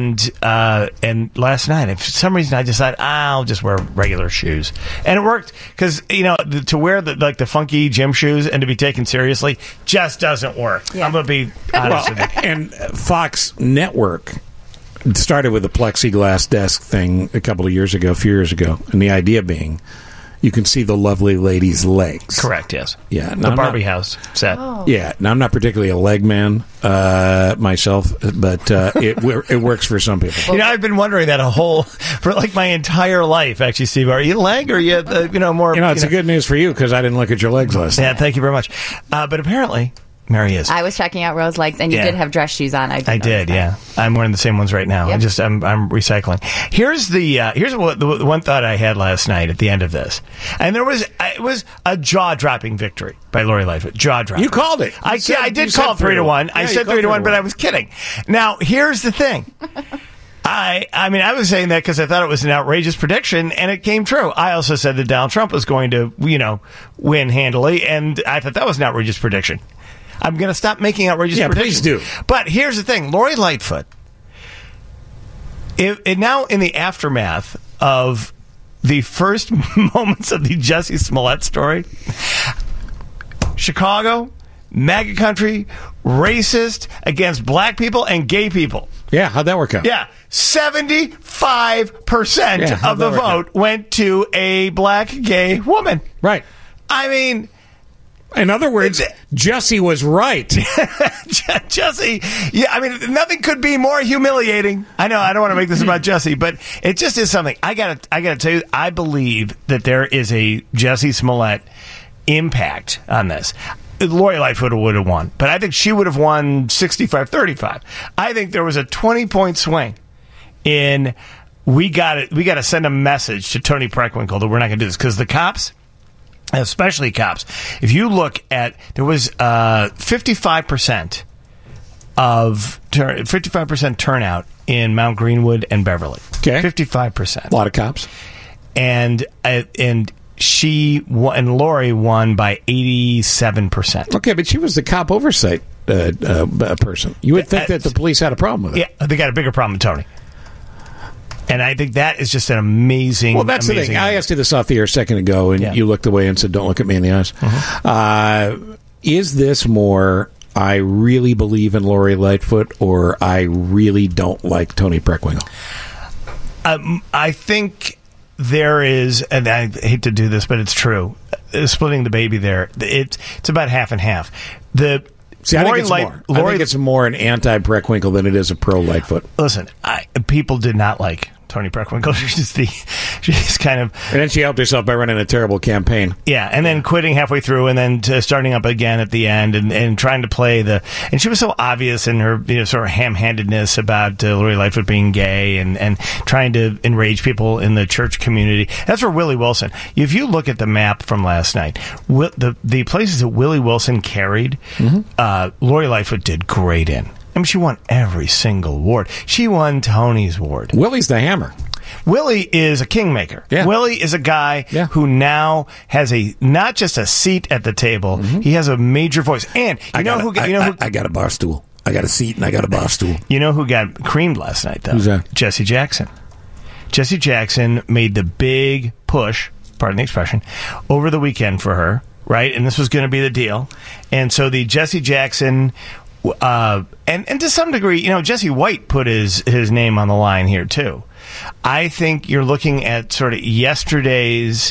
And last night, for some reason, I decided I'll just wear regular shoes, and it worked because to wear the funky gym shoes and to be taken seriously just doesn't work. Yeah. I'm gonna be honest with you. And Fox Network started with the plexiglass desk thing a few years ago, and the idea being, you can see the lovely lady's legs. Correct, yes. Yeah. The Barbie house set. Oh. Yeah. Now, I'm not particularly a leg man myself, but it works for some people. I've been wondering that for my entire life, actually, Steve. Are you a leg or are you, more... It's a good news for you because I didn't look at your legs last night. Yeah, thank you very much. But apparently... Mary is. I was checking out Rose's legs, and you did have dress shoes on. I did, yeah. I'm wearing the same ones right now. Yep. I'm recycling. Here's what the one thought I had last night at the end of this, and it was a jaw-dropping victory by Lori Lightfoot. Jaw-dropping. You called it. I did call 3-1. I said 3-1, but I was kidding. Now here's the thing. I was saying that because I thought it was an outrageous prediction, and it came true. I also said that Donald Trump was going to, win handily, and I thought that was an outrageous prediction. I'm going to stop making outrageous predictions. Please do. But here's the thing. Lori Lightfoot, now in the aftermath of the first moments of the Jussie Smollett story, Chicago, MAGA country, racist, against black people and gay people. Yeah, how'd that work out? Yeah, 75% of the vote went to a black gay woman. Right. I mean... In other words, Jussie was right. Jussie, nothing could be more humiliating. I know I don't want to make this about Jussie, but it just is something. I gotta tell you, I believe that there is a Jussie Smollett impact on this. Lori Lightfoot would have won, but I think she would have won 65-35. I think there was a 20-point swing in we got to send a message to Toni Preckwinkle that we're not going to do this because the cops. Especially cops. If you look at, there was 55% turnout in Mount Greenwood and Beverly. Okay, 55%. A lot of cops. And Lori won by 87%. Okay, but she was the cop oversight person. You would think that the police had a problem with it. Yeah, they got a bigger problem with Toni. And I think that is just an amazing... Well, that's the thing. I asked you this off the air a second ago, and you looked away and said, don't look at me in the eyes. Mm-hmm. Is this more, I really believe in Lori Lightfoot, or I really don't like Toni Preckwinkle? I think there is, and I hate to do this, but it's true, splitting the baby there, it's about half and half. I think it's more an anti-Preckwinkle than it is a pro-Lightfoot. Listen, people did not like Toni Preckwinkle. She's kind of... And then she helped herself by running a terrible campaign. Yeah, and then quitting halfway through and then starting up again at the end and trying to play the... And she was so obvious in her sort of ham-handedness about Lori Lightfoot being gay and trying to enrage people in the church community. That's where Willie Wilson... If you look at the map from last night, the places that Willie Wilson carried, Lori Lightfoot did great in. I mean, she won every single award. She won Tony's Award. Willie's the hammer. Willie is a kingmaker. Yeah. Willie is a guy who now has not just a seat at the table, he has a major voice. And I got a bar stool. I got a seat and I got a bar stool. You know who got creamed last night, though? Who's that? Jesse Jackson. Jesse Jackson made the big push, pardon the expression, over the weekend for her, right? And this was going to be the deal. And so the Jesse Jackson, and to some degree, Jesse White put his name on the line here, too. I think you're looking at sort of yesterday's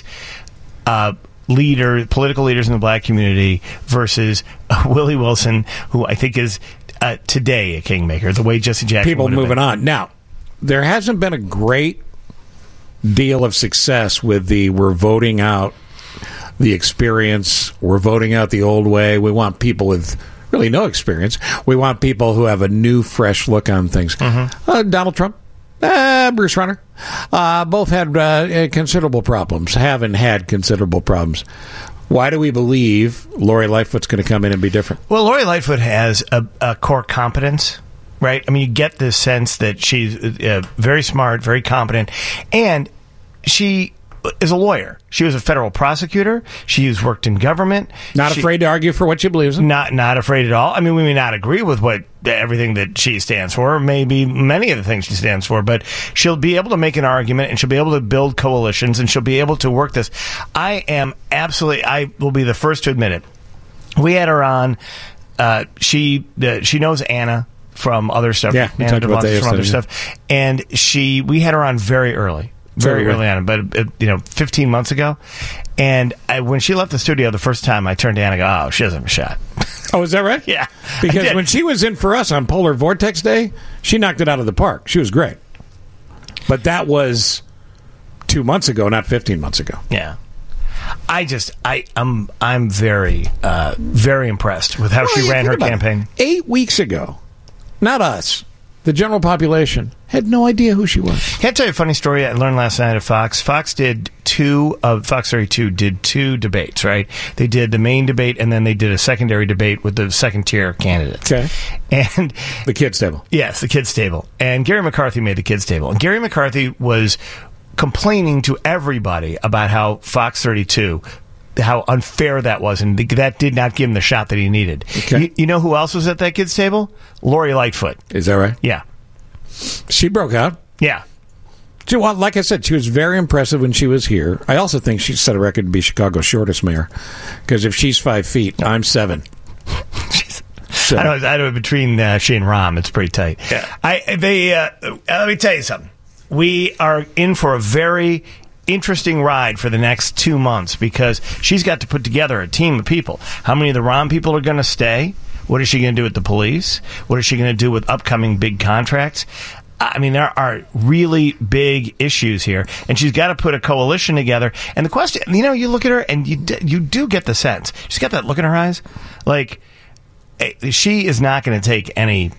political leaders in the black community versus Willie Wilson, who I think is today a kingmaker, the way Jesse Jackson people moving on. Now, there hasn't been a great deal of success with we're voting out the experience, we're voting out the old way. We want people with really no experience. We want people who have a new, fresh look on things. Donald Trump, Bruce Runner, both had considerable problems, haven't had considerable problems. Why do we believe Lori Lightfoot's going to come in and be different? Well, Lori Lightfoot has a core competence, right? I mean, you get this sense that she's very smart, very competent, and she is a lawyer. She was a federal prosecutor. She's worked in government. Not afraid to argue for what she believes in. Not afraid at all. I mean, we may not agree with everything that she stands for, maybe many of the things she stands for, but she'll be able to make an argument, and she'll be able to build coalitions, and she'll be able to work this. I will be the first to admit it. We had her on. She knows Anna from other stuff. Yeah, we talked about that from other stuff. And we had her on very early. Very early on, but 15 months ago. And when she left the studio the first time, I turned to Anna and go, oh, she doesn't have a shot. Oh, is that right? Yeah. Because when she was in for us on Polar Vortex Day, she knocked it out of the park. She was great. But that was 2 months ago, not 15 months ago. Yeah. I'm very, very impressed with how she ran her campaign. 8 weeks ago, not us, the general population had no idea who she was. Can I tell you a funny story I learned last night at Fox? Fox 32 did two debates, right? They did the main debate, and then they did a secondary debate with the second-tier candidates. Okay. And the kids' table. Yes, the kids' table. And Gary McCarthy made the kids' table. And Gary McCarthy was complaining to everybody about how Fox 32, how unfair that was, and that did not give him the shot that he needed. Okay. You know who else was at that kids' table? Lori Lightfoot. Is that right? Yeah. She broke out. Yeah. Well, like I said, she was very impressive when she was here. I also think she set a record to be Chicago's shortest mayor, because if she's 5 feet, I'm 7. So. I know between she and Rahm, it's pretty tight. Yeah. Let me tell you something. We are in for a very interesting ride for the next 2 months, because she's got to put together a team of people. How many of the Rahm people are going to stay? What is she going to do with the police? What is she going to do with upcoming big contracts? I mean, there are really big issues here, and she's got to put a coalition together. And the question, you look at her, and you do get the sense. She's got that look in her eyes. Like, she is not going to take any...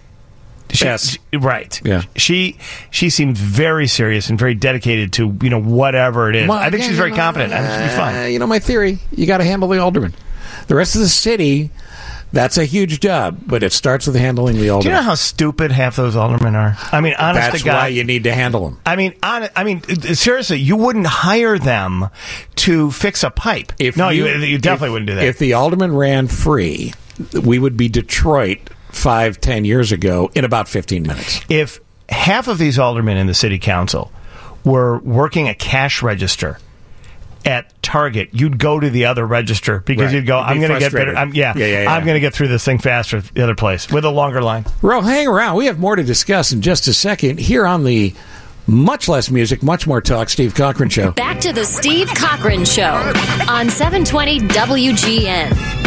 right. Yeah. She seems very serious and very dedicated to, whatever it is. Well, I think she's very competent. I think she'll be fine. My theory, you got to handle the alderman. The rest of the city... That's a huge job, but it starts with handling the aldermen. Do you know how stupid half those aldermen are? I mean, honest to God. That's why you need to handle them. I mean, seriously, you wouldn't hire them to fix a pipe. You definitely wouldn't do that. If the alderman ran free, we would be Detroit 5-10 years ago in about 15 minutes. If half of these aldermen in the city council were working a cash register at Target, you'd go to the other register because you'd go, I'm going to get better. I'm going to get through this thing faster the other place with a longer line. Well, hang around. We have more to discuss in just a second here on the much less music, much more talk, Steve Cochran Show. Back to the Steve Cochran Show on 720 WGN.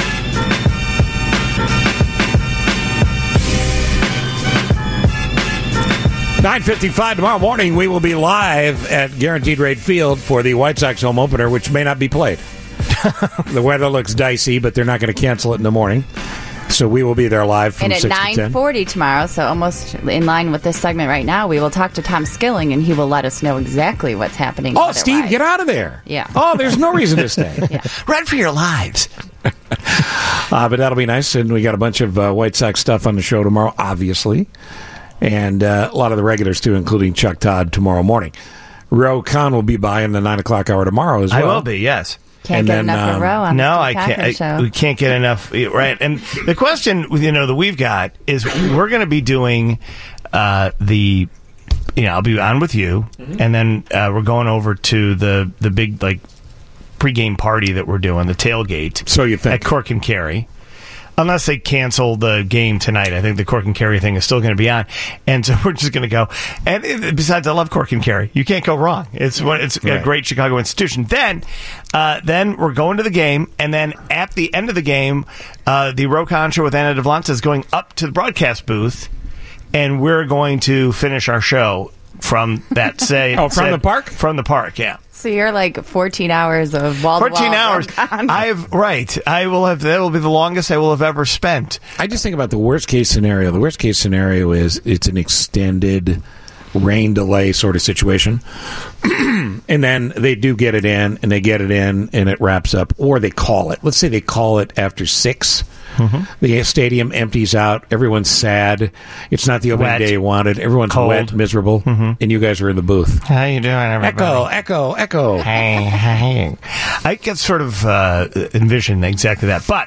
9:55 tomorrow morning, we will be live at Guaranteed Rate Field for the White Sox home opener, which may not be played. The weather looks dicey, but they're not going to cancel it in the morning. So we will be there live from 6 to 10. And at 9:40 tomorrow, so almost in line with this segment right now, we will talk to Tom Skilling, and he will let us know exactly what's happening. Oh, Steve, get out of there. Yeah. Oh, there's no reason to stay. Yeah. Run for your lives. But that'll be nice. And we got a bunch of White Sox stuff on the show tomorrow, obviously. And a lot of the regulars, too, including Chuck Todd tomorrow morning. Ro Khan will be by in the 9 o'clock hour tomorrow as well. I will be, yes. Can't get enough of Ro on the Steve Cochran show. We can't get enough, right? And the question, that we've got is we're going to be doing I'll be on with you, and then we're going over to the big pregame party that we're doing, the tailgate. So you think at Cork and Kerry. Unless they cancel the game tonight, I think the Cork and Kerry thing is still going to be on, and so we're just going to go. And besides, I love Cork and Kerry. You can't go wrong. It's a great Chicago institution. Then we're going to the game, and then at the end of the game, the Ro Khan show with Anna Devlanta is going up to the broadcast booth, and we're going to finish our show from that from the park? From the park, yeah. So you're 14 hours of wall-to-wall. 14 hours. I will have. That will be the longest I will have ever spent. I just think about the worst case scenario. The worst case scenario is it's an extended rain delay sort of situation, and then they do get it in, and it wraps up, or they call it. Let's say they call it after 6. Mm-hmm. The stadium empties out. Everyone's sad. It's not the opening day you wanted. Everyone's cold, wet, miserable, and you guys are in the booth. How you doing, everybody? Echo. Hey. I can sort of envision exactly that. But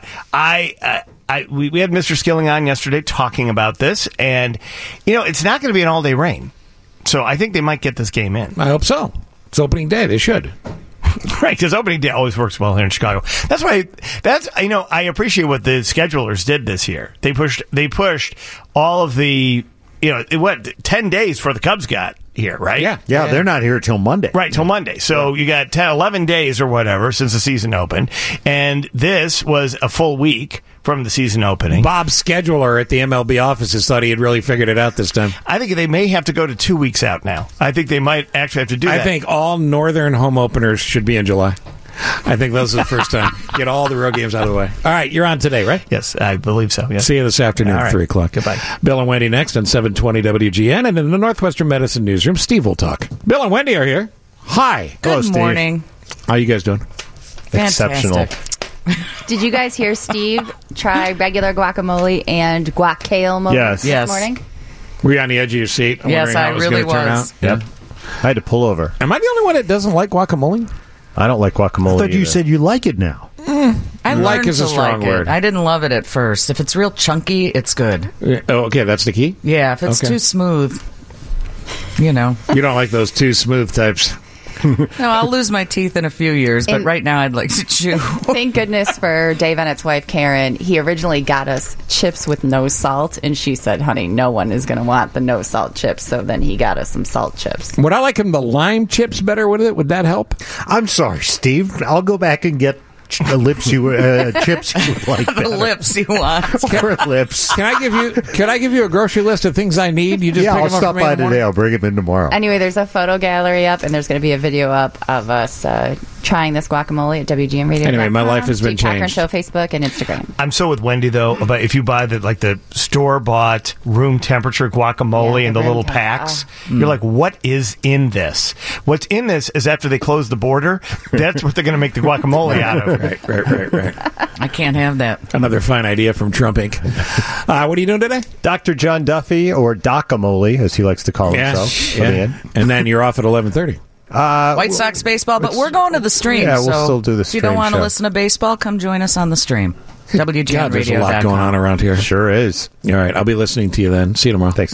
we had Mr. Skilling on yesterday talking about this, and it's not going to be an all-day rain. So I think they might get this game in. I hope so. It's opening day. They should. Right, because opening day always works well here in Chicago. That's why. I appreciate what the schedulers did this year. They pushed all of the 10 days for the Cubs got here, right? Yeah. They're not here till Monday. Right, till Monday. So you got 11 days or whatever since the season opened, and this was a full week from the season opening. Bob Scheduler at the MLB offices thought he had really figured it out this time. I think they may have to go to 2 weeks out now. I think they might actually have to do that. I think all northern home openers should be in July. I think those are the first time. Get all the road games out of the way. All right, you're on today, right? Yes, I believe so. Yes. See you this afternoon at 3 o'clock. Goodbye. Bill and Wendy next on 720 WGN. And in the Northwestern Medicine Newsroom, Steve will talk. Bill and Wendy are here. Hi. Good Hello, morning. Steve. How you guys doing? Fantastic. Exceptional. Did you guys hear Steve try regular guacamole and guacamole this morning? Were you on the edge of your seat? Yes, I really was. Yep. I had to pull over. Am I the only one that doesn't like guacamole? I don't like guacamole. I thought you said you like it now. I like learned is a to strong like word. it. I didn't love it at first. If it's real chunky, it's good. Oh, okay, that's the key? Yeah, if it's too smooth, You don't like those too smooth types. No, I'll lose my teeth in a few years, but right now I'd like to chew. Thank goodness for Dave Bennett's wife, Karen. He originally got us chips with no salt, and she said, honey, no one is going to want the no salt chips, so then he got us some salt chips. Would I like him the lime chips better with it? Would that help? I'm sorry, Steve. I'll go back and get chips you like better. The lips you want. Lips. Can I give you a grocery list of things I need? You just pick I'll them up stop for me by in the today. I'll bring them in tomorrow. Anyway, there's a photo gallery up, and there's going to be a video up of us trying this guacamole at WGN Radio. Anyway, my life has been Steve Cochran changed. Show, Facebook, and Instagram. I'm so with Wendy, though, about if you buy the store-bought room temperature guacamole in the little packs, you're like, what is in this? What's in this is after they close the border, that's what they're going to make the guacamole out of. Right. I can't have that. Another fine idea from Trump Inc. What are you doing today? Dr. John Duffy, or Docamole, as he likes to call himself. Yeah. And then you're off at 11:30. White Sox baseball, but we're going to the stream. Yeah, we'll so still do the if you don't stream want to show. listen to baseball, come join us on the stream. WGN God, there's a lot Radio.com. going on around here. Sure is. All right, I'll be listening to you then. See you tomorrow. Thanks.